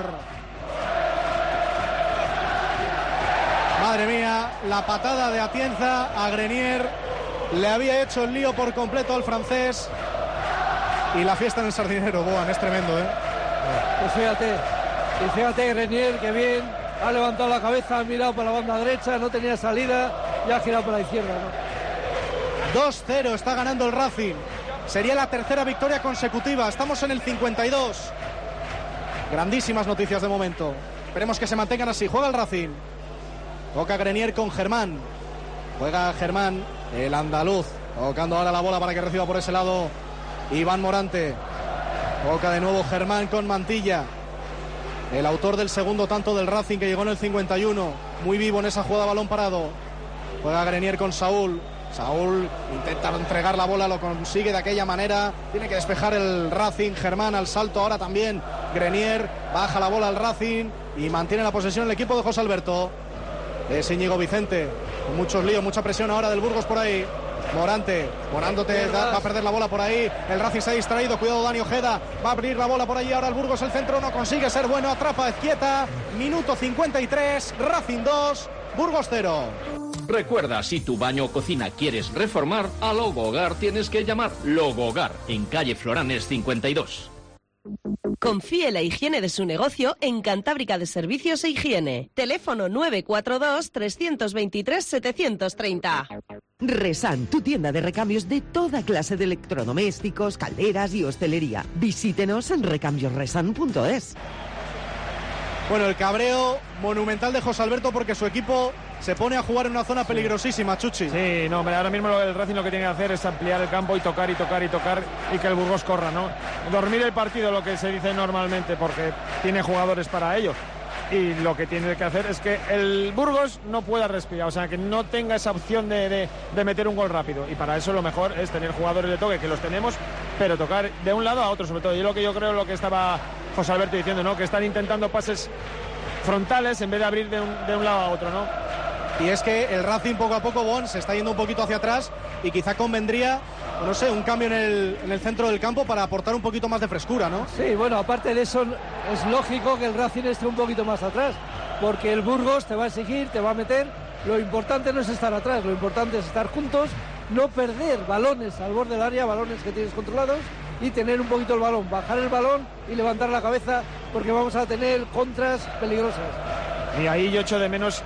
Madre mía, la patada de Atienza a Grenier. Le había hecho el lío por completo al francés. Y la fiesta en el Sardinero, Boan, es tremendo, ¿eh? Pues fíjate, y fíjate Grenier, que bien, ha levantado la cabeza, ha mirado para la banda derecha, no tenía salida y ha girado para la izquierda, ¿no? dos cero está ganando el Racing. Sería la tercera victoria consecutiva. Estamos en el cincuenta y dos. Grandísimas noticias de momento. Esperemos que se mantengan así. Juega el Racing. Toca Grenier con Germán. Juega Germán, el andaluz. Tocando ahora la bola para que reciba por ese lado Iván Morante. Toca de nuevo Germán con Mantilla. El autor del segundo tanto del Racing que llegó en el cincuenta y uno. Muy vivo en esa jugada balón parado. Juega Grenier con Saúl. Saúl intenta entregar la bola, lo consigue de aquella manera. Tiene que despejar el Racing. Germán al salto ahora también. Grenier baja la bola al Racing y mantiene la posesión el equipo de José Alberto. Es Íñigo Vicente. Con muchos líos, mucha presión ahora del Burgos por ahí. Morante, Morándote va a perder la bola por ahí. El Racing se ha distraído. Cuidado Dani Ojeda. Va a abrir la bola por ahí. Ahora el Burgos, el centro no consigue ser bueno. Atrapa Ezquieta. Minuto cincuenta y tres. Racing dos, Burgos cero. Recuerda, si tu baño o cocina quieres reformar, a Logo Hogar tienes que llamar. Logo Hogar, en calle Floranes cincuenta y dos. Confíe la higiene de su negocio en Cantábrica de Servicios e Higiene. Teléfono nueve cuatro dos, tres dos tres, siete tres cero. Resan, tu tienda de recambios de toda clase de electrodomésticos, calderas y hostelería. Visítenos en recambios resan punto es. Bueno, el cabreo monumental de José Alberto porque su equipo se pone a jugar en una zona peligrosísima, Chuchi. Sí, no, ahora mismo el Racing lo que tiene que hacer es ampliar el campo y tocar y tocar y tocar y que el Burgos corra, ¿no? Dormir el partido, lo que se dice normalmente, porque tiene jugadores para ello. Y lo que tiene que hacer es que el Burgos no pueda respirar, o sea, que no tenga esa opción de, de, de meter un gol rápido. Y para eso lo mejor es tener jugadores de toque, que los tenemos, pero tocar de un lado a otro, sobre todo. Y lo que yo creo, lo que estaba José Alberto diciendo, ¿no? Que están intentando pases frontales en vez de abrir de un, de un lado a otro, ¿no? Y es que el Racing poco a poco, Bon, se está yendo un poquito hacia atrás y quizá convendría, no sé, un cambio en el, en el centro del campo para aportar un poquito más de frescura, ¿no? Sí, bueno, aparte de eso, es lógico que el Racing esté un poquito más atrás, porque el Burgos te va a exigir, te va a meter. Lo importante no es estar atrás, lo importante es estar juntos, no perder balones al borde del área, balones que tienes controlados, y tener un poquito el balón, bajar el balón y levantar la cabeza, porque vamos a tener contras peligrosas. Y ahí yo echo de menos,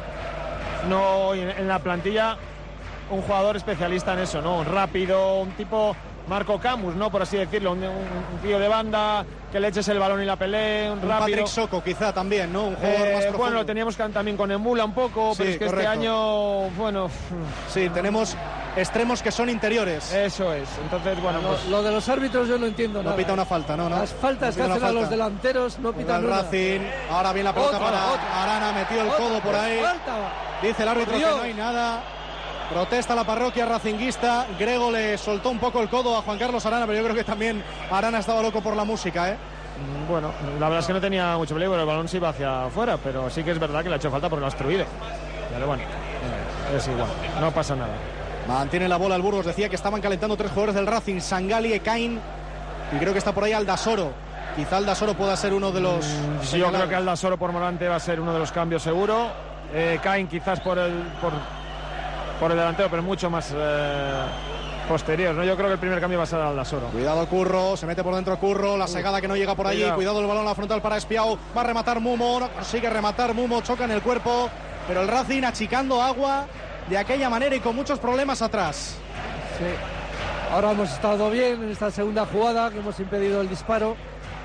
no en la plantilla, un jugador especialista en eso, ¿no? Rápido, un tipo Marco Camus, ¿no? Por así decirlo, un, un, un tío de banda, que le eches el balón y la pelee, un, un rápido. Patrick Soko quizá también, ¿no? Un jugador eh, más profundo. Bueno, lo teníamos también con Emula un poco, Sí, pero es que correcto. este año, bueno... Sí, tenemos extremos que son interiores. Eso es, entonces, bueno, lo, pues... lo de los árbitros yo no entiendo No nada. pita una falta, ¿no? no Las faltas no que pita hacen una a los falta. delanteros no pitan El nada. Racing, ahora bien la pelota Otra, para otra. Arana, metió el Otra, codo por ahí. falta. Dice el árbitro Por que Dios. no hay nada. Protesta la parroquia racinguista. Grego le soltó un poco el codo a Juan Carlos Arana, pero yo creo que también Arana estaba loco por la música, ¿eh? Bueno, la verdad es que no tenía mucho peligro, el balón se iba hacia afuera, pero sí que es verdad que le ha hecho falta porque lo ha obstruido. Pero bueno, es igual, no pasa nada. Mantiene la bola el Burgos. Decía que estaban calentando tres jugadores del Racing: Sangali, Ekain, y creo que está por ahí Aldasoro. Quizá Aldasoro pueda ser uno de los... Sí, yo creo que Aldasoro por Morante va a ser uno de los cambios seguro. Eh, Cain quizás por el por, por el delantero, pero mucho más eh, posterior, ¿no? Yo creo que el primer cambio va a ser Aldasoro. Cuidado Curro, se mete por dentro Curro, la segada que no llega por allí. Cuidado. Cuidado el balón a la frontal para Espiao. Va a rematar Mumo, no consigue rematar Mumo, choca en el cuerpo. Pero el Racing achicando agua de aquella manera y con muchos problemas atrás. Sí. Ahora hemos estado bien en esta segunda jugada, que hemos impedido el disparo.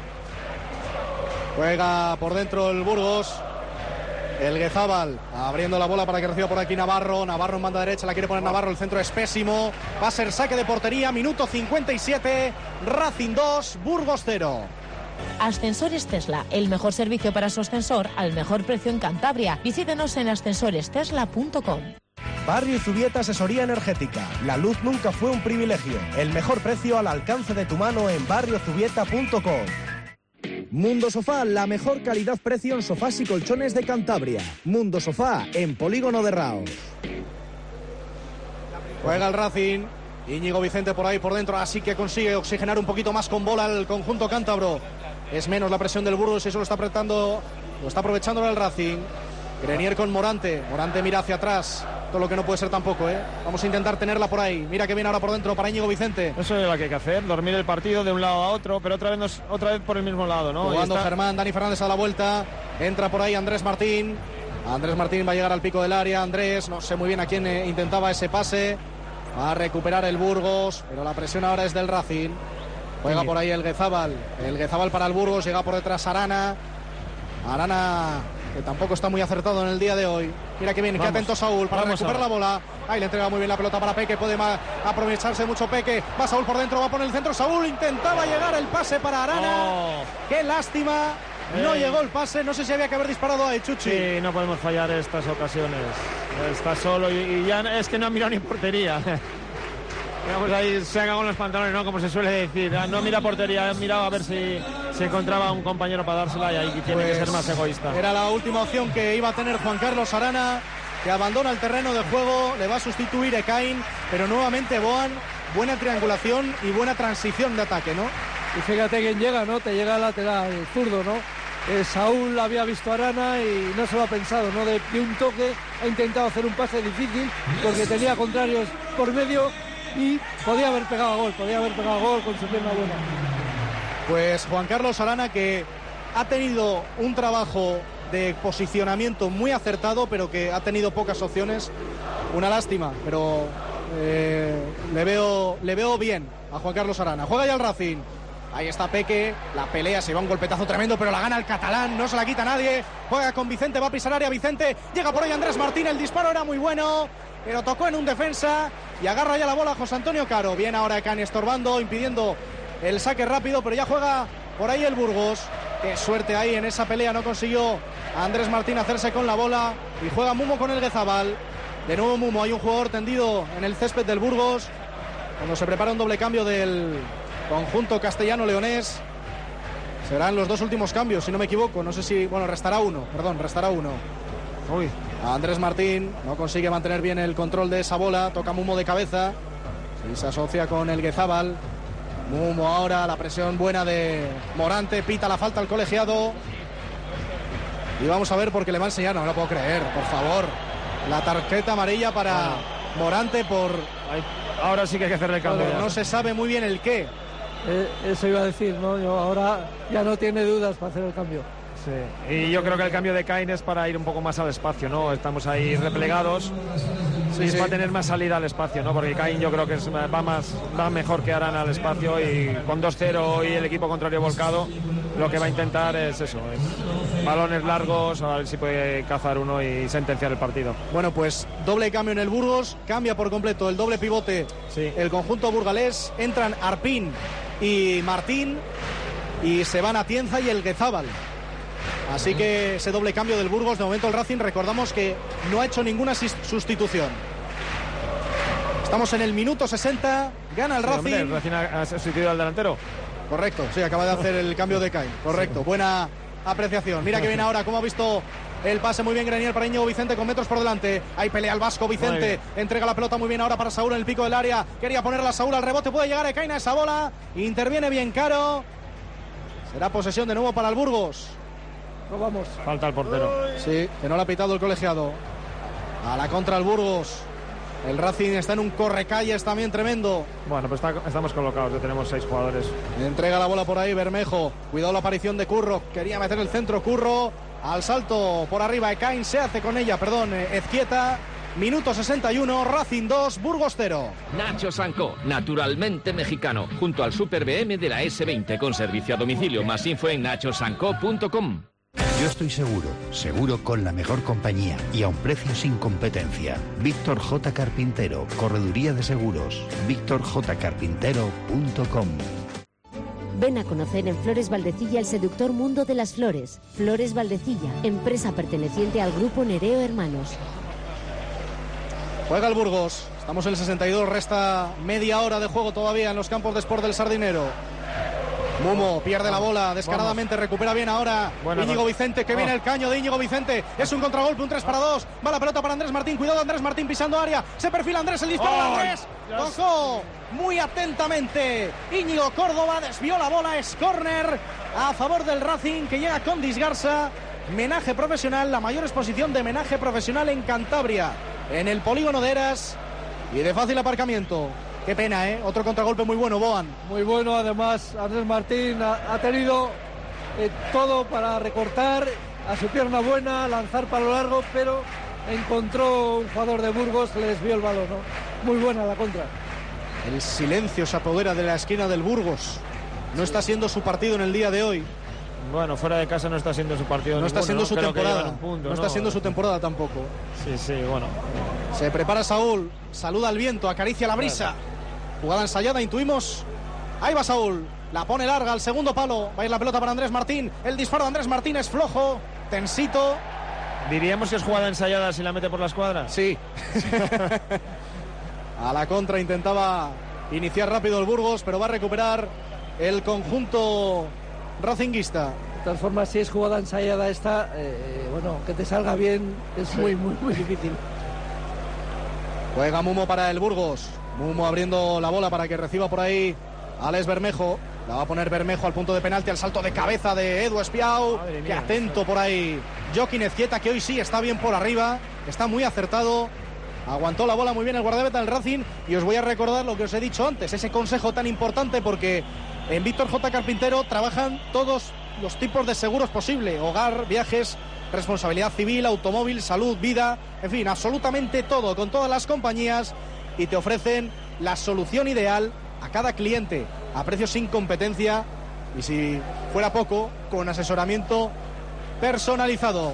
Juega por dentro el Burgos. El Guezábal abriendo la bola para que reciba por aquí Navarro. Navarro en banda derecha, la quiere poner Navarro. El centro es pésimo. Va a ser saque de portería. Minuto cincuenta y siete. Racing dos, Burgos cero. Ascensores Tesla, el mejor servicio para su ascensor al mejor precio en Cantabria. Visítenos en ascensores tesla punto com. Barrio Zubieta Asesoría Energética. La luz nunca fue un privilegio. El mejor precio al alcance de tu mano en barrio zubieta punto com. Mundo Sofá, la mejor calidad-precio en sofás y colchones de Cantabria. Mundo Sofá, en Polígono de Raos. Juega el Racing. Íñigo Vicente por ahí por dentro, así que consigue oxigenar un poquito más con bola el conjunto cántabro. Es menos la presión del Burgos y eso lo está apretando, lo está aprovechando el Racing. Grenier con Morante. Morante mira hacia atrás. Todo lo que no puede ser tampoco, ¿eh? Vamos a intentar tenerla por ahí. Mira que viene ahora por dentro para Íñigo Vicente. Eso es lo que hay que hacer, dormir el partido de un lado a otro, pero otra vez, nos, otra vez por el mismo lado, ¿no? Jugando está... Germán, Dani Fernández a la vuelta. Entra por ahí Andrés Martín. Andrés Martín va a llegar al pico del área. Andrés, no sé muy bien a quién eh, intentaba ese pase. Va a recuperar el Burgos, pero la presión ahora es del Racing. Juega por ahí el Guezábal. El Guezábal para el Burgos, llega por detrás Arana. Arana, que tampoco está muy acertado en el día de hoy. Mira que bien, que atento Saúl para recuperar la bola. Ahí le entrega muy bien la pelota para Peque, puede aprovecharse mucho Peque. Va Saúl por dentro, va a poner el centro. Saúl intentaba llegar el pase para Arana. Oh. Qué lástima. No Eh. llegó el pase, no sé si había que haber disparado a Chuchi. Sí, no podemos fallar estas ocasiones. Está solo y, y ya es que no ha mirado ni portería. Digamos, ahí se ha cagado en los pantalones, ¿no? Como se suele decir. No mira portería, ha mirado a ver si se encontraba un compañero para dársela y ahí tiene Pues que ser más egoísta. Era la última opción que iba a tener Juan Carlos Arana, que abandona el terreno de juego, le va a sustituir Ekain, pero nuevamente Boan, buena triangulación y buena transición de ataque, ¿no? Y fíjate quién llega, ¿no? Te llega el lateral, el zurdo, ¿no? eh, Saúl había visto a Arana y no se lo ha pensado, ¿no? De, de un toque ha intentado hacer un pase difícil porque tenía contrarios por medio y podía haber pegado a gol, podía haber pegado a gol con su pierna buena. Pues Juan Carlos Arana, que ha tenido un trabajo de posicionamiento muy acertado, pero que ha tenido pocas opciones. Una lástima, pero eh, le veo le veo bien a Juan Carlos Arana. Juega ya el Racing. Ahí está Peque, la pelea, se va un golpetazo tremendo, pero la gana el catalán, no se la quita nadie. Juega con Vicente, va a pisar área Vicente, llega por ahí Andrés Martín, el disparo era muy bueno, pero tocó en un defensa y agarra ya la bola José Antonio Caro. Bien ahora Cani estorbando, impidiendo el saque rápido, pero ya juega por ahí el Burgos. Qué suerte ahí en esa pelea, no consiguió Andrés Martín hacerse con la bola y juega Mumo con el Guezabal. De nuevo Mumo, hay un jugador tendido en el césped del Burgos cuando se prepara un doble cambio del conjunto castellano-leonés. Serán los dos últimos cambios, si no me equivoco. No sé si... Bueno, restará uno, perdón, restará uno. Uy. Andrés Martín no consigue mantener bien el control de esa bola. Toca Mumo de cabeza y se asocia con el Guezabal. Mumo ahora, la presión buena de Morante. Pita la falta al colegiado. Y vamos a ver porque le va a enseñar. No me lo puedo creer, por favor. La tarjeta amarilla para Morante por... Ahora sí que hay que hacer el cambio. No se sabe muy bien el qué. Eh, eso iba a decir, ¿no? Yo ahora ya no tiene dudas para hacer el cambio. Sí, y yo creo que el cambio de Cain es para ir un poco más al espacio, ¿no? Estamos ahí replegados sí, y es sí. para tener más salida al espacio, ¿no? Porque Cain yo creo que es, va más va mejor que Arana al espacio y con dos cero y el equipo contrario volcado, lo que va a intentar es eso, es balones largos, a ver si puede cazar uno y sentenciar el partido. Bueno, pues doble cambio en el Burgos, cambia por completo el doble pivote sí. el conjunto burgalés, entran Arpín y Martín y se van a Atienza y el Guezabal. Así que ese doble cambio del Burgos, de momento el Racing, recordamos que no ha hecho ninguna sustitución. Estamos en el minuto sesenta, gana el sí, Racing. Hombre, el Racing ha sustituido al delantero. Correcto, sí, acaba de hacer el cambio de Cain. Correcto, sí. Buena apreciación. Mira que viene ahora, cómo ha visto el pase muy bien Grenier para Íñigo Vicente con metros por delante. Ahí pelea el vasco Vicente, entrega la pelota muy bien ahora para Saúl en el pico del área. Quería ponerla a Saúl al rebote, puede llegar a Cain a esa bola. Interviene bien Caro. Será posesión de nuevo para el Burgos. Vamos. Falta el portero. Sí, que no lo ha pitado el colegiado. A la contra el Burgos. El Racing está en un correcalles también tremendo. Bueno, pues está, estamos colocados, ya tenemos seis jugadores. Entrega la bola por ahí Bermejo. Cuidado la aparición de Curro. Quería meter el centro Curro. Al salto por arriba Cain se hace con ella, perdón, Ezquieta. Minuto sesenta y uno, Racing dos, Burgos cero. Nacho Sancó, naturalmente mexicano, junto al Super B M de la ese veinte con servicio a domicilio. Más info en nacho sancó punto com. Yo estoy seguro, seguro con la mejor compañía y a un precio sin competencia. Víctor J. Carpintero, Correduría de Seguros, víctor j carpintero punto com. Ven a conocer en Flores Valdecilla el seductor mundo de las flores. Flores Valdecilla, empresa perteneciente al grupo Nereo Hermanos. Juega el Burgos, estamos en el sesenta y dos, resta media hora de juego todavía en los campos de Sport del Sardinero. Mumo pierde la bola descaradamente, Vamos. recupera bien ahora bueno, Íñigo Vicente, que oh. viene el caño de Íñigo Vicente, es un contragolpe, un tres para dos, va la pelota para Andrés Martín, cuidado Andrés Martín pisando área, se perfila Andrés, el disparo oh, de Andrés, yes. tocó muy atentamente Íñigo Córdoba, desvió la bola, es córner a favor del Racing que llega con Disgarza, menaje profesional, la mayor exposición de menaje profesional en Cantabria, en el polígono de Eras y de fácil aparcamiento. Qué pena, ¿eh? Otro contragolpe muy bueno, Boan. Muy bueno, además, Andrés Martín ha, ha tenido eh, todo para recortar a su pierna buena, lanzar para lo largo, pero encontró un jugador de Burgos que le desvió el balón, ¿no? Muy buena la contra. El silencio se apodera de la esquina del Burgos. No está siendo su partido en el día de hoy. Bueno, fuera de casa no está siendo su partido. No ninguno, está siendo ¿no? su Creo temporada. Punto, no, no está siendo su temporada tampoco. Sí, sí, bueno. Se prepara Saúl, saluda al viento, acaricia la brisa. Jugada ensayada, intuimos. Ahí va Saúl, la pone larga al segundo palo. Va a ir la pelota para Andrés Martín. El disparo de Andrés Martín es flojo, tensito. ¿Diríamos que es jugada ensayada si la mete por la escuadra? Sí. A la contra intentaba iniciar rápido el Burgos, pero va a recuperar el conjunto racinguista. De todas formas, si es jugada ensayada esta, eh, bueno, que te salga bien es sí. muy, muy, muy difícil. Juega Mumo para el Burgos. Mumo abriendo la bola para que reciba por ahí Alex Bermejo. La va a poner Bermejo al punto de penalti, al salto de cabeza de Edu Espiau. Qué atento por ahí Joaquín Ezquieta, que hoy sí está bien por arriba, está muy acertado. Aguantó la bola muy bien el guardameta del Racing. Y os voy a recordar lo que os he dicho antes, ese consejo tan importante, porque en Víctor J. Carpintero trabajan todos los tipos de seguros posible: hogar, viajes, responsabilidad civil, automóvil, salud, vida, en fin, absolutamente todo, con todas las compañías, y te ofrecen la solución ideal a cada cliente, a precios sin competencia, y si fuera poco, con asesoramiento personalizado.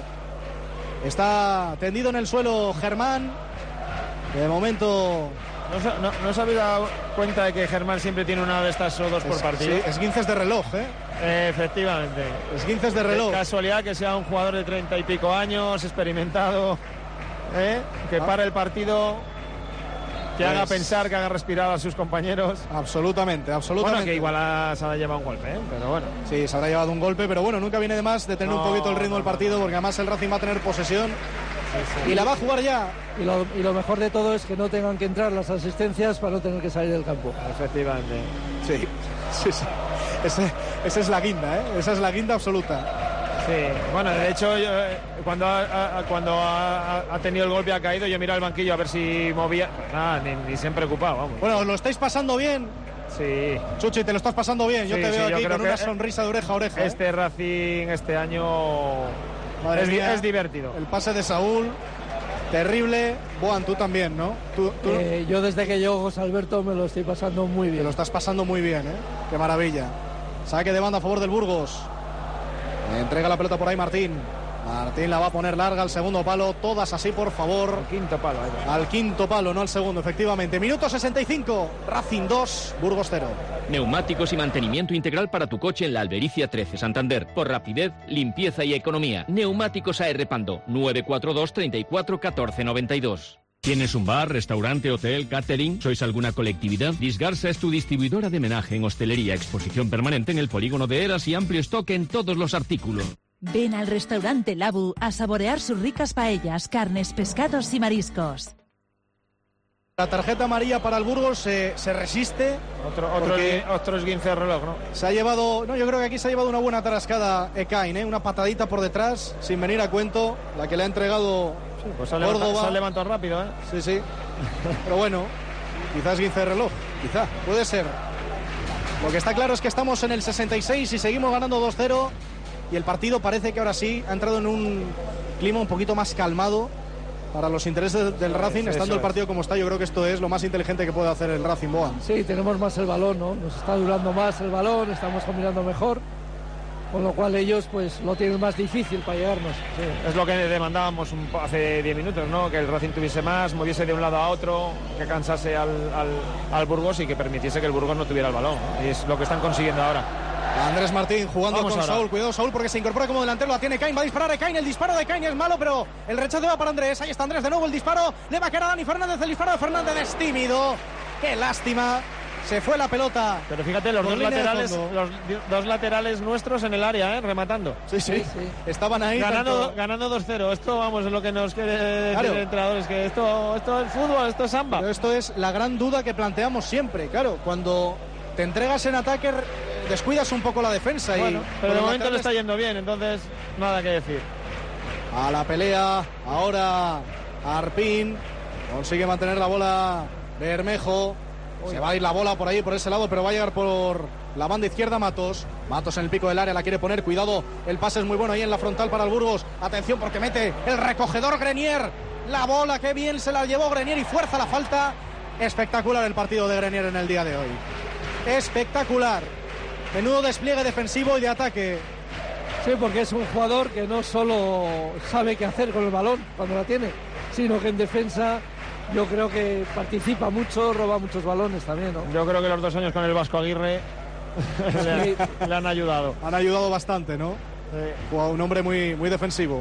Está tendido en el suelo Germán. De momento... ¿No se, no, ¿No os habéis dado cuenta de que Germán siempre tiene una de estas o dos por es, partido? Sí, esguinces de reloj, ¿eh? eh efectivamente. Esguinces de reloj. Es casualidad que sea un jugador de treinta y pico años, experimentado, ¿eh? que ah. para el partido, que pues... haga pensar, que haga respirar a sus compañeros. Absolutamente, absolutamente. Bueno, que igual a, se habrá llevado un golpe, ¿eh? Pero bueno. Sí, se habrá llevado un golpe, pero bueno, nunca viene de más de tener no, un poquito el ritmo no, del partido, porque además el Racing va a tener posesión. Sí, sí. Y la va a jugar ya. Y lo, y lo mejor de todo es que no tengan que entrar las asistencias para no tener que salir del campo. Efectivamente. Sí, sí, sí. Ese, esa es la guinda, ¿eh? Esa es la guinda absoluta. Sí, bueno, de hecho, yo, cuando, ha, cuando ha, ha tenido el golpe, ha caído, yo he mirado el banquillo a ver si movía. Nada, ni, ni se han preocupado, vamos. Bueno, ¿lo estáis pasando bien? Sí. Chuchi, te lo estás pasando bien. Yo sí, te veo sí, aquí con una que sonrisa de oreja a oreja. Este ¿eh? Racing este año es, mía, es divertido. El pase de Saúl, terrible. Boan, tú también, ¿no? ¿Tú, tú? Eh, yo desde que llego José Alberto me lo estoy pasando muy bien. Te lo estás pasando muy bien, ¿eh? Qué maravilla. Saque de banda a favor del Burgos. Entrega la pelota por ahí Martín. Martín la va a poner larga al segundo palo. Todas así, por favor. Al quinto palo. Ahí. Al quinto palo, no al segundo, efectivamente. Minuto sesenta y cinco. Racing dos, Burgos cero. Neumáticos y mantenimiento integral para tu coche en la Albericia trece, Santander. Por rapidez, limpieza y economía. Neumáticos A R Pando. nueve cuatro dos, treinta y cuatro, catorce noventa y dos. ¿Tienes un bar, restaurante, hotel, catering? ¿Sois alguna colectividad? Disgarsa es tu distribuidora de menaje en hostelería, exposición permanente en el polígono de Eras y amplio stock en todos los artículos. Ven al restaurante Labu a saborear sus ricas paellas, carnes, pescados y mariscos. La tarjeta amarilla para el Burgos se, se resiste. Otro, otro, otro esguince de reloj, ¿no? Se ha llevado, no, yo creo que aquí se ha llevado una buena tarascada Ekain, ¿eh? Una patadita por detrás, sin venir a cuento, la que le ha entregado sí, pues se ha Córdoba. Levantado, se ha levantado rápido, ¿eh? Sí, sí. Pero bueno, quizás esguince de reloj, quizá, puede ser. Lo que está claro es que estamos en el sesenta y seis y seguimos ganando dos cero. Y el partido parece que ahora sí ha entrado en un clima un poquito más calmado para los intereses del Racing, sí, estando el partido como está. Yo creo que esto es lo más inteligente que puede hacer el Racing, Boa. Sí, tenemos más el balón, ¿no? Nos está durando más el balón, estamos combinando mejor, con lo cual ellos pues lo tienen más difícil para llegarnos. Sí, es lo que demandábamos un, hace diez minutos, ¿no? Que el Racing tuviese más, moviese de un lado a otro, que cansase al, al, al Burgos y que permitiese que el Burgos no tuviera el balón, ¿no? Y es lo que están consiguiendo ahora. Andrés Martín jugando Vamos con ahora. Saúl, cuidado Saúl porque se incorpora como delantero, la tiene Cain, va a disparar a Cain, el disparo de Cain es malo, pero el rechazo va para Andrés, ahí está Andrés de nuevo, el disparo, le va a quedar a Dani Fernández, el disparo de Fernández es tímido, qué lástima, se fue la pelota. Pero fíjate, los dos laterales, los dos laterales nuestros en el área, ¿eh? Rematando. Sí, sí, sí, sí. Estaban ahí. Ganando, tanto... ganando dos cero, esto vamos, es lo que nos quiere decir claro. El entrenador, es que esto, esto es fútbol, esto es samba. Pero esto es la gran duda que planteamos siempre, claro, cuando te entregas en ataque descuidas un poco la defensa. Bueno, y pero de momento le está yendo bien, entonces nada que decir. A la pelea, ahora Arpín, consigue mantener la bola Bermejo, Uy. Se va a ir la bola por ahí, por ese lado, pero va a llegar por la banda izquierda Matos. Matos en el pico del área, la quiere poner, cuidado, el pase es muy bueno ahí en la frontal para el Burgos. Atención porque mete el recogedor Grenier, la bola, qué bien se la llevó Grenier y fuerza la falta. Espectacular el partido de Grenier en el día de hoy. Espectacular. Menudo despliegue defensivo y de ataque. Sí, porque es un jugador que no solo sabe qué hacer con el balón cuando la tiene, sino que en defensa yo creo que participa mucho, roba muchos balones también, ¿no? Yo creo que los dos años con el Vasco Aguirre le, le han ayudado. Han ayudado bastante, ¿no? Sí. Un hombre muy, muy defensivo.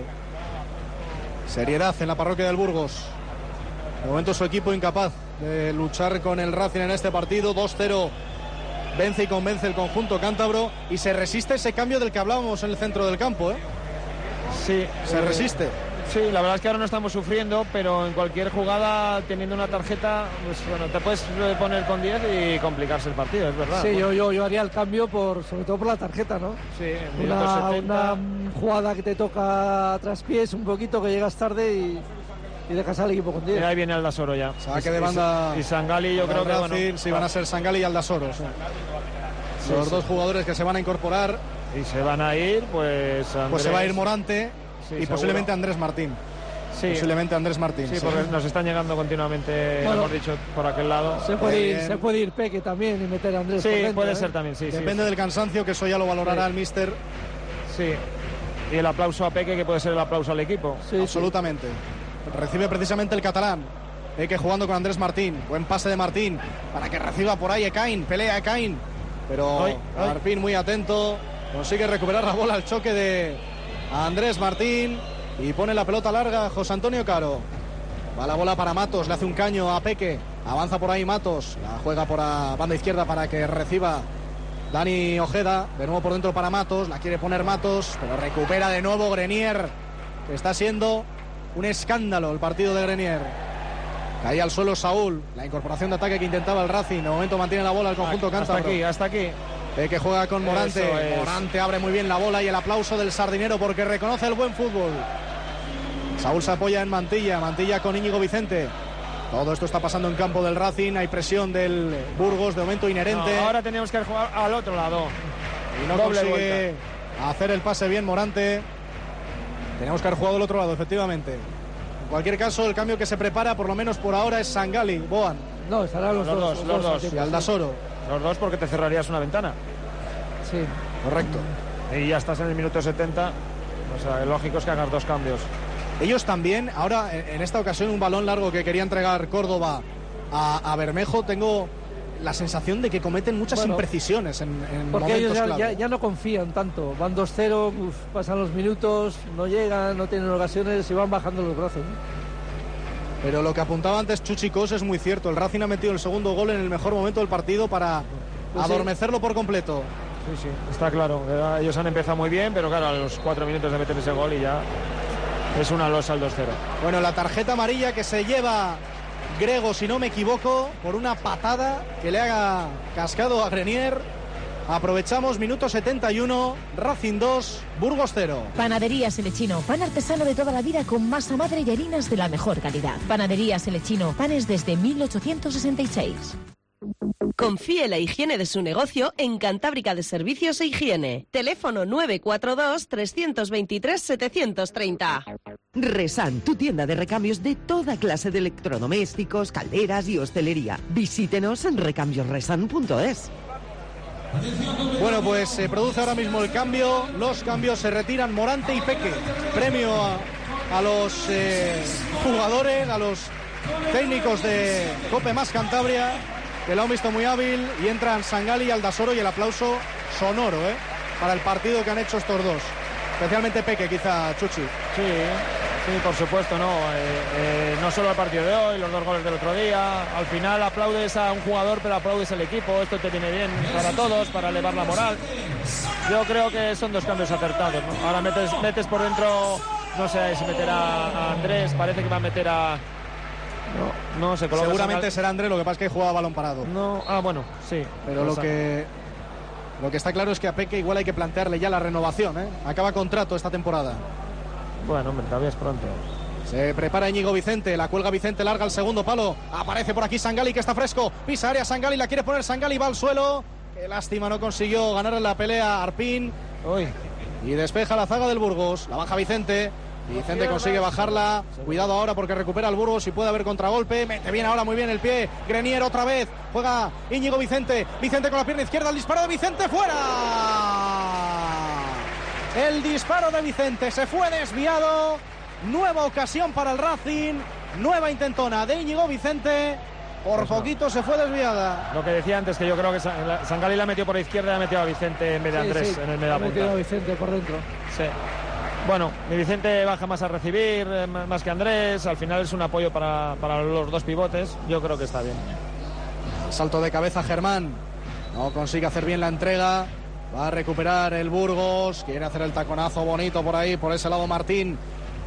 Seriedad en la parroquia del Burgos. De momento su equipo incapaz de luchar con el Racing en este partido. dos cero. Vence y convence el conjunto cántabro y se resiste ese cambio del que hablábamos en el centro del campo, ¿eh? Sí. Se resiste. Sí, la verdad es que ahora no estamos sufriendo, pero en cualquier jugada, teniendo una tarjeta, pues bueno, te puedes poner con diez y complicarse el partido, es verdad. Sí, yo, yo, yo haría el cambio, por sobre todo por la tarjeta, ¿no? Sí, en una, una jugada que te toca a traspiés, un poquito que llegas tarde y, y dejas al equipo con diez. Y ahí viene Aldasoro ya. Saque de banda. Y, y Sangali, yo creo que Racing, bueno, sí, van a ser Sangali y Aldasoro. Sí. Sí, Los sí. dos jugadores que se van a incorporar. Y se van a ir, pues Andrés... Pues se va a ir Morante sí, y seguro. posiblemente Andrés Martín. Sí. Posiblemente Andrés Martín. Sí, sí, porque nos están llegando continuamente, bueno, hemos dicho, por aquel lado. Se puede, ir, se puede ir Peque también y meter a Andrés. Sí, por dentro, puede ¿eh? ser también, sí. Depende sí, del cansancio, que eso ya lo valorará sí. el míster. Sí. Y el aplauso a Peque, que puede ser el aplauso al equipo. Sí, absolutamente. Sí. Recibe precisamente el catalán. Peque jugando con Andrés Martín. Buen pase de Martín para que reciba por ahí Ekain. Pelea Ekain. Pero Ay, ay. Martín muy atento. Consigue recuperar la bola al choque de Andrés Martín. Y pone la pelota larga José Antonio Caro. Va la bola para Matos, le hace un caño a Peque. Avanza por ahí Matos. La juega por la banda izquierda para que reciba Dani Ojeda. De nuevo por dentro para Matos. La quiere poner Matos, pero recupera de nuevo Grenier. Que está siendo un escándalo el partido de Grenier. Caía al suelo Saúl. La incorporación de ataque que intentaba el Racing. De momento mantiene la bola el conjunto cántabro. Hasta aquí, hasta aquí. Peque juega con Morante. Es. Morante abre muy bien la bola y el aplauso del sardinero porque reconoce el buen fútbol. Saúl se apoya en Mantilla. Mantilla con Íñigo Vicente. Todo esto está pasando en campo del Racing. Hay presión del Burgos, de momento inherente. No, ahora tenemos que jugar al otro lado. Y no Doble consigue vuelta. hacer el pase bien Morante. Tenemos que haber jugado al otro lado, efectivamente. En cualquier caso, el cambio que se prepara, por lo menos por ahora, es Sangali, Boan. No, estarán los, Los dos. dos, los dos. Y Aldasoro. Los dos, porque te cerrarías una ventana. Sí. Correcto. Y ya estás en el minuto setenta. O sea, lo lógico es que hagas dos cambios. Ellos también, ahora en esta ocasión un balón largo que quería entregar Córdoba a, a Bermejo, tengo la sensación de que cometen muchas bueno, imprecisiones en, en porque momentos ellos ya, clave. ya, ya no confían tanto, van dos cero, uf, pasan los minutos, no llegan, no tienen ocasiones y van bajando los brazos, ¿no? Pero lo que apuntaba antes Chuchi Cos es muy cierto, el Racing ha metido el segundo gol en el mejor momento del partido para pues adormecerlo sí. por completo. Sí, sí, está claro, ellos han empezado muy bien, pero claro, a los cuatro minutos de meter ese gol y ya es una losa al dos cero. Bueno, la tarjeta amarilla que se lleva Grego, si no me equivoco, por una patada que le haga cascado a Grenier. Aprovechamos, minuto setenta y uno, Racing dos, Burgos cero. Panaderías Elechino, pan artesano de toda la vida con masa madre y harinas de la mejor calidad. Panaderías Elechino, panes desde mil ochocientos sesenta y seis. Confíe la higiene de su negocio en Cantábrica de Servicios e Higiene. Teléfono nueve cuatro dos, tres dos tres, siete tres cero. Resan, tu tienda de recambios de toda clase de electrodomésticos, calderas y hostelería. Visítenos en recambios resan punto es. Bueno, pues se produce ahora mismo el cambio. Los cambios, se retiran Morante y Peque. Premio a, a los eh, jugadores, a los técnicos de Cope Más Cantabria, que lo han visto muy hábil, y entran Sangali y Aldasoro, y el aplauso sonoro ¿eh? para el partido que han hecho estos dos. Especialmente Peque, quizá, Chuchi. Sí, sí, por supuesto, no. Eh, eh, no solo el partido de hoy, los dos goles del otro día. Al final aplaudes a un jugador, pero aplaudes al equipo. Esto te viene bien para todos, para elevar la moral. Yo creo que son dos cambios acertados, ¿no? Ahora metes, metes por dentro, no sé si meter a, a Andrés, parece que va a meter a... No, no se coloca. Seguramente Sangal... será Andrés, lo que pasa es que juega balón parado. No, ah, bueno, sí. Pero lo que... Lo que está claro es que a Peque igual hay que plantearle ya la renovación, ¿eh? Acaba contrato esta temporada. Bueno, hombre, todavía es pronto. Se prepara Íñigo Vicente, la cuelga Vicente, larga al segundo palo. Aparece por aquí Sangali, que está fresco. Pisa área Sangali, la quiere poner Sangali, va al suelo. Qué lástima, no consiguió ganar en la pelea Arpín. Uy. Y despeja la zaga del Burgos. La baja Vicente. Vicente consigue bajarla. Cuidado ahora porque recupera el Burgos y puede haber contragolpe. Mete bien ahora muy bien el pie. Grenier otra vez. Juega Íñigo Vicente. Vicente con la pierna izquierda. El disparo de Vicente fuera. El disparo de Vicente se fue desviado. Nueva ocasión para el Racing. Nueva intentona de Íñigo Vicente. Por pues poquito no. se fue desviada. Lo que decía antes, que yo creo que Sangali la metió por la izquierda y la metió a Vicente en vez de sí, Andrés sí, en el medio. Ha metido a Vicente por dentro. Sí. Bueno, mi Vicente baja más a recibir, más que Andrés. Al final es un apoyo para, para los dos pivotes. Yo creo que está bien. Salto de cabeza Germán. No consigue hacer bien la entrega. Va a recuperar el Burgos. Quiere hacer el taconazo bonito por ahí, por ese lado Martín.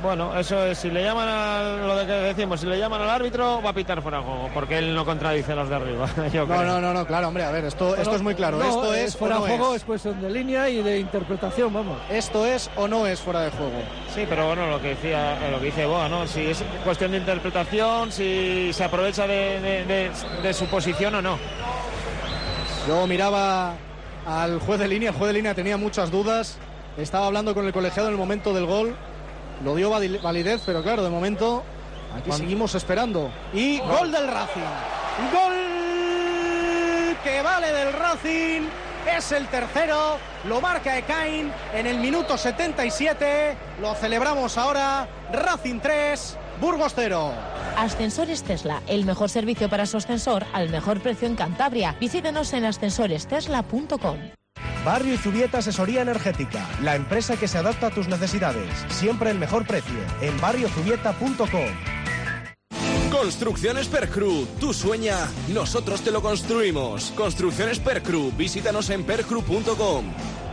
Bueno, eso es, si le llaman a lo de que decimos, si le llaman al árbitro, va a pitar fuera de juego, porque él no contradice a los de arriba. Yo no, creo. no, no, no, claro, hombre, a ver, esto, Pero, esto es muy claro. No, esto es fuera de no juego, es. es cuestión de línea y de interpretación, vamos. Esto es o no es fuera de juego. Sí, pero bueno, lo que decía, lo que dice Boa, ¿no? Si es cuestión de interpretación, si se aprovecha de, de, de, de su posición o no. Yo miraba al juez de línea, el juez de línea tenía muchas dudas, estaba hablando con el colegiado en el momento del gol, lo dio validez, pero claro, de momento aquí ¿Cuándo? Seguimos esperando. Y gol, gol del Racing, gol que vale del Racing, es el tercero, lo marca Ekain en el minuto setenta y siete, lo celebramos ahora, Racing tres, Burgos cero. Ascensores Tesla, el mejor servicio para su ascensor al mejor precio en Cantabria. Visítenos en ascensores tesla punto com. Barrio Zubieta Asesoría Energética, la empresa que se adapta a tus necesidades. Siempre el mejor precio en barrio zubieta punto com. Construcciones Percru, tú sueña, nosotros te lo construimos. Construcciones Percru, visítanos en percru punto com.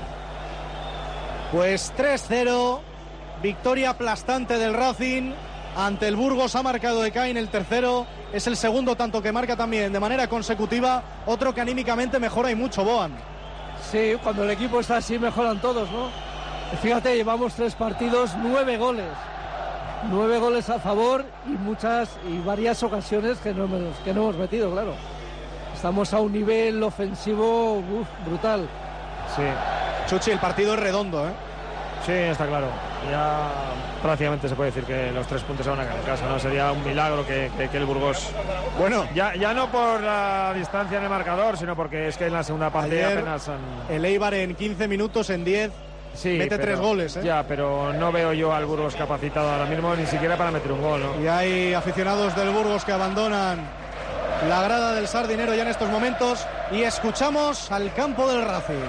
Pues tres cero, victoria aplastante del Racing ante el Burgos. Ha marcado Ekain el tercero, es el segundo tanto que marca también de manera consecutiva, otro que anímicamente mejora y mucho, Boan. Sí, cuando el equipo está así mejoran todos, ¿no? Fíjate, llevamos tres partidos, nueve goles. Nueve goles a favor y muchas y varias ocasiones que no hemos, que no hemos metido, claro. Estamos a un nivel ofensivo uf, brutal. Sí. Chuchi, el partido es redondo, ¿eh? Sí, está claro. Ya prácticamente se puede decir que los tres puntos se van a quedar en casa, ¿no? Sería un milagro que, que, que el Burgos... Bueno, ya, ya no por la distancia en el marcador, sino porque es que en la segunda parte apenas han... El Eibar en quince minutos, en diez, sí, mete pero, tres goles, ¿eh? Ya, pero no veo yo al Burgos capacitado ahora mismo ni siquiera para meter un gol, ¿no? Y hay aficionados del Burgos que abandonan la grada del Sardinero ya en estos momentos y escuchamos al campo del Racing.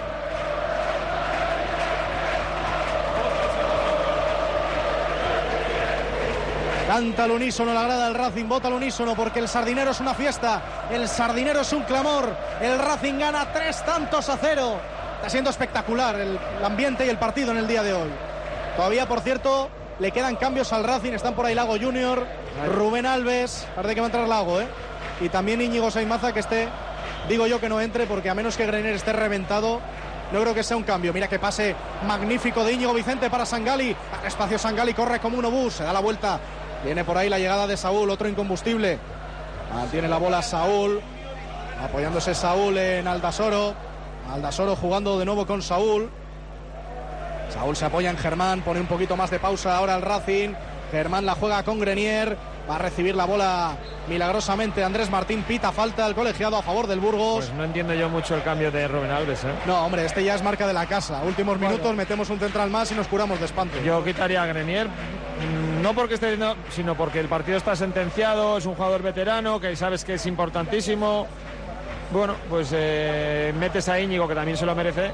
Canta al unísono la grada del Racing, vota al unísono porque el Sardinero es una fiesta, el Sardinero es un clamor, el Racing gana tres tantos a cero. Está siendo espectacular el, el ambiente y el partido en el día de hoy. Todavía, por cierto, le quedan cambios al Racing, están por ahí Lago Junior, Rubén Alves, parece que va a entrar Lago, ¿eh? Y también Íñigo Saimaza, que esté, digo yo que no entre, porque a menos que Grenier esté reventado, no creo que sea un cambio. Mira que pase magnífico de Íñigo Vicente para Sangali, al espacio Sangali, corre como un obús, se da la vuelta. Viene por ahí la llegada de Saúl, otro incombustible. Mantiene la bola Saúl, apoyándose Saúl en Aldasoro. Aldasoro jugando de nuevo con Saúl. Saúl se apoya en Germán, pone un poquito más de pausa ahora el Racing. Germán la juega con Grenier. Va a recibir la bola milagrosamente Andrés Martín, pita falta el colegiado a favor del Burgos. Pues no entiendo yo mucho el cambio de Rubén Alves, ¿eh? No, hombre, este ya es marca de la casa. Últimos bueno. minutos, metemos un central más y nos curamos de espanto. Yo quitaría a Grenier, no porque esté, no, sino porque el partido está sentenciado, es un jugador veterano que sabes que es importantísimo. Bueno, pues eh, metes a Íñigo, que también se lo merece,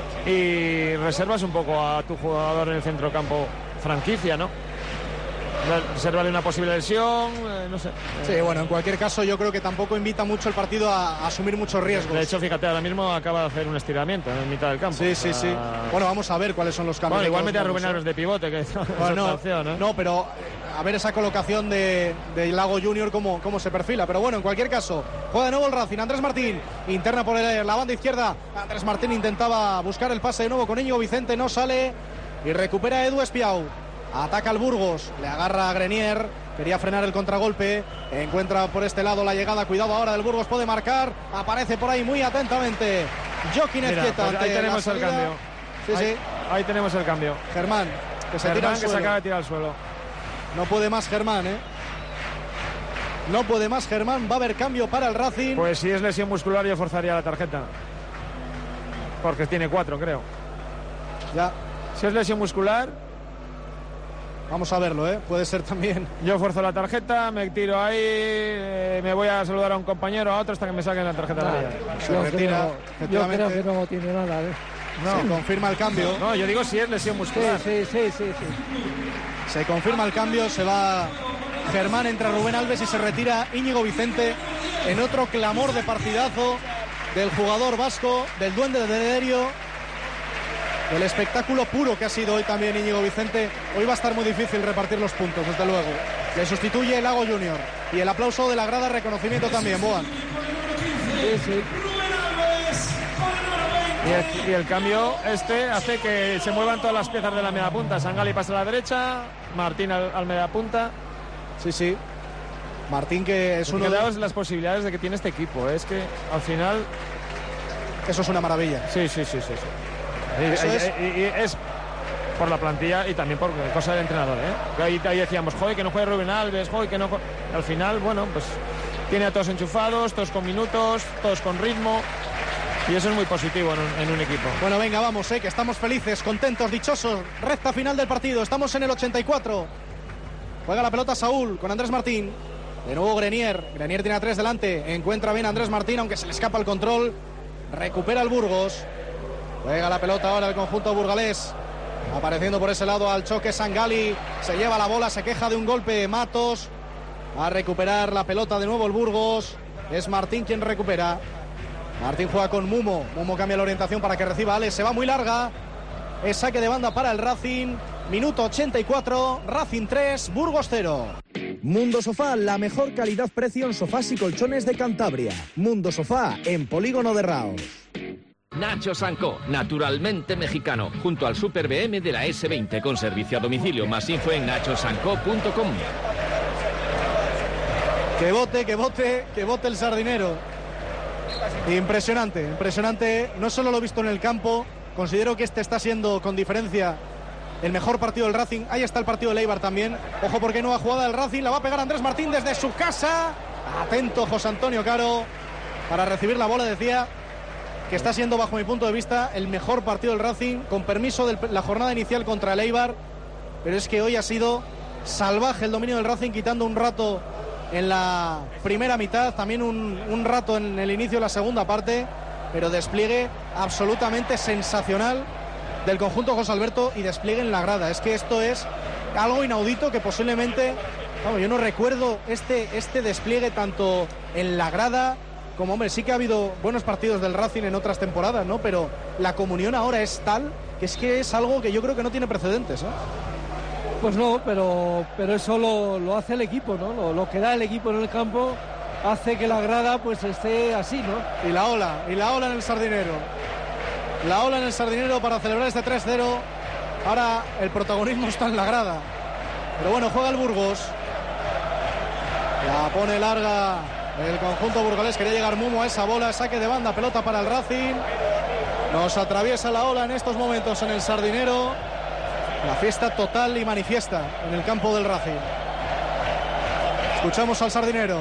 y reservas un poco a tu jugador en el centrocampo franquicia, ¿no? Reservarle una posible lesión, eh, no sé. Sí, bueno, en cualquier caso yo creo que tampoco invita mucho el partido a, a asumir muchos riesgos. De hecho, fíjate, ahora mismo acaba de hacer un estiramiento en mitad del campo. Sí, sí, sí. Uh... Bueno, vamos a ver cuáles son los cambios. Bueno, igual mete a Rubén Alves de pivote, que es bueno, otra opción, ¿eh? No, pero a ver esa colocación de, de Lago Junior cómo, cómo se perfila. Pero bueno, en cualquier caso, juega de nuevo el Racing. Andrés Martín interna por el, la banda izquierda. Andrés Martín intentaba buscar el pase de nuevo con Íñigo Vicente, no sale y recupera a Edu Espiau. Ataca al Burgos, le agarra a Grenier, quería frenar el contragolpe, encuentra por este lado la llegada, cuidado ahora del Burgos, puede marcar, aparece por ahí muy atentamente Joaquín Ezquieta. Pues ahí tenemos el cambio. Sí, ahí, sí. Ahí tenemos el cambio. Germán, que se Germán tira al que suelo. se acaba de tirar al suelo. No puede más Germán, ¿eh? No puede más Germán, va a haber cambio para el Racing. Pues si es lesión muscular yo forzaría la tarjeta. Porque tiene cuatro, creo. Ya. Si es lesión muscular... Vamos a verlo, ¿eh? Puede ser también. Yo forzo la tarjeta, me tiro ahí, eh, me voy a saludar a un compañero, a otro hasta que me saquen la tarjeta. Nah, se retira. Creo, yo creo que no tiene nada, ¿eh? No, se confirma el cambio. No, yo digo si es lesión muscular. Sí, sí, sí, sí, sí. Se confirma el cambio, se va Germán, entra Rubén Alves y se retira Íñigo Vicente en otro clamor de partidazo del jugador vasco, del duende de Derio. del espectáculo puro que ha sido hoy también Íñigo Vicente. Hoy va a estar muy difícil repartir los puntos, desde luego. Le sustituye el Lago Junior. Y el aplauso de la grada, reconocimiento también, Boan. Sí, sí. Y el, y el cambio este hace que se muevan todas las piezas de la media punta. Sangali pasa a la derecha, Martín al, al media punta. Sí, sí. Martín, que es uno de las posibilidades de que tiene este equipo. Es que al final... Eso es una maravilla. Sí, sí, sí, sí. sí. Eso y, es... Y, y, y es por la plantilla y también por cosa del entrenador, ¿eh? Ahí, ahí decíamos, joder, que no juegue Rubén Alves, joder, que no... Al final, bueno, pues tiene a todos enchufados, todos con minutos, todos con ritmo. Y eso es muy positivo en un, en un equipo. Bueno, venga, vamos, eh, que estamos felices, contentos, dichosos. Recta final del partido, estamos en el ochenta y cuatro. Juega la pelota Saúl con Andrés Martín. De nuevo Grenier. Grenier tiene a tres delante. Encuentra bien a Andrés Martín, aunque se le escapa el control. Recupera el Burgos. Juega la pelota ahora el conjunto burgalés. Apareciendo por ese lado al choque Sangali. Se lleva la bola, se queja de un golpe Matos. Va a recuperar la pelota de nuevo el Burgos. Es Martín quien recupera. Martín juega con Mumo. Mumo cambia la orientación para que reciba Alex. Se va muy larga. Es saque de banda para el Racing. Minuto ochenta y cuatro. Racing tres, Burgos cero. Mundo Sofá, la mejor calidad-precio en sofás y colchones de Cantabria. Mundo Sofá, en Polígono de Raos. Nacho Sanco, naturalmente mexicano, junto al Super B M de la ese veinte, con servicio a domicilio. Más info en nacho sanco punto com. Que bote, que bote, que bote el sardinero. Impresionante, impresionante. No solo lo he visto en el campo, considero que este está siendo con diferencia el mejor partido del Racing. Ahí está el partido del Eibar también. Ojo porque nueva jugada del Racing, la va a pegar Andrés Martín desde su casa. Atento José Antonio Caro para recibir la bola. Decía que está siendo, bajo mi punto de vista, el mejor partido del Racing, con permiso de la jornada inicial contra el Eibar. Pero es que hoy ha sido salvaje el dominio del Racing, quitando un rato en la primera mitad, también un, un rato en el inicio de la segunda parte, pero despliegue absolutamente sensacional del conjunto José Alberto y despliegue en la grada. Es que esto es algo inaudito que posiblemente, vamos, yo no recuerdo este, este despliegue tanto en la grada como, hombre, sí que ha habido buenos partidos del Racing en otras temporadas, ¿no? Pero la comunión ahora es tal que es que es algo que yo creo que no tiene precedentes, ¿eh? Pues no, pero, pero eso lo, lo hace el equipo, ¿no? Lo, lo que da el equipo en el campo hace que la grada pues esté así, ¿no? Y la ola, y la ola en el Sardinero. La ola en el Sardinero para celebrar este tres cero. Ahora el protagonismo está en la grada. Pero bueno, juega el Burgos. La pone larga el conjunto burgalés. Quería llegar Mumo a esa bola. Saque de banda, pelota para el Racing. Nos atraviesa la ola en estos momentos en el Sardinero. La fiesta total y manifiesta en el campo del Racing. Escuchamos al Sardinero.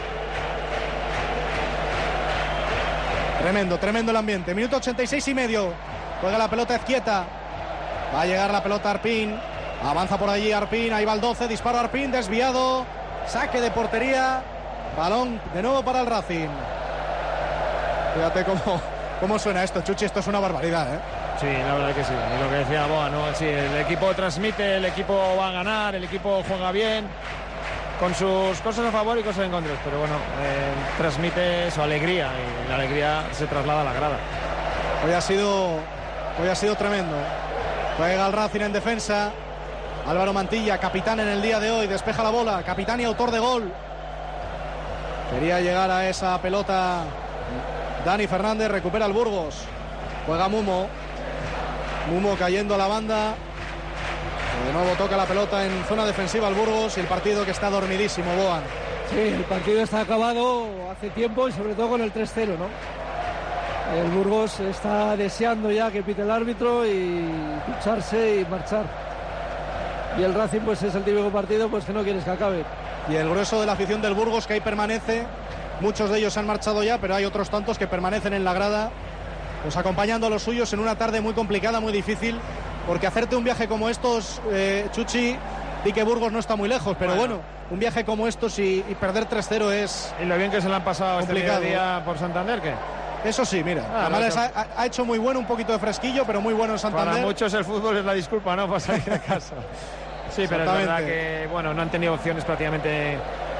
Tremendo, tremendo el ambiente. Minuto ochenta y seis y medio. Juega la pelota Ezquieta. Va a llegar la pelota Arpín. Avanza por allí Arpín. Ahí va el doce. Disparo Arpín. Desviado. Saque de portería. Balón de nuevo para el Racing. Fíjate cómo, cómo suena esto, Chuchi. Esto es una barbaridad, ¿eh? Sí, la verdad que sí. Y lo que decía Boa, ¿no? Sí, el equipo transmite, el equipo va a ganar, el equipo juega bien, con sus cosas a favor y cosas en contra. Pero bueno, eh, transmite su alegría y la alegría se traslada a la grada. Hoy ha sido, hoy ha sido tremendo. Juega el Racing en defensa. Álvaro Mantilla, capitán en el día de hoy, despeja la bola, capitán y autor de gol. Quería llegar a esa pelota Dani Fernández, recupera el Burgos. Juega Mumo. Mumo cayendo a la banda. De nuevo toca la pelota en zona defensiva al Burgos y el partido que está dormidísimo, Boan. Sí, el partido está acabado hace tiempo y sobre todo con el tres cero, ¿no? El Burgos está deseando ya que pite el árbitro y ducharse y marchar. Y el Racing pues es el típico partido pues que no quieres que acabe. Y el grueso de la afición del Burgos que ahí permanece. Muchos de ellos han marchado ya, pero hay otros tantos que permanecen en la grada, pues acompañando a los suyos en una tarde muy complicada, muy difícil, porque hacerte un viaje como estos, eh, Chuchi, di que Burgos no está muy lejos, pero bueno, bueno un viaje como estos y, y perder tres cero es... Y lo bien que se le han pasado complicado. Este día por Santander, ¿qué? Eso sí, mira, ah, no, ha, ha hecho muy bueno, un poquito de fresquillo, pero muy bueno en Santander. Para muchos el fútbol es la disculpa, ¿no?, para salir de casa. Sí, pero es verdad que, bueno, no han tenido opciones prácticamente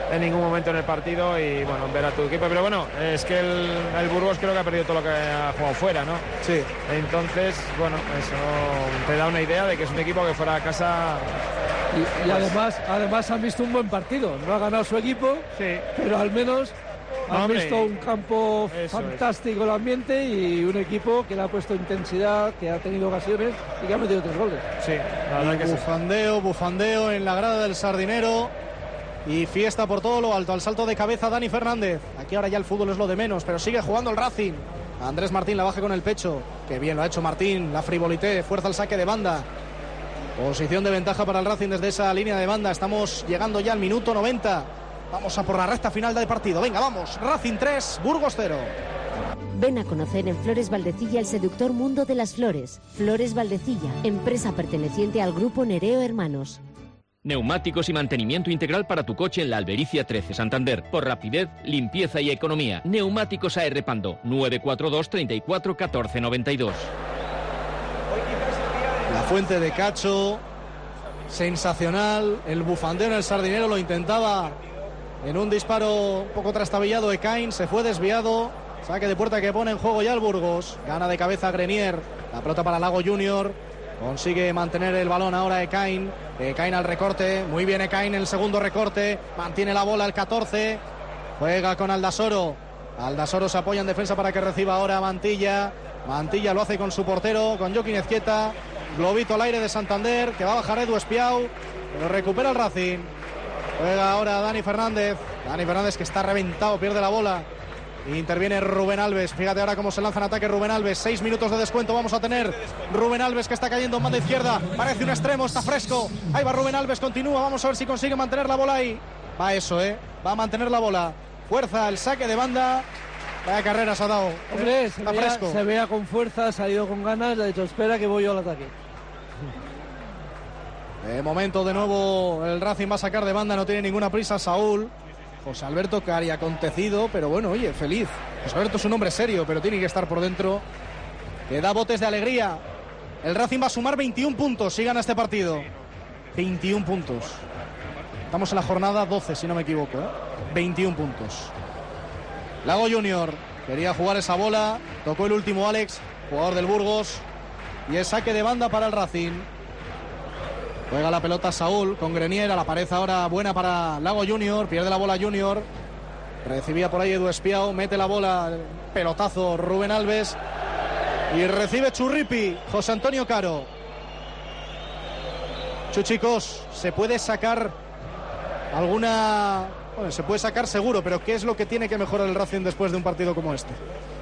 en ningún momento en el partido y bueno, ver a tu equipo. Pero bueno, es que el, el Burgos creo que ha perdido todo lo que ha jugado fuera, ¿no? Sí. Entonces, bueno, eso te da una idea de que es un equipo que fuera a casa. Y, y además, además han visto un buen partido. No ha ganado su equipo, sí, pero al menos han Hombre, visto un campo fantástico, el ambiente, y un equipo que le ha puesto intensidad, que ha tenido ocasiones y que ha metido tres goles. Sí, la verdad y que bufandeo, sí. bufandeo en la grada del Sardinero y fiesta por todo lo alto. Al salto de cabeza Dani Fernández. Aquí ahora ya el fútbol es lo de menos, pero sigue jugando el Racing. Andrés Martín la baja con el pecho. Qué bien lo ha hecho Martín, la frivolité, fuerza el saque de banda. Posición de ventaja para el Racing desde esa línea de banda. Estamos llegando ya al minuto noventa. Vamos a por la recta final del partido. Venga, vamos. Racing tres, Burgos cero. Ven a conocer en Flores Valdecilla el seductor mundo de las flores. Flores Valdecilla, empresa perteneciente al grupo Nereo Hermanos. Neumáticos y mantenimiento integral para tu coche en la Albericia trece, Santander. Por rapidez, limpieza y economía. Neumáticos A R Pando, nueve cuatro dos, treinta y cuatro, catorce noventa y dos. La fuente de Cacho, sensacional. El bufandeo en el Sardinero lo intentaba en un disparo un poco trastabillado. Ekain se fue desviado. Saque de puerta que pone en juego ya el Burgos. Gana de cabeza Grenier. La pelota para Lago Junior. Consigue mantener el balón ahora Ekain. Ekain al recorte. Muy bien Ekain en el segundo recorte. Mantiene la bola el catorce. Juega con Aldasoro. Aldasoro se apoya en defensa para que reciba ahora Mantilla. Mantilla lo hace con su portero, con Joaquín Ezquieta. Globito al aire de Santander, que va a bajar Edu Espiau, pero recupera el Racing. Juega ahora Dani Fernández. Dani Fernández que está reventado, pierde la bola. Interviene Rubén Alves. Fíjate ahora cómo se lanza en ataque Rubén Alves. Seis minutos de descuento vamos a tener. Rubén Alves que está cayendo en banda izquierda. Parece un extremo, está fresco. Ahí va Rubén Alves, continúa. Vamos a ver si consigue mantener la bola ahí. Va eso, ¿eh? Va a mantener la bola. Fuerza, el saque de banda. Vaya carrera se ha dado. Hombre, ¿eh? se, Está vea, fresco. se vea con fuerza, ha salido con ganas. Le ha dicho, espera que voy yo al ataque. De momento de nuevo el Racing va a sacar de banda, no tiene ninguna prisa Saúl. José Alberto Cari acontecido, pero bueno, oye, feliz. José Alberto es un hombre serio, pero tiene que estar por dentro. Que da botes de alegría. El Racing va a sumar veintiún puntos si gana este partido. veintiún puntos. Estamos en la jornada doce, si no me equivoco, ¿eh? veintiún puntos. Lago Junior quería jugar esa bola, tocó el último Alex, jugador del Burgos, y el saque de banda para el Racing. Juega la pelota Saúl con Grenier, a la pared ahora buena para Lago Junior, pierde la bola Junior, recibía por ahí Edu Espiau, mete la bola, pelotazo Rubén Alves, y recibe Churripi, José Antonio Caro. Chuchicos, ¿se puede sacar alguna...? Bueno, se puede sacar seguro, pero ¿qué es lo que tiene que mejorar el Racing después de un partido como este?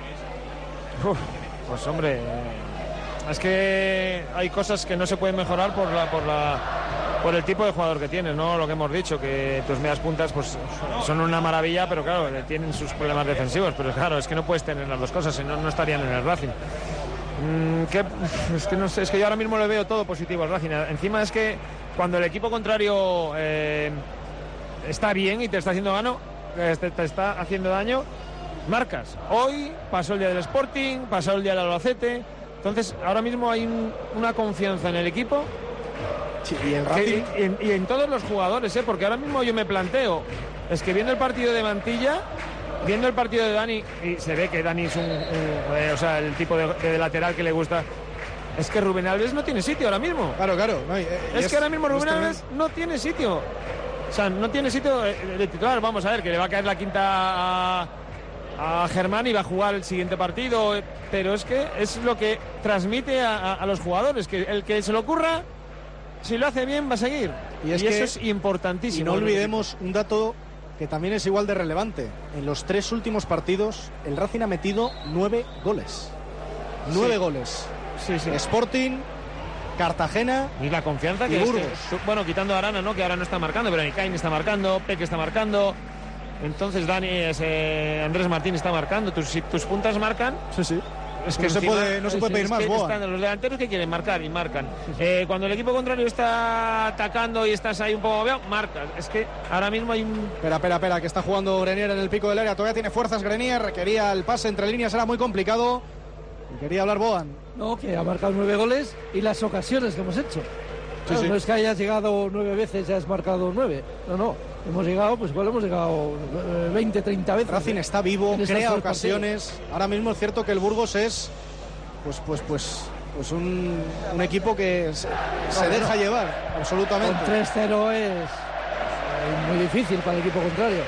Uf, pues hombre, es que hay cosas que no se pueden mejorar por la, por la, por el tipo de jugador que tienes, ¿no? Lo que hemos dicho, que tus medias puntas pues son una maravilla, pero claro, tienen sus problemas defensivos, pero claro, es que no puedes tener las dos cosas, si no, no estarían en el Racing. Mm, que, es que no sé, es que yo ahora mismo le veo todo positivo al Racing. Encima es que cuando el equipo contrario eh, está bien y te está haciendo daño, te, te está haciendo daño, marcas. Hoy pasó el día del Sporting, pasó el día del Albacete. Entonces ahora mismo hay un, una confianza en el equipo. Sí, y, el que, y, en, y en todos los jugadores, ¿eh? Porque ahora mismo yo me planteo, es que viendo el partido de Mantilla, viendo el partido de Dani, y se ve que Dani es un, un eh, o sea, el tipo de, de lateral que le gusta. Es que Rubén Alves no tiene sitio ahora mismo. Claro, claro. No, eh, es, es que ahora mismo Rubén es Alves no tiene sitio. O sea, no tiene sitio de titular. Vamos a ver, que le va a caer la quinta a, a Germán y va a jugar el siguiente partido. Pero es que es lo que transmite a, a, a los jugadores, que el que se lo ocurra, si lo hace bien, va a seguir. Y, es y que, eso es importantísimo. Y no olvidemos un dato que también es igual de relevante. En los tres últimos partidos, el Racing ha metido nueve goles. Nueve sí. goles. Sí, sí. Sporting, Cartagena y la confianza que y Burgos. Es que, bueno, quitando a Arana, ¿no? Que ahora no está marcando, pero Ekain está marcando, Peque está marcando. Entonces Dani, ese, Andrés Martín está marcando. Tus, si tus puntas marcan. Sí, sí. Es que no se encima, puede, no se puede pedir es más. Que Boa. Están los delanteros que quieren marcar y marcan. Sí, sí. Eh, cuando el equipo contrario está atacando y estás ahí un poco veo, marcas. Es que ahora mismo hay un. Espera, espera, espera, que está jugando Grenier en el pico del área. Todavía tiene fuerzas Grenier. Quería el pase entre líneas, era muy complicado. Y quería hablar Boan. No, que ha marcado nueve goles y las ocasiones que hemos hecho. Claro, sí, sí. No es que hayas llegado nueve veces y has marcado nueve. No, no. hemos llegado, pues igual hemos llegado veinte, treinta veces. Racing ¿eh? está vivo, crea ocasiones. Partidos. Ahora mismo es cierto que el Burgos es pues pues pues pues un, un equipo que se, se no, deja no. llevar absolutamente. Con tres cero es, es muy difícil para el equipo contrario.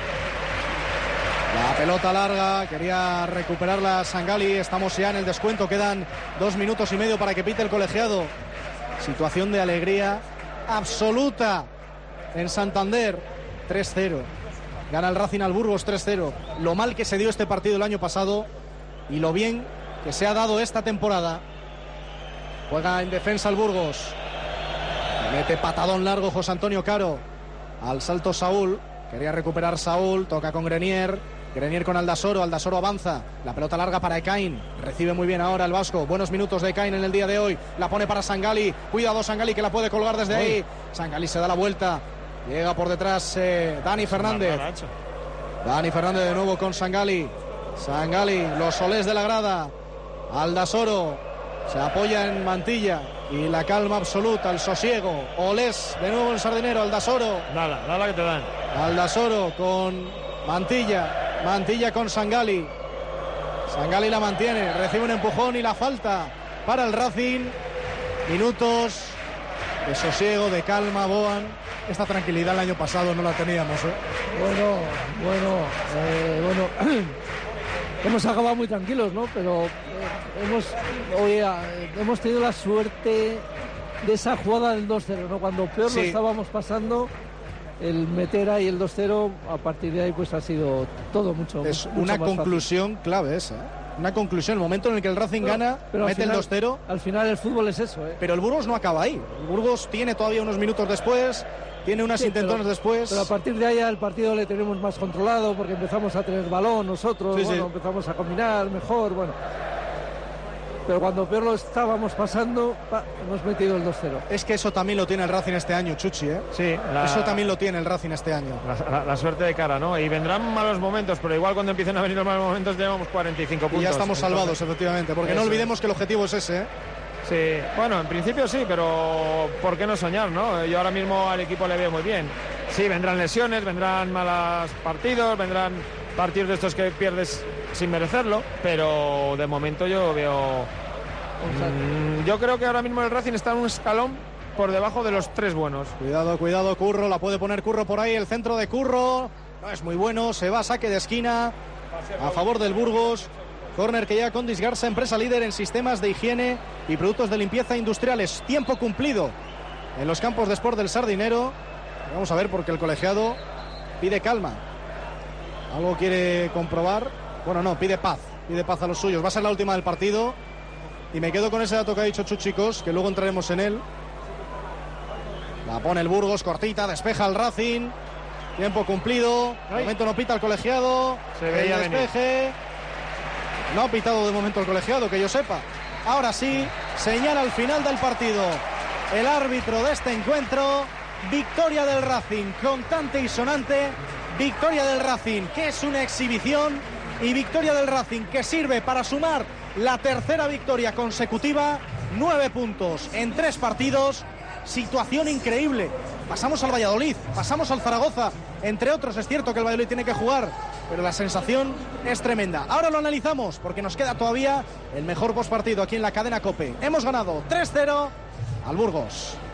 La pelota larga, quería recuperarla Sangali. Estamos ya en el descuento, quedan dos minutos y medio para que pite el colegiado. Situación de alegría absoluta en Santander. Tres cero. Gana el Racing al Burgos tres cero. Lo mal que se dio este partido el año pasado y lo bien que se ha dado esta temporada. Juega en defensa el Burgos. Mete patadón largo José Antonio Caro. Al salto Saúl. Quería recuperar Saúl. Toca con Grenier. Grenier con Aldasoro. Aldasoro avanza. La pelota larga para Ekain. Recibe muy bien ahora el vasco. Buenos minutos de Ekain en el día de hoy. La pone para Sangali. Cuidado Sangali que la puede colgar desde ahí. Sangali se da la vuelta. Llega por detrás eh, Dani Fernández. Dani Fernández de nuevo con Sangali. Sangali, los solés de la grada. Aldasoro se apoya en Mantilla. Y la calma absoluta, el sosiego. Olés de nuevo el Sardinero. Aldasoro. Dala, dala que te dan. Aldasoro con Mantilla. Mantilla con Sangali. Sangali la mantiene. Recibe un empujón y la falta para el Racing. Minutos de sosiego, de calma, Boan. Esta tranquilidad el año pasado no la teníamos, ¿eh? Bueno, bueno, eh, bueno. Hemos acabado muy tranquilos, ¿no? Pero eh, hemos, oye, hemos tenido la suerte de esa jugada del dos cero, ¿no? Cuando peor sí. lo estábamos pasando, el meter ahí el dos cero, a partir de ahí pues ha sido todo mucho, es mucho una más conclusión fácil. Clave esa, ¿eh? Una conclusión, el momento en el que el Racing pero, gana, pero mete final, el dos cero. Al final el fútbol es eso, ¿eh? Pero el Burgos no acaba ahí. El Burgos tiene todavía unos minutos después, tiene unas sí, intentones pero, después. Pero a partir de ahí el partido le tenemos más controlado porque empezamos a tener balón nosotros, sí, bueno, sí. empezamos a combinar mejor, bueno. Pero cuando peor lo estábamos pasando, pa, hemos metido el dos cero. Es que eso también lo tiene el Racing este año, Chuchi, ¿eh? Sí. La, eso también lo tiene el Racing este año. La, la, la suerte de cara, ¿no? Y vendrán malos momentos, pero igual cuando empiecen a venir los malos momentos llevamos cuarenta y cinco puntos. Y ya estamos entonces, salvados, efectivamente, porque eso. No olvidemos que el objetivo es ese, ¿eh? Sí, bueno, en principio sí, pero ¿por qué no soñar, no? Yo ahora mismo al equipo le veo muy bien. Sí, vendrán lesiones, vendrán malos partidos, vendrán partidos de estos que pierdes sin merecerlo, pero de momento yo veo... Mm, yo creo que ahora mismo el Racing está en un escalón por debajo de los tres buenos. Cuidado, cuidado, Curro, la puede poner Curro por ahí, el centro de Curro no es muy bueno, se va a saque de esquina a favor del Burgos. Córner que llega con Disgarza, empresa líder en sistemas de higiene y productos de limpieza industriales. Tiempo cumplido en los campos de Sport del Sardinero. Vamos a ver porque el colegiado pide calma. Algo quiere comprobar. Bueno, no, pide paz, pide paz a los suyos. Va a ser la última del partido. Y me quedo con ese dato que ha dicho Chuchicos, que luego entraremos en él. La pone el Burgos, cortita, despeja el Racing. Tiempo cumplido. De momento no pita el colegiado. Se veía el despeje. Venir. No ha pitado de momento el colegiado, que yo sepa. Ahora sí, señala al final del partido el árbitro de este encuentro. Victoria del Racing, contante y sonante. Victoria del Racing, que es una exhibición. Y victoria del Racing, que sirve para sumar la tercera victoria consecutiva. Nueve puntos en tres partidos. Situación increíble. Pasamos al Valladolid, pasamos al Zaragoza, entre otros. Es cierto que el Valladolid tiene que jugar, pero la sensación es tremenda. Ahora lo analizamos porque nos queda todavía el mejor postpartido aquí en la cadena COPE. Hemos ganado tres cero al Burgos.